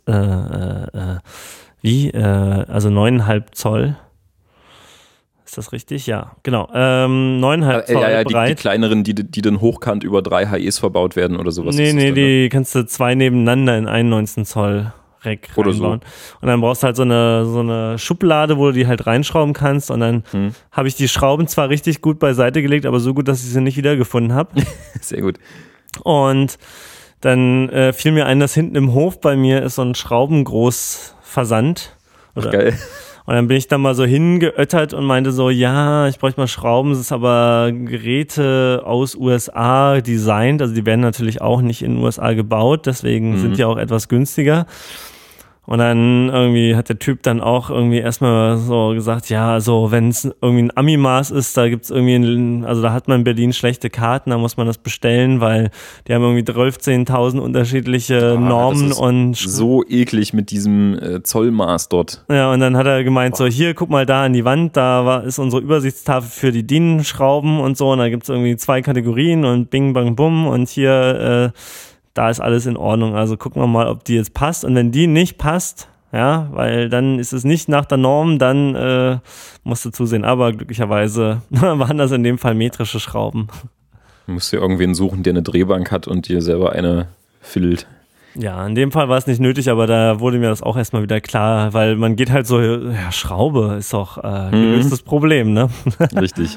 9,5 Zoll. Ist das richtig? Ja, genau. 9,5 Zoll breit. Die kleineren, die dann hochkant über 3 HEs verbaut werden oder sowas. Nee, die kannst du 2 nebeneinander in einen 19 Zoll Rack reinbauen. So. Und dann brauchst du halt so eine Schublade, wo du die halt reinschrauben kannst. Und dann habe ich die Schrauben zwar richtig gut beiseite gelegt, aber so gut, dass ich sie nicht wiedergefunden habe. Sehr gut. Und dann fiel mir ein, dass hinten im Hof bei mir ist so ein Schraubengroßversand. Ach, geil. Und dann bin ich da mal so hingeöttert und meinte so, ja, ich bräuchte mal Schrauben, das ist aber Geräte aus USA designt, also die werden natürlich auch nicht in den USA gebaut, deswegen sind die auch etwas günstiger. Und dann irgendwie hat der Typ dann auch irgendwie erstmal so gesagt, ja, so wenn es irgendwie ein Ami-Maß ist, da gibt's irgendwie, also da hat man in Berlin schlechte Karten, da muss man das bestellen, weil die haben irgendwie 12.000 unterschiedliche Normen und so eklig mit diesem Zollmaß dort. Ja, und dann hat er gemeint, so hier, guck mal da an die Wand, ist unsere Übersichtstafel für die DIN-Schrauben und so, und da gibt's irgendwie 2 Kategorien und bing, bang, bum und hier da ist alles in Ordnung, also gucken wir mal, ob die jetzt passt. Und wenn die nicht passt, ja, weil dann ist es nicht nach der Norm, dann musst du zusehen. Aber glücklicherweise waren das in dem Fall metrische Schrauben. Du musst dir irgendwen suchen, der eine Drehbank hat und dir selber eine fiddelt. Ja, in dem Fall war es nicht nötig, aber da wurde mir das auch erstmal wieder klar, weil man geht halt so, ja, Schraube ist doch gelöstes Problem, ne? Richtig.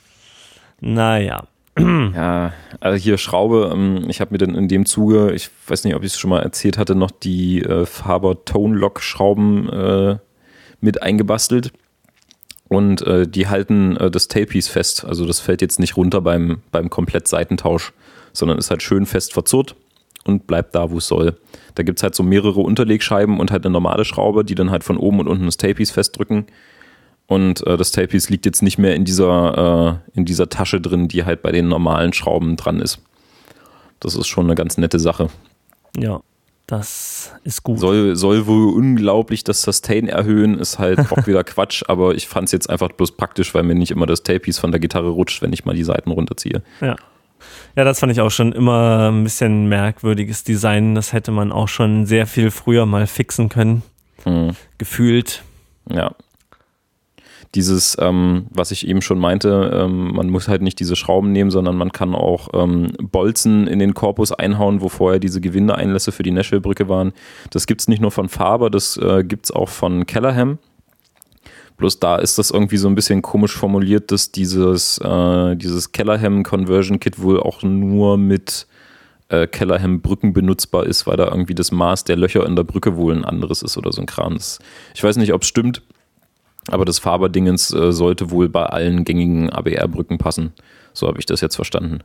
Naja. Ja, also hier Schraube, ich habe mir dann in dem Zuge, ich weiß nicht, ob ich es schon mal erzählt hatte, noch die Faber Tone Lock Schrauben mit eingebastelt und die halten das Tailpiece fest, also das fällt jetzt nicht runter beim Komplett-Seitentausch, sondern ist halt schön fest verzurrt und bleibt da, wo es soll. Da gibt es halt so mehrere Unterlegscheiben und halt eine normale Schraube, die dann halt von oben und unten das Tailpiece festdrücken. Und das Tailpiece liegt jetzt nicht mehr in dieser Tasche drin, die halt bei den normalen Schrauben dran ist. Das ist schon eine ganz nette Sache. Ja, das ist gut. Soll wohl unglaublich das Sustain erhöhen, ist halt auch wieder Quatsch, aber ich fand es jetzt einfach bloß praktisch, weil mir nicht immer das Tailpiece von der Gitarre rutscht, wenn ich mal die Seiten runterziehe. Ja. Ja, das fand ich auch schon immer ein bisschen merkwürdiges Design. Das hätte man auch schon sehr viel früher mal fixen können. Gefühlt. Ja. Dieses, was ich eben schon meinte, man muss halt nicht diese Schrauben nehmen, sondern man kann auch Bolzen in den Korpus einhauen, wo vorher diese Gewindeeinlässe für die Nashville-Brücke waren. Das gibt es nicht nur von Faber, das gibt es auch von Callahan. Bloß da ist das irgendwie so ein bisschen komisch formuliert, dass dieses Callahan Conversion Kit wohl auch nur mit Callahan Brücken benutzbar ist, weil da irgendwie das Maß der Löcher in der Brücke wohl ein anderes ist oder so ein Kram. Ich weiß nicht, ob es stimmt. Aber das Faber-Dingens sollte wohl bei allen gängigen ABR-Brücken passen. So habe ich das jetzt verstanden.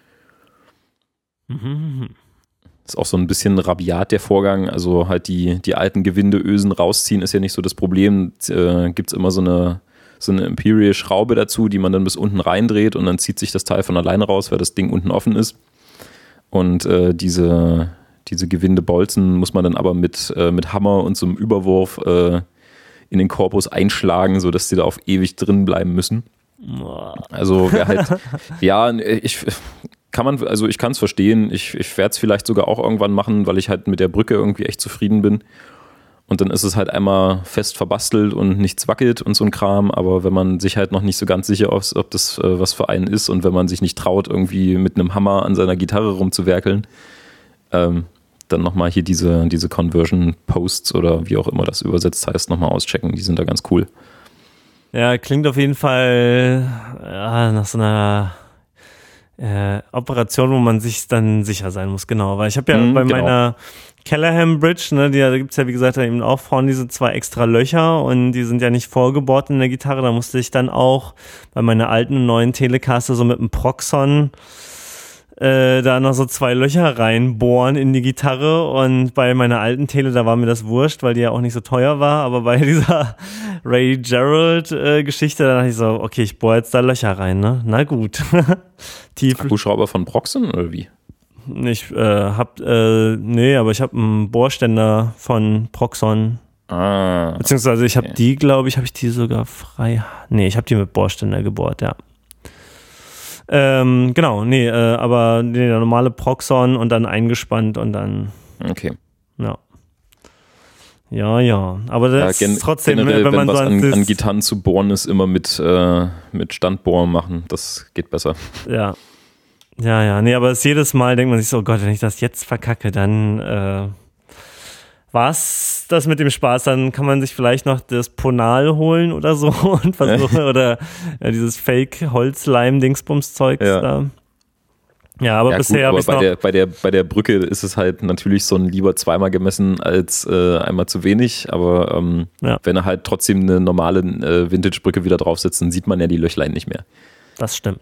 Ist auch so ein bisschen rabiat der Vorgang. Also halt die alten Gewindeösen rausziehen ist ja nicht so das Problem. Gibt es immer so eine Imperial-Schraube dazu, die man dann bis unten reindreht und dann zieht sich das Teil von alleine raus, weil das Ding unten offen ist. Und diese Gewindebolzen muss man dann aber mit Hammer und so einem Überwurf in den Korpus einschlagen, sodass die da auf ewig drin bleiben müssen. Also wer halt, ja, ich kann es verstehen. Ich werde es vielleicht sogar auch irgendwann machen, weil ich halt mit der Brücke irgendwie echt zufrieden bin. Und dann ist es halt einmal fest verbastelt und nichts wackelt und so ein Kram. Aber wenn man sich halt noch nicht so ganz sicher ist, ob das was für einen ist und wenn man sich nicht traut, irgendwie mit einem Hammer an seiner Gitarre rumzuwerkeln, dann nochmal hier diese Conversion-Posts oder wie auch immer das übersetzt heißt, nochmal auschecken. Die sind da ganz cool. Ja, klingt auf jeden Fall nach so einer Operation, wo man sich dann sicher sein muss, genau. Weil ich habe ja bei meiner Callahan Bridge, ne, da gibt's ja wie gesagt eben auch vorne diese 2 extra Löcher und die sind ja nicht vorgebohrt in der Gitarre. Da musste ich dann auch bei meiner alten und neuen Telecaster so mit einem Proxon da noch so 2 Löcher reinbohren in die Gitarre und bei meiner alten Tele, da war mir das wurscht, weil die ja auch nicht so teuer war, aber bei dieser Ray Gerald Geschichte, da dachte ich so, okay, ich bohre jetzt da Löcher rein, ne? Na gut. Akkuschrauber von Proxon oder wie? Ich aber ich habe einen Bohrständer von Proxon. Beziehungsweise ich habe die, glaube ich, habe ich die sogar frei. Nee, ich habe die mit Bohrständer gebohrt, ja. Genau, aber der normale Proxon und dann eingespannt und dann. Okay. Ja. Aber das ist trotzdem, generell, wenn man was so an Gitarren zu bohren ist, immer mit Standbohren machen. Das geht besser. Ja. Nee, aber jedes Mal denkt man sich so, oh Gott, wenn ich das jetzt verkacke, dann war's das mit dem Spaß. Dann kann man sich vielleicht noch das Ponal holen oder so und versuchen, oder dieses Fake-Holzleim-Dingsbums-Zeugs da. Ja, aber bisher habe ich noch... Bei der Brücke ist es halt natürlich so ein lieber zweimal gemessen als einmal zu wenig, aber wenn er halt trotzdem eine normale Vintage-Brücke wieder draufsetzt, dann sieht man ja die Löchlein nicht mehr. Das stimmt.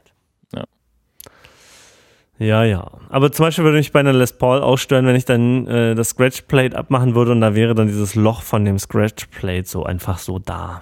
Ja. Aber zum Beispiel würde mich bei einer Les Paul auch stören, wenn ich dann das Scratch-Plate abmachen würde und da wäre dann dieses Loch von dem Scratch-Plate so einfach so da.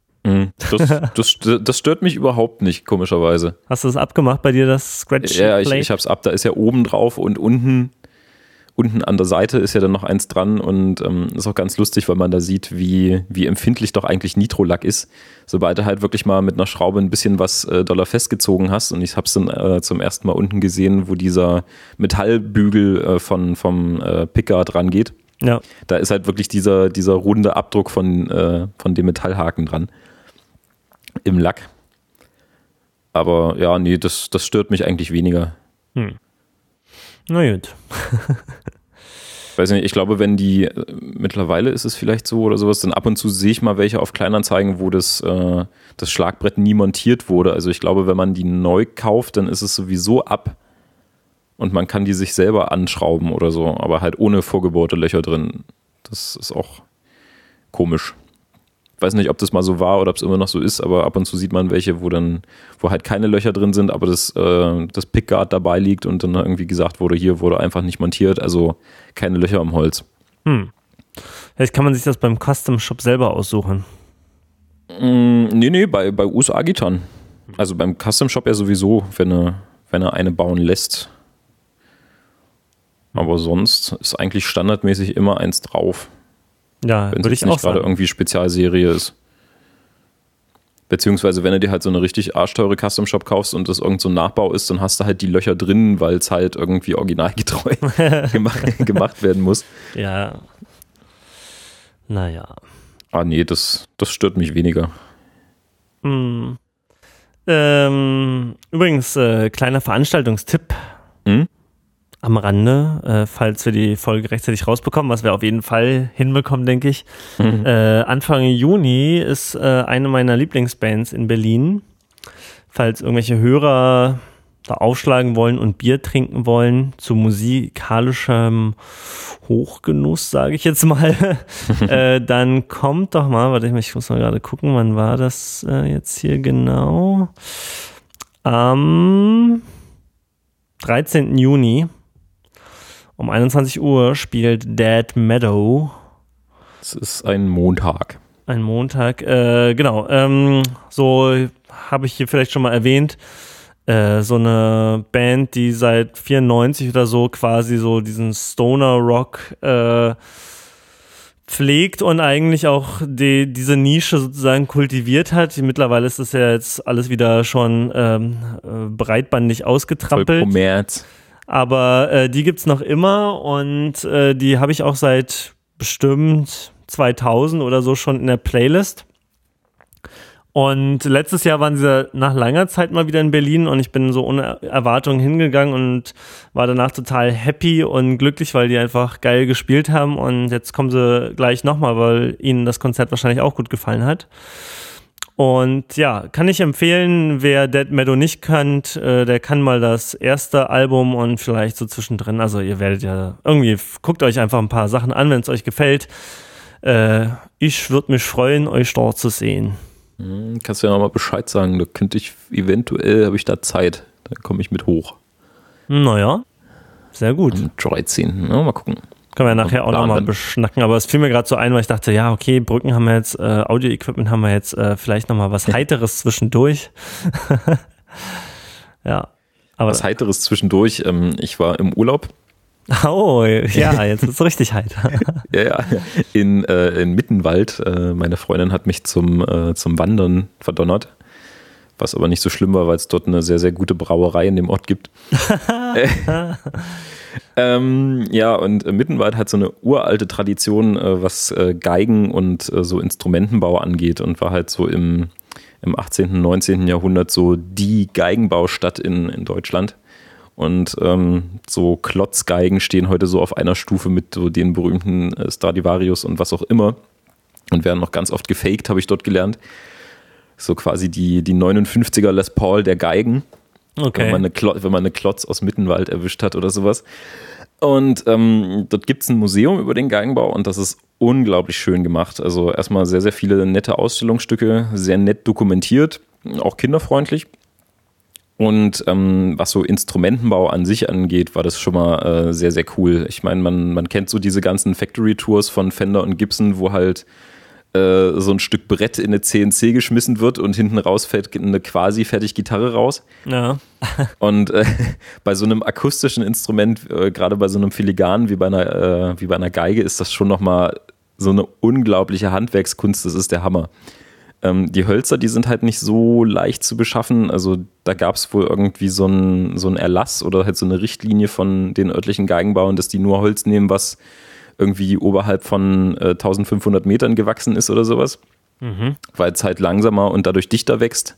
Das stört mich überhaupt nicht, komischerweise. Hast du das abgemacht bei dir, das Scratch-Plate? Ja, ich hab's ab. Da ist ja oben drauf und unten an der Seite ist ja dann noch eins dran und ist auch ganz lustig, weil man da sieht, wie empfindlich doch eigentlich Nitrolack ist. Sobald du halt wirklich mal mit einer Schraube ein bisschen was doller festgezogen hast, und ich hab's dann zum ersten Mal unten gesehen, wo dieser Metallbügel vom Picker dran geht. Ja. Da ist halt wirklich dieser runde Abdruck von dem Metallhaken dran im Lack. Aber ja, nee, das stört mich eigentlich weniger. Na gut. Weiß nicht, ich glaube, wenn die, mittlerweile ist es vielleicht so oder sowas, dann ab und zu sehe ich mal welche auf Kleinanzeigen, wo das Schlagbrett nie montiert wurde. Also ich glaube, wenn man die neu kauft, dann ist es sowieso ab und man kann die sich selber anschrauben oder so, aber halt ohne vorgebohrte Löcher drin. Das ist auch komisch. Ich weiß nicht, ob das mal so war oder ob es immer noch so ist, aber ab und zu sieht man welche, wo halt keine Löcher drin sind, aber das Pickguard dabei liegt und dann irgendwie gesagt wurde, hier wurde einfach nicht montiert, also keine Löcher am Holz. Vielleicht kann man sich das beim Custom Shop selber aussuchen. Nee, bei USA-Gitarren. Also beim Custom Shop ja sowieso, wenn er eine bauen lässt. Aber sonst ist eigentlich standardmäßig immer eins drauf. Ja, würde ich auch sagen. Wenn es nicht gerade irgendwie Spezialserie ist. Beziehungsweise, wenn du dir halt so eine richtig arschteure Custom Shop kaufst und das irgend so ein Nachbau ist, dann hast du halt die Löcher drin, weil es halt irgendwie originalgetreu gemacht werden muss. Ja. Naja. Nee, das stört mich weniger. Übrigens, kleiner Veranstaltungstipp. Am Rande, falls wir die Folge rechtzeitig rausbekommen, was wir auf jeden Fall hinbekommen, denke ich. Anfang Juni ist eine meiner Lieblingsbands in Berlin. Falls irgendwelche Hörer da aufschlagen wollen und Bier trinken wollen, zu musikalischem Hochgenuss, sage ich jetzt mal, dann kommt doch mal, warte, ich muss mal gerade gucken, wann war das jetzt hier genau? Am 13. Juni um 21 Uhr spielt Dead Meadow. Es ist ein Montag. Ein Montag, genau. So habe ich hier vielleicht schon mal erwähnt. So eine Band, die seit 94 oder so quasi so diesen Stoner Rock pflegt und eigentlich auch diese Nische sozusagen kultiviert hat. Mittlerweile ist das ja jetzt alles wieder schon breitbandig ausgetrampelt. Voll Kommerz. Aber die gibt's noch immer und die habe ich auch seit bestimmt 2000 oder so schon in der Playlist. Und letztes Jahr waren sie nach langer Zeit mal wieder in Berlin und ich bin so ohne Erwartungen hingegangen und war danach total happy und glücklich, weil die einfach geil gespielt haben und jetzt kommen sie gleich nochmal, weil ihnen das Konzert wahrscheinlich auch gut gefallen hat. Und ja, kann ich empfehlen, wer Dead Meadow nicht kennt, der kann mal das erste Album und vielleicht so zwischendrin, also ihr werdet ja irgendwie, guckt euch einfach ein paar Sachen an, wenn es euch gefällt. Ich würde mich freuen, euch dort zu sehen. Kannst du ja nochmal Bescheid sagen, da könnte ich eventuell, habe ich da Zeit, dann komme ich mit hoch. Naja, sehr gut. Am 13. Ja, mal gucken. Können wir nachher auch nochmal beschnacken, aber es fiel mir gerade so ein, weil ich dachte, ja, okay, Brücken haben wir jetzt, Audio-Equipment haben wir jetzt, vielleicht nochmal was Heiteres zwischendurch. Ja. Aber was Heiteres zwischendurch, ich war im Urlaub. Oh, ja, jetzt ist es richtig heiter. Ja, in Mittenwald. Meine Freundin hat mich zum Wandern verdonnert. Was aber nicht so schlimm war, weil es dort eine sehr, sehr gute Brauerei in dem Ort gibt. Ja, und Mittenwald hat so eine uralte Tradition, was Geigen und so Instrumentenbau angeht und war halt so im 18., 19. Jahrhundert so die Geigenbaustadt in Deutschland. Und so Klotzgeigen stehen heute so auf einer Stufe mit so den berühmten Stradivarius und was auch immer und werden noch ganz oft gefaked, habe ich dort gelernt. So quasi die 59er Les Paul der Geigen, Okay. wenn man eine Klotz aus Mittenwald erwischt hat oder sowas. Und dort gibt es ein Museum über den Geigenbau und das ist unglaublich schön gemacht. Also erstmal sehr, sehr viele nette Ausstellungsstücke, sehr nett dokumentiert, auch kinderfreundlich. Und was so Instrumentenbau an sich angeht, war das schon mal sehr, sehr cool. Ich meine, man kennt so diese ganzen Factory-Tours von Fender und Gibson, wo halt so ein Stück Brett in eine CNC geschmissen wird und hinten raus fällt eine quasi fertig Gitarre raus. Ja. Und bei so einem akustischen Instrument, gerade bei so einem Filigan wie bei einer Geige, ist das schon nochmal so eine unglaubliche Handwerkskunst. Das ist der Hammer. Die Hölzer, die sind halt nicht so leicht zu beschaffen. Also da gab es wohl irgendwie so einen Erlass oder halt so eine Richtlinie von den örtlichen Geigenbauern, dass die nur Holz nehmen, was irgendwie oberhalb von 1500 Metern gewachsen ist oder sowas. Weil es halt langsamer und dadurch dichter wächst.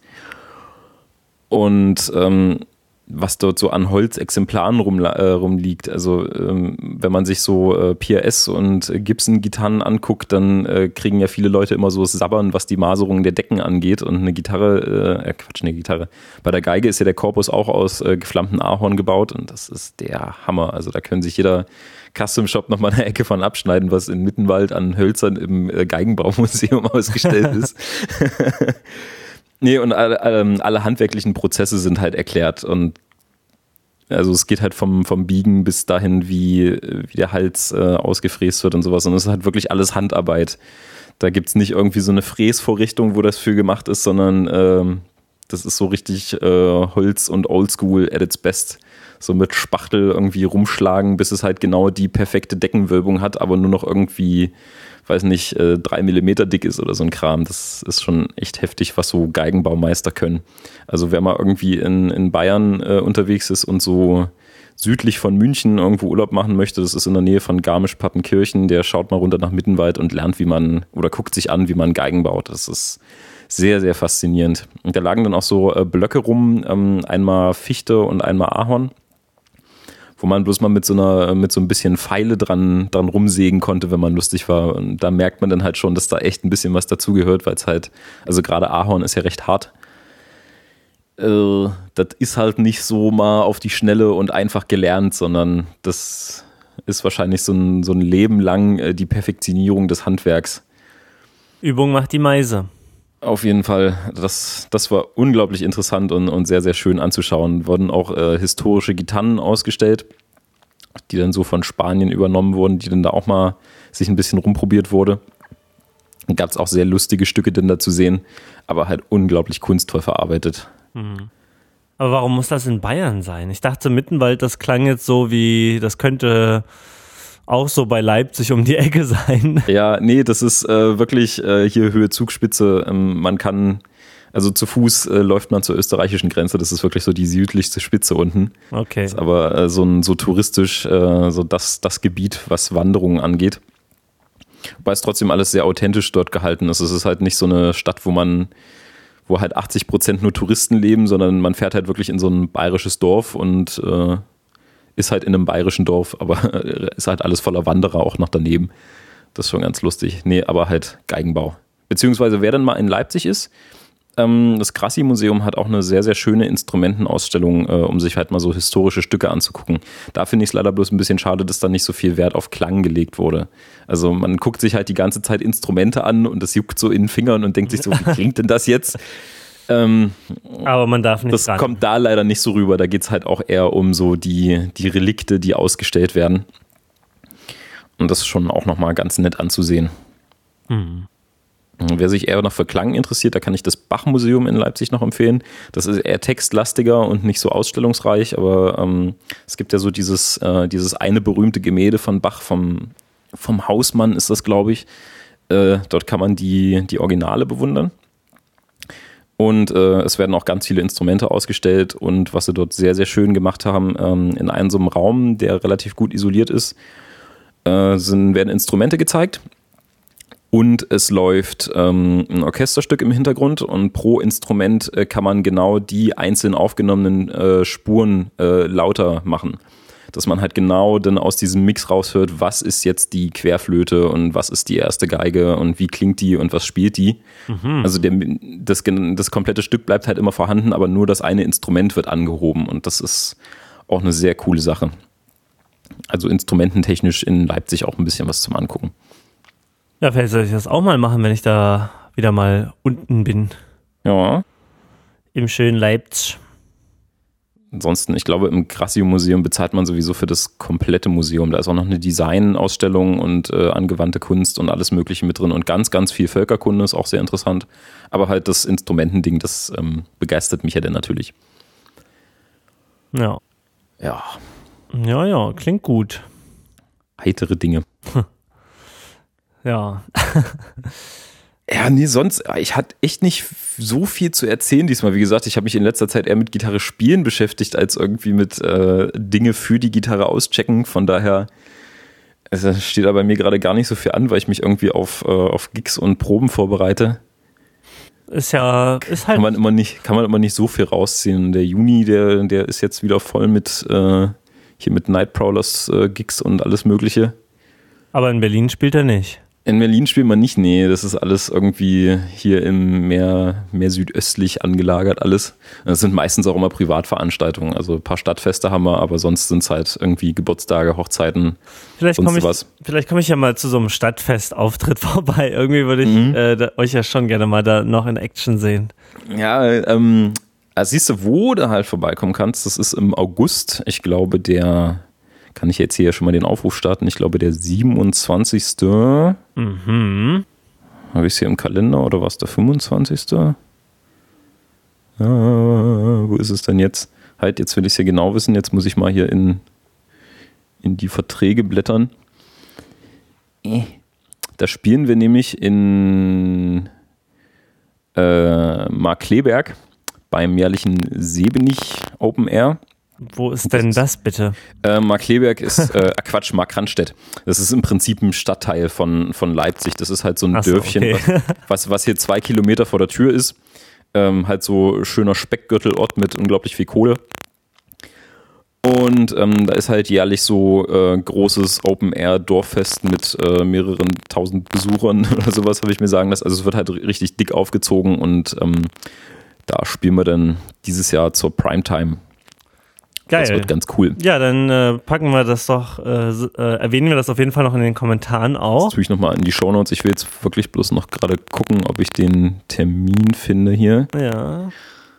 Und was dort so an Holzexemplaren rumliegt. Also wenn man sich so PRS und Gibson-Gitarren anguckt, dann kriegen ja viele Leute immer so das Sabbern, was die Maserung der Decken angeht. Und eine Gitarre. Bei der Geige ist ja der Korpus auch aus geflammtem Ahorn gebaut und das ist der Hammer. Also da können sich jeder Custom-Shop nochmal eine Ecke von abschneiden, was in Mittenwald an Hölzern im Geigenbaumuseum ausgestellt ist. Nee, und alle handwerklichen Prozesse sind halt erklärt und also es geht halt vom Biegen bis dahin, wie der Hals ausgefräst wird und sowas und es ist halt wirklich alles Handarbeit. Da gibt's nicht irgendwie so eine Fräsvorrichtung, wo das für gemacht ist, sondern das ist so richtig Holz und Oldschool at its best. So mit Spachtel irgendwie rumschlagen, bis es halt genau die perfekte Deckenwölbung hat, aber nur noch irgendwie, weiß nicht, 3 Millimeter dick ist oder so ein Kram. Das ist schon echt heftig, was so Geigenbaumeister können. Also wer mal irgendwie in Bayern unterwegs ist und so südlich von München irgendwo Urlaub machen möchte, das ist in der Nähe von Garmisch-Partenkirchen, der schaut mal runter nach Mittenwald und lernt, oder guckt sich an, wie man Geigen baut. Das ist sehr, sehr faszinierend. Und da lagen dann auch so Blöcke rum, einmal Fichte und einmal Ahorn, wo man bloß mal mit so ein bisschen Pfeile dran rumsägen konnte, wenn man lustig war. Und da merkt man dann halt schon, dass da echt ein bisschen was dazugehört, weil es halt, also gerade Ahorn ist ja recht hart. Das ist halt nicht so mal auf die Schnelle und einfach gelernt, sondern das ist wahrscheinlich so ein Leben lang die Perfektionierung des Handwerks. Übung macht die Meise. Auf jeden Fall, das war unglaublich interessant und sehr, sehr schön anzuschauen. Wurden auch historische Gitarren ausgestellt, die dann so von Spanien übernommen wurden, die dann da auch mal sich ein bisschen rumprobiert wurde. Dann gab es auch sehr lustige Stücke dann da zu sehen, aber halt unglaublich kunstvoll verarbeitet. Aber warum muss das in Bayern sein? Ich dachte, Mittenwald, das klang jetzt so wie, das könnte auch so bei Leipzig um die Ecke sein. Ja, nee, das ist wirklich hier Höhe Zugspitze. Man kann, also zu Fuß läuft man zur österreichischen Grenze. Das ist wirklich so die südlichste Spitze unten. Okay. Das ist aber so touristisch, so das Gebiet, was Wanderungen angeht. Wobei es trotzdem alles sehr authentisch dort gehalten ist. Es ist halt nicht so eine Stadt, wo halt 80% nur Touristen leben, sondern man fährt halt wirklich in so ein bayerisches Dorf und ist halt in einem bayerischen Dorf, aber ist halt alles voller Wanderer auch noch daneben. Das ist schon ganz lustig. Nee, aber halt Geigenbau. Beziehungsweise wer dann mal in Leipzig ist, das Grassi-Museum hat auch eine sehr, sehr schöne Instrumentenausstellung, um sich halt mal so historische Stücke anzugucken. Da finde ich es leider bloß ein bisschen schade, dass da nicht so viel Wert auf Klang gelegt wurde. Also man guckt sich halt die ganze Zeit Instrumente an und das juckt so in den Fingern und denkt sich so, wie klingt denn das jetzt? Aber man darf nicht das ran. kommt da leider nicht so rüber. Da geht es halt auch eher um so die Relikte, die ausgestellt werden. Und das ist schon auch nochmal ganz nett anzusehen. Wer sich eher noch für Klang interessiert, da kann ich das Bach-Museum in Leipzig noch empfehlen. Das ist eher textlastiger und nicht so ausstellungsreich, aber es gibt ja so dieses eine berühmte Gemälde von Bach, vom Hausmann ist das, glaube ich. Dort kann man die Originale bewundern. Und es werden auch ganz viele Instrumente ausgestellt und was sie dort sehr, sehr schön gemacht haben, in einem so einem Raum, der relativ gut isoliert ist, werden Instrumente gezeigt Und es läuft ein Orchesterstück im Hintergrund und pro Instrument kann man genau die einzeln aufgenommenen Spuren lauter machen. Dass man halt genau dann aus diesem Mix raushört, was ist jetzt die Querflöte und was ist die erste Geige und wie klingt die und was spielt die. Also das komplette Stück bleibt halt immer vorhanden, aber nur das eine Instrument wird angehoben und das ist auch eine sehr coole Sache. Also instrumententechnisch in Leipzig auch ein bisschen was zum Angucken. Ja, vielleicht soll ich das auch mal machen, wenn ich da wieder mal unten bin. Ja. Im schönen Leipzig. Ansonsten, ich glaube, im Grassio-Museum bezahlt man sowieso für das komplette Museum. Da ist auch noch eine Designausstellung und angewandte Kunst und alles Mögliche mit drin und ganz, ganz viel Völkerkunde, ist auch sehr interessant. Aber halt das Instrumentending, das begeistert mich ja dann natürlich. Ja. Ja. Ja, klingt gut. Heitere Dinge. Ja. Ja, nee, sonst, ich hatte echt nicht so viel zu erzählen diesmal. Wie gesagt, ich habe mich in letzter Zeit eher mit Gitarre spielen beschäftigt, als irgendwie mit Dinge für die Gitarre auschecken. Von daher steht da bei mir gerade gar nicht so viel an, weil ich mich irgendwie auf Gigs und Proben vorbereite. Ist halt. Kann man immer nicht so viel rausziehen. Der Juni, der ist jetzt wieder voll mit hier mit Night Prowlers Gigs und alles Mögliche. Aber in Berlin spielt er nicht. In Berlin spielt man nicht, nee, das ist alles irgendwie hier im mehr südöstlich angelagert alles. Das sind meistens auch immer Privatveranstaltungen, also ein paar Stadtfeste haben wir, aber sonst sind es halt irgendwie Geburtstage, Hochzeiten, Vielleicht komme ich ja mal zu so einem Stadtfestauftritt vorbei. Irgendwie würde ich euch ja schon gerne mal da noch in Action sehen. Ja, also siehst du, wo du halt vorbeikommen kannst, das ist im August, ich glaube kann ich jetzt hier schon mal den Aufruf starten? Ich glaube, der 27. Habe ich es hier im Kalender oder war es der 25.? Wo ist es denn jetzt? Halt, jetzt will ich es ja genau wissen. Jetzt muss ich mal hier in die Verträge blättern. Da spielen wir nämlich in Markkleeberg beim jährlichen Sebenich Open Air. Wo ist denn das bitte? Markkleeberg ist, Markkranstädt. Das ist im Prinzip ein Stadtteil von Leipzig. Das ist halt so ein Dörfchen, okay. was hier 2 Kilometer vor der Tür ist. Halt so schöner Speckgürtelort mit unglaublich viel Kohle. Und da ist halt jährlich so großes Open-Air-Dorffest mit mehreren tausend Besuchern oder sowas, habe ich mir sagen lassen. Also es wird halt richtig dick aufgezogen und da spielen wir dann dieses Jahr zur Primetime. Geil. Das wird ganz cool. Ja, dann packen wir das doch, erwähnen wir das auf jeden Fall noch in den Kommentaren auch. Das tue ich nochmal in die Shownotes. Ich will jetzt wirklich bloß noch gerade gucken, ob ich den Termin finde hier. Ja.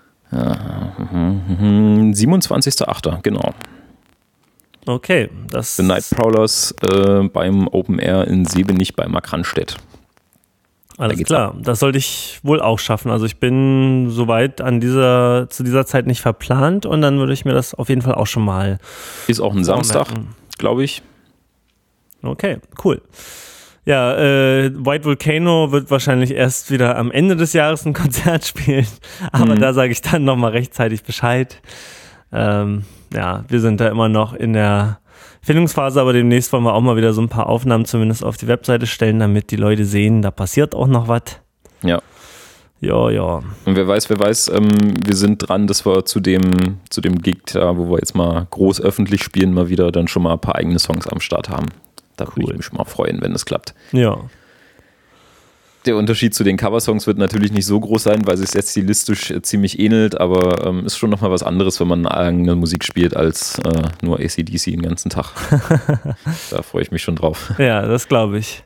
27.08., genau. Okay. The Night Prowlers beim Open Air in Sebenich bei Markkranstädt. Alles klar, das sollte ich wohl auch schaffen. Also ich bin soweit zu dieser Zeit nicht verplant und dann würde ich mir das auf jeden Fall auch schon mal ist auch ein Samstag, glaube ich. Okay, cool. Ja, White Volcano wird wahrscheinlich erst wieder am Ende des Jahres ein Konzert spielen, aber da sage ich dann nochmal rechtzeitig Bescheid. Ja, wir sind da immer noch in der Findungsphase, aber demnächst wollen wir auch mal wieder so ein paar Aufnahmen zumindest auf die Webseite stellen, damit die Leute sehen, da passiert auch noch was. Ja. Ja. Und wer weiß, wir sind dran, dass wir zu dem Gig da, wo wir jetzt mal groß öffentlich spielen, mal wieder dann schon mal ein paar eigene Songs am Start haben. Da würde ich mich schon mal freuen, wenn es klappt. Ja. Der Unterschied zu den Coversongs wird natürlich nicht so groß sein, weil es jetzt stilistisch ziemlich ähnelt, aber ist schon nochmal was anderes, wenn man eigene Musik spielt, als nur AC/DC den ganzen Tag. Da freue ich mich schon drauf. Ja, das glaube ich.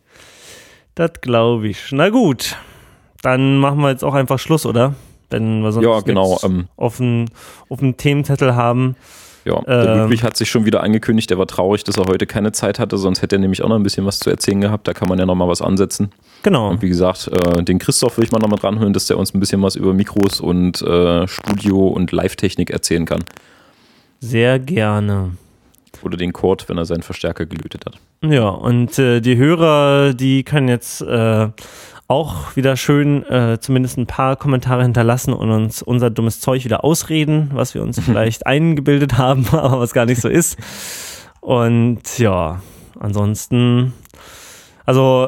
Na gut, dann machen wir jetzt auch einfach Schluss, oder? Wenn wir sonst auf dem Themenzettel haben. Ja, der Ludwig hat sich schon wieder angekündigt, er war traurig, dass er heute keine Zeit hatte, sonst hätte er nämlich auch noch ein bisschen was zu erzählen gehabt, da kann man ja nochmal was ansetzen. Genau. Und wie gesagt, den Christoph will ich mal nochmal dranhören, dass der uns ein bisschen was über Mikros und Studio und Live-Technik erzählen kann. Sehr gerne. Oder den Kurt, wenn er seinen Verstärker gelötet hat. Ja, und die Hörer, die können jetzt auch wieder schön zumindest ein paar Kommentare hinterlassen und uns unser dummes Zeug wieder ausreden, was wir uns vielleicht eingebildet haben, aber was gar nicht so ist. Und ja, ansonsten, Also,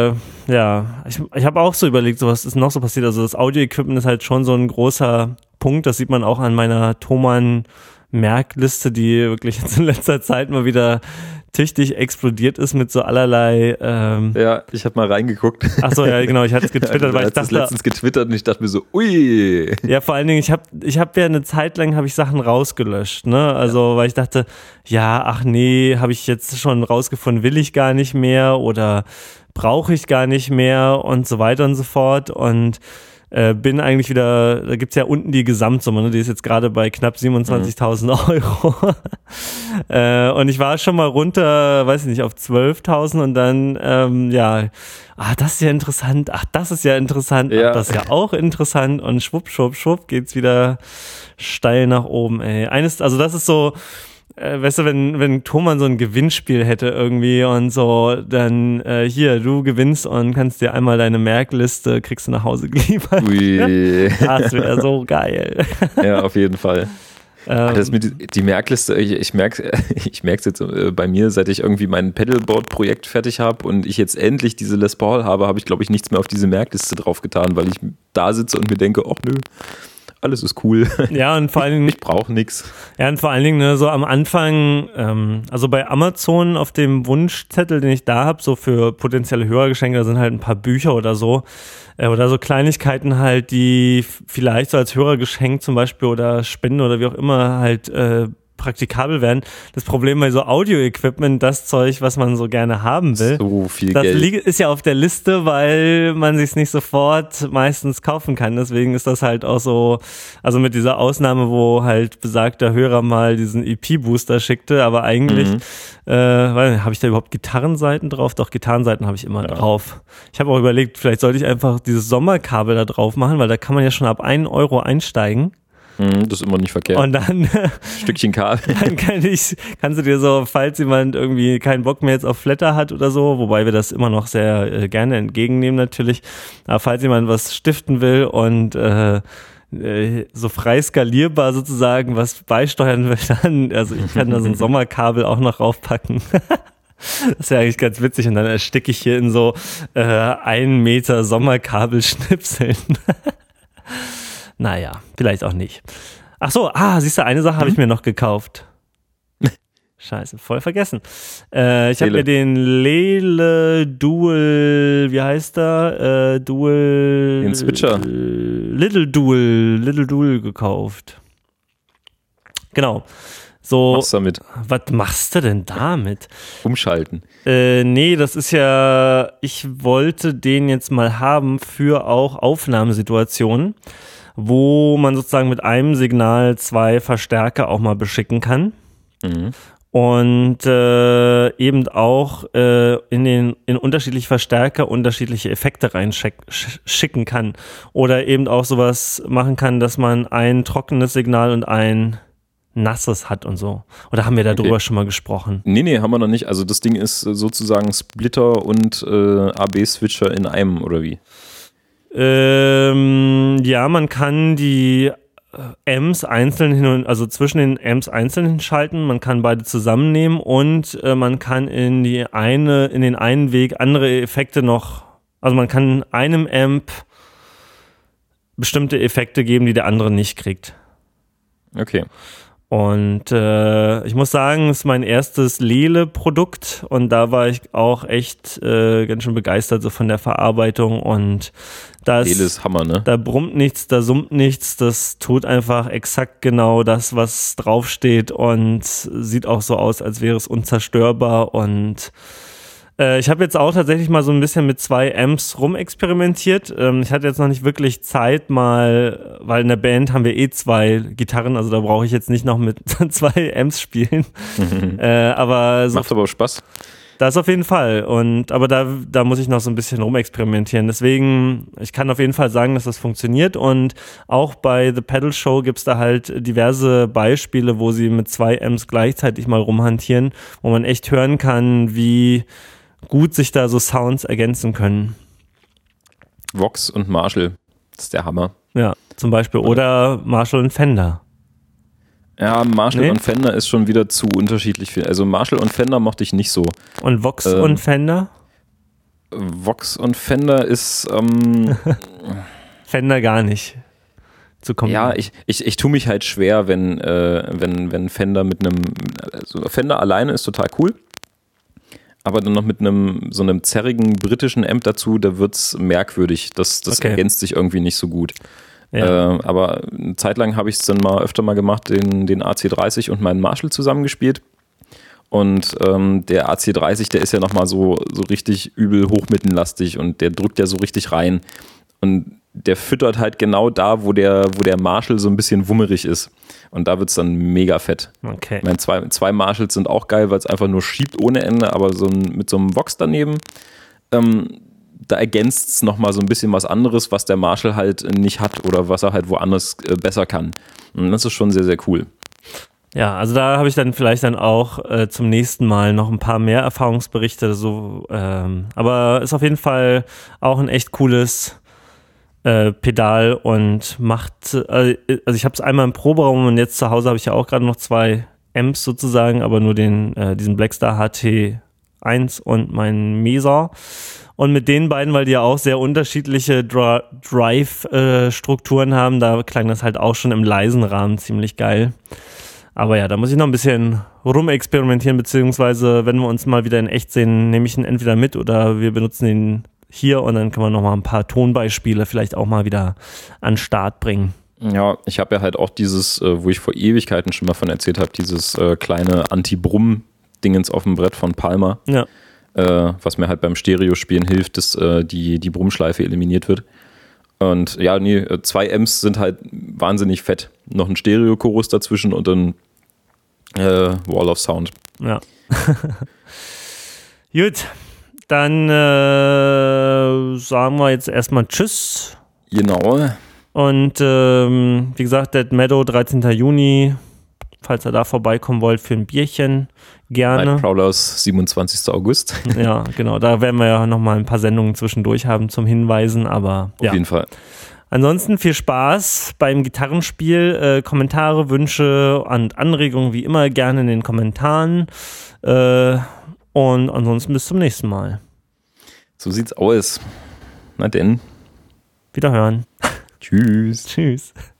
ich habe auch so überlegt, so was ist noch so passiert. Also das Audio-Equipment ist halt schon so ein großer Punkt. Das sieht man auch an meiner Thomann-Merkliste, die wirklich jetzt in letzter Zeit mal wieder tüchtig explodiert ist mit so allerlei. Ja, ich habe mal reingeguckt. Achso, ja, genau, ich hatte es getwittert, weil ich dachte. Ich letztens getwittert und ich dachte mir so, ui. Ja, vor allen Dingen, ich hab ja eine Zeit lang habe ich Sachen rausgelöscht, ne? Also, weil ich dachte, ja, ach nee, habe ich jetzt schon rausgefunden, will ich gar nicht mehr oder brauche ich gar nicht mehr und so weiter und so fort und bin eigentlich wieder, da gibt's ja unten die Gesamtsumme, ne? Die ist jetzt gerade bei knapp 27.000 Euro. Und ich war schon mal runter, weiß ich nicht, auf 12.000 und dann, das ist ja interessant, das ist ja interessant, das ist ja auch interessant und schwupp, schwupp, schwupp geht's wieder steil nach oben, ey. Also das ist so, weißt du, wenn Thomann so ein Gewinnspiel hätte irgendwie und so, dann hier, du gewinnst und kannst dir einmal deine Merkliste, kriegst du nach Hause geliefert. Ui. Das wäre so geil. Ja, auf jeden Fall. Das mit die Merkliste, ich merke es jetzt bei mir, seit ich irgendwie mein Pedalboard-Projekt fertig habe und ich jetzt endlich diese Les Paul habe ich, glaube ich, nichts mehr auf diese Merkliste draufgetan, weil ich da sitze und mir denke, ach nö, alles ist cool. Ja, und vor allen Dingen. Ich brauche nichts. Ja, und vor allen Dingen, ne, so am Anfang, also bei Amazon auf dem Wunschzettel, den ich da habe, so für potenzielle Hörergeschenke, da sind halt ein paar Bücher oder so Kleinigkeiten halt, die vielleicht so als Hörergeschenk zum Beispiel oder Spenden oder wie auch immer halt praktikabel werden. Das Problem bei so Audio-Equipment, das Zeug, was man so gerne haben will, so viel das Geld. Ist ja auf der Liste, weil man sich nicht sofort meistens kaufen kann. Deswegen ist das halt auch so, also mit dieser Ausnahme, wo halt besagter Hörer mal diesen EP-Booster schickte, aber eigentlich, habe ich da überhaupt Gitarrenseiten drauf? Doch, Gitarrenseiten habe ich immer drauf. Ich habe auch überlegt, vielleicht sollte ich einfach dieses Sommerkabel da drauf machen, weil da kann man ja schon ab 1 Euro einsteigen. Das ist immer nicht verkehrt. Und dann Stückchen Kabel. Dann kannst du dir so, falls jemand irgendwie keinen Bock mehr jetzt auf Flatter hat oder so, wobei wir das immer noch sehr gerne entgegennehmen natürlich, aber falls jemand was stiften will und so frei skalierbar sozusagen was beisteuern will, dann, also ich kann da so ein Sommerkabel auch noch raufpacken. Das ist ja eigentlich ganz witzig und dann ersticke ich hier in so 1 Meter Sommerkabelschnipseln. Naja, vielleicht auch nicht. Ach so, siehst du, eine Sache habe ich mir noch gekauft. Scheiße, voll vergessen. Ich habe mir den Lele Dual, wie heißt der? Dual. Den Switcher. Little Dual gekauft. Genau. So, was damit? Was machst du denn damit? Umschalten. Nee, das ist ja, ich wollte den jetzt mal haben für auch Aufnahmesituationen, wo man sozusagen mit einem Signal 2 Verstärker auch mal beschicken kann. Und eben auch in unterschiedliche Verstärker unterschiedliche Effekte reinschicken kann. Oder eben auch sowas machen kann, dass man ein trockenes Signal und ein nasses hat und so. Oder haben wir darüber schon mal gesprochen? Nee, haben wir noch nicht. Also das Ding ist sozusagen Splitter und AB-Switcher in einem, oder wie? Ja, man kann die Amps einzeln also zwischen den Amps einzeln schalten, man kann beide zusammennehmen und man kann in den einen Weg andere Effekte noch, also man kann einem Amp bestimmte Effekte geben, die der andere nicht kriegt. Okay. Und ich muss sagen, es ist mein erstes Lele-Produkt und da war ich auch echt ganz schön begeistert so von der Verarbeitung und Lele ist Hammer, ne? Da brummt nichts, da summt nichts, das tut einfach exakt genau das, was draufsteht und sieht auch so aus, als wäre es unzerstörbar und ich habe jetzt auch tatsächlich mal so ein bisschen mit 2 Amps rumexperimentiert. Ich hatte jetzt noch nicht wirklich Zeit mal, weil in der Band haben wir 2 Gitarren, also da brauche ich jetzt nicht noch mit 2 Amps spielen. Aber so, macht aber auch Spaß. Das auf jeden Fall. Aber da muss ich noch so ein bisschen rumexperimentieren. Deswegen, ich kann auf jeden Fall sagen, dass das funktioniert. Und auch bei The Pedal Show gibt's da halt diverse Beispiele, wo sie mit 2 Amps gleichzeitig mal rumhantieren, wo man echt hören kann, wie gut sich da so Sounds ergänzen können. Vox und Marshall, das ist der Hammer. Ja, zum Beispiel. Oder Marshall und Fender. Ja, Marshall und Fender ist schon wieder zu unterschiedlich viel. Also Marshall und Fender mochte ich nicht so. Und Vox und Fender? Vox und Fender ist Fender gar nicht zu kommen. Ja, ich tue mich halt schwer, wenn Fender mit einem, also Fender alleine ist total cool, aber dann noch mit so einem zerrigen britischen Amp dazu, da wird's merkwürdig. Das ergänzt sich irgendwie nicht so gut. Ja. Aber eine Zeit lang habe ich es dann öfter mal gemacht, den AC30 und meinen Marshall zusammengespielt. Und der AC30, der ist ja nochmal so richtig übel hochmittenlastig und der drückt ja so richtig rein. Und der füttert halt genau da, wo der Marshall so ein bisschen wummerig ist. Und da wird es dann mega fett. Okay. Ich meine, zwei Marshalls sind auch geil, weil es einfach nur schiebt ohne Ende, aber mit so einem Vox daneben, da ergänzt es nochmal so ein bisschen was anderes, was der Marshall halt nicht hat oder was er halt woanders besser kann. Und das ist schon sehr, sehr cool. Ja, also da habe ich dann vielleicht auch zum nächsten Mal noch ein paar mehr Erfahrungsberichte. Aber ist auf jeden Fall auch ein echt cooles Pedal und macht, also ich habe es einmal im Proberaum und jetzt zu Hause habe ich ja auch gerade noch 2 Amps sozusagen, aber nur diesen Blackstar HT1 und meinen Mesa. Und mit den beiden, weil die ja auch sehr unterschiedliche Drive-Strukturen haben, da klang das halt auch schon im leisen Rahmen ziemlich geil. Aber ja, da muss ich noch ein bisschen rumexperimentieren, beziehungsweise wenn wir uns mal wieder in echt sehen, nehme ich ihn entweder mit oder wir benutzen ihn hier und dann kann man noch mal ein paar Tonbeispiele vielleicht auch mal wieder an den Start bringen. Ja, ich habe ja halt auch dieses, wo ich vor Ewigkeiten schon mal von erzählt habe, dieses kleine Anti-Brumm-Dingens auf dem Brett von Palmer, ja. Was mir halt beim Stereo-Spielen hilft, dass die Brummschleife eliminiert wird. Und ja, 2 Amps sind halt wahnsinnig fett. Noch ein Stereo-Chorus dazwischen und dann Wall of Sound. Ja. Gut, dann sagen wir jetzt erstmal Tschüss. Genau. Und wie gesagt, Dead Meadow, 13. Juni, falls ihr da vorbeikommen wollt für ein Bierchen, gerne. Night Prowlers, 27. August. Ja, genau, da werden wir ja nochmal ein paar Sendungen zwischendurch haben zum Hinweisen, aber auf jeden Fall. Ansonsten viel Spaß beim Gitarrenspiel. Kommentare, Wünsche und Anregungen wie immer gerne in den Kommentaren. Und ansonsten bis zum nächsten Mal. So sieht's aus. Na denn. Wiederhören. Tschüss. Tschüss.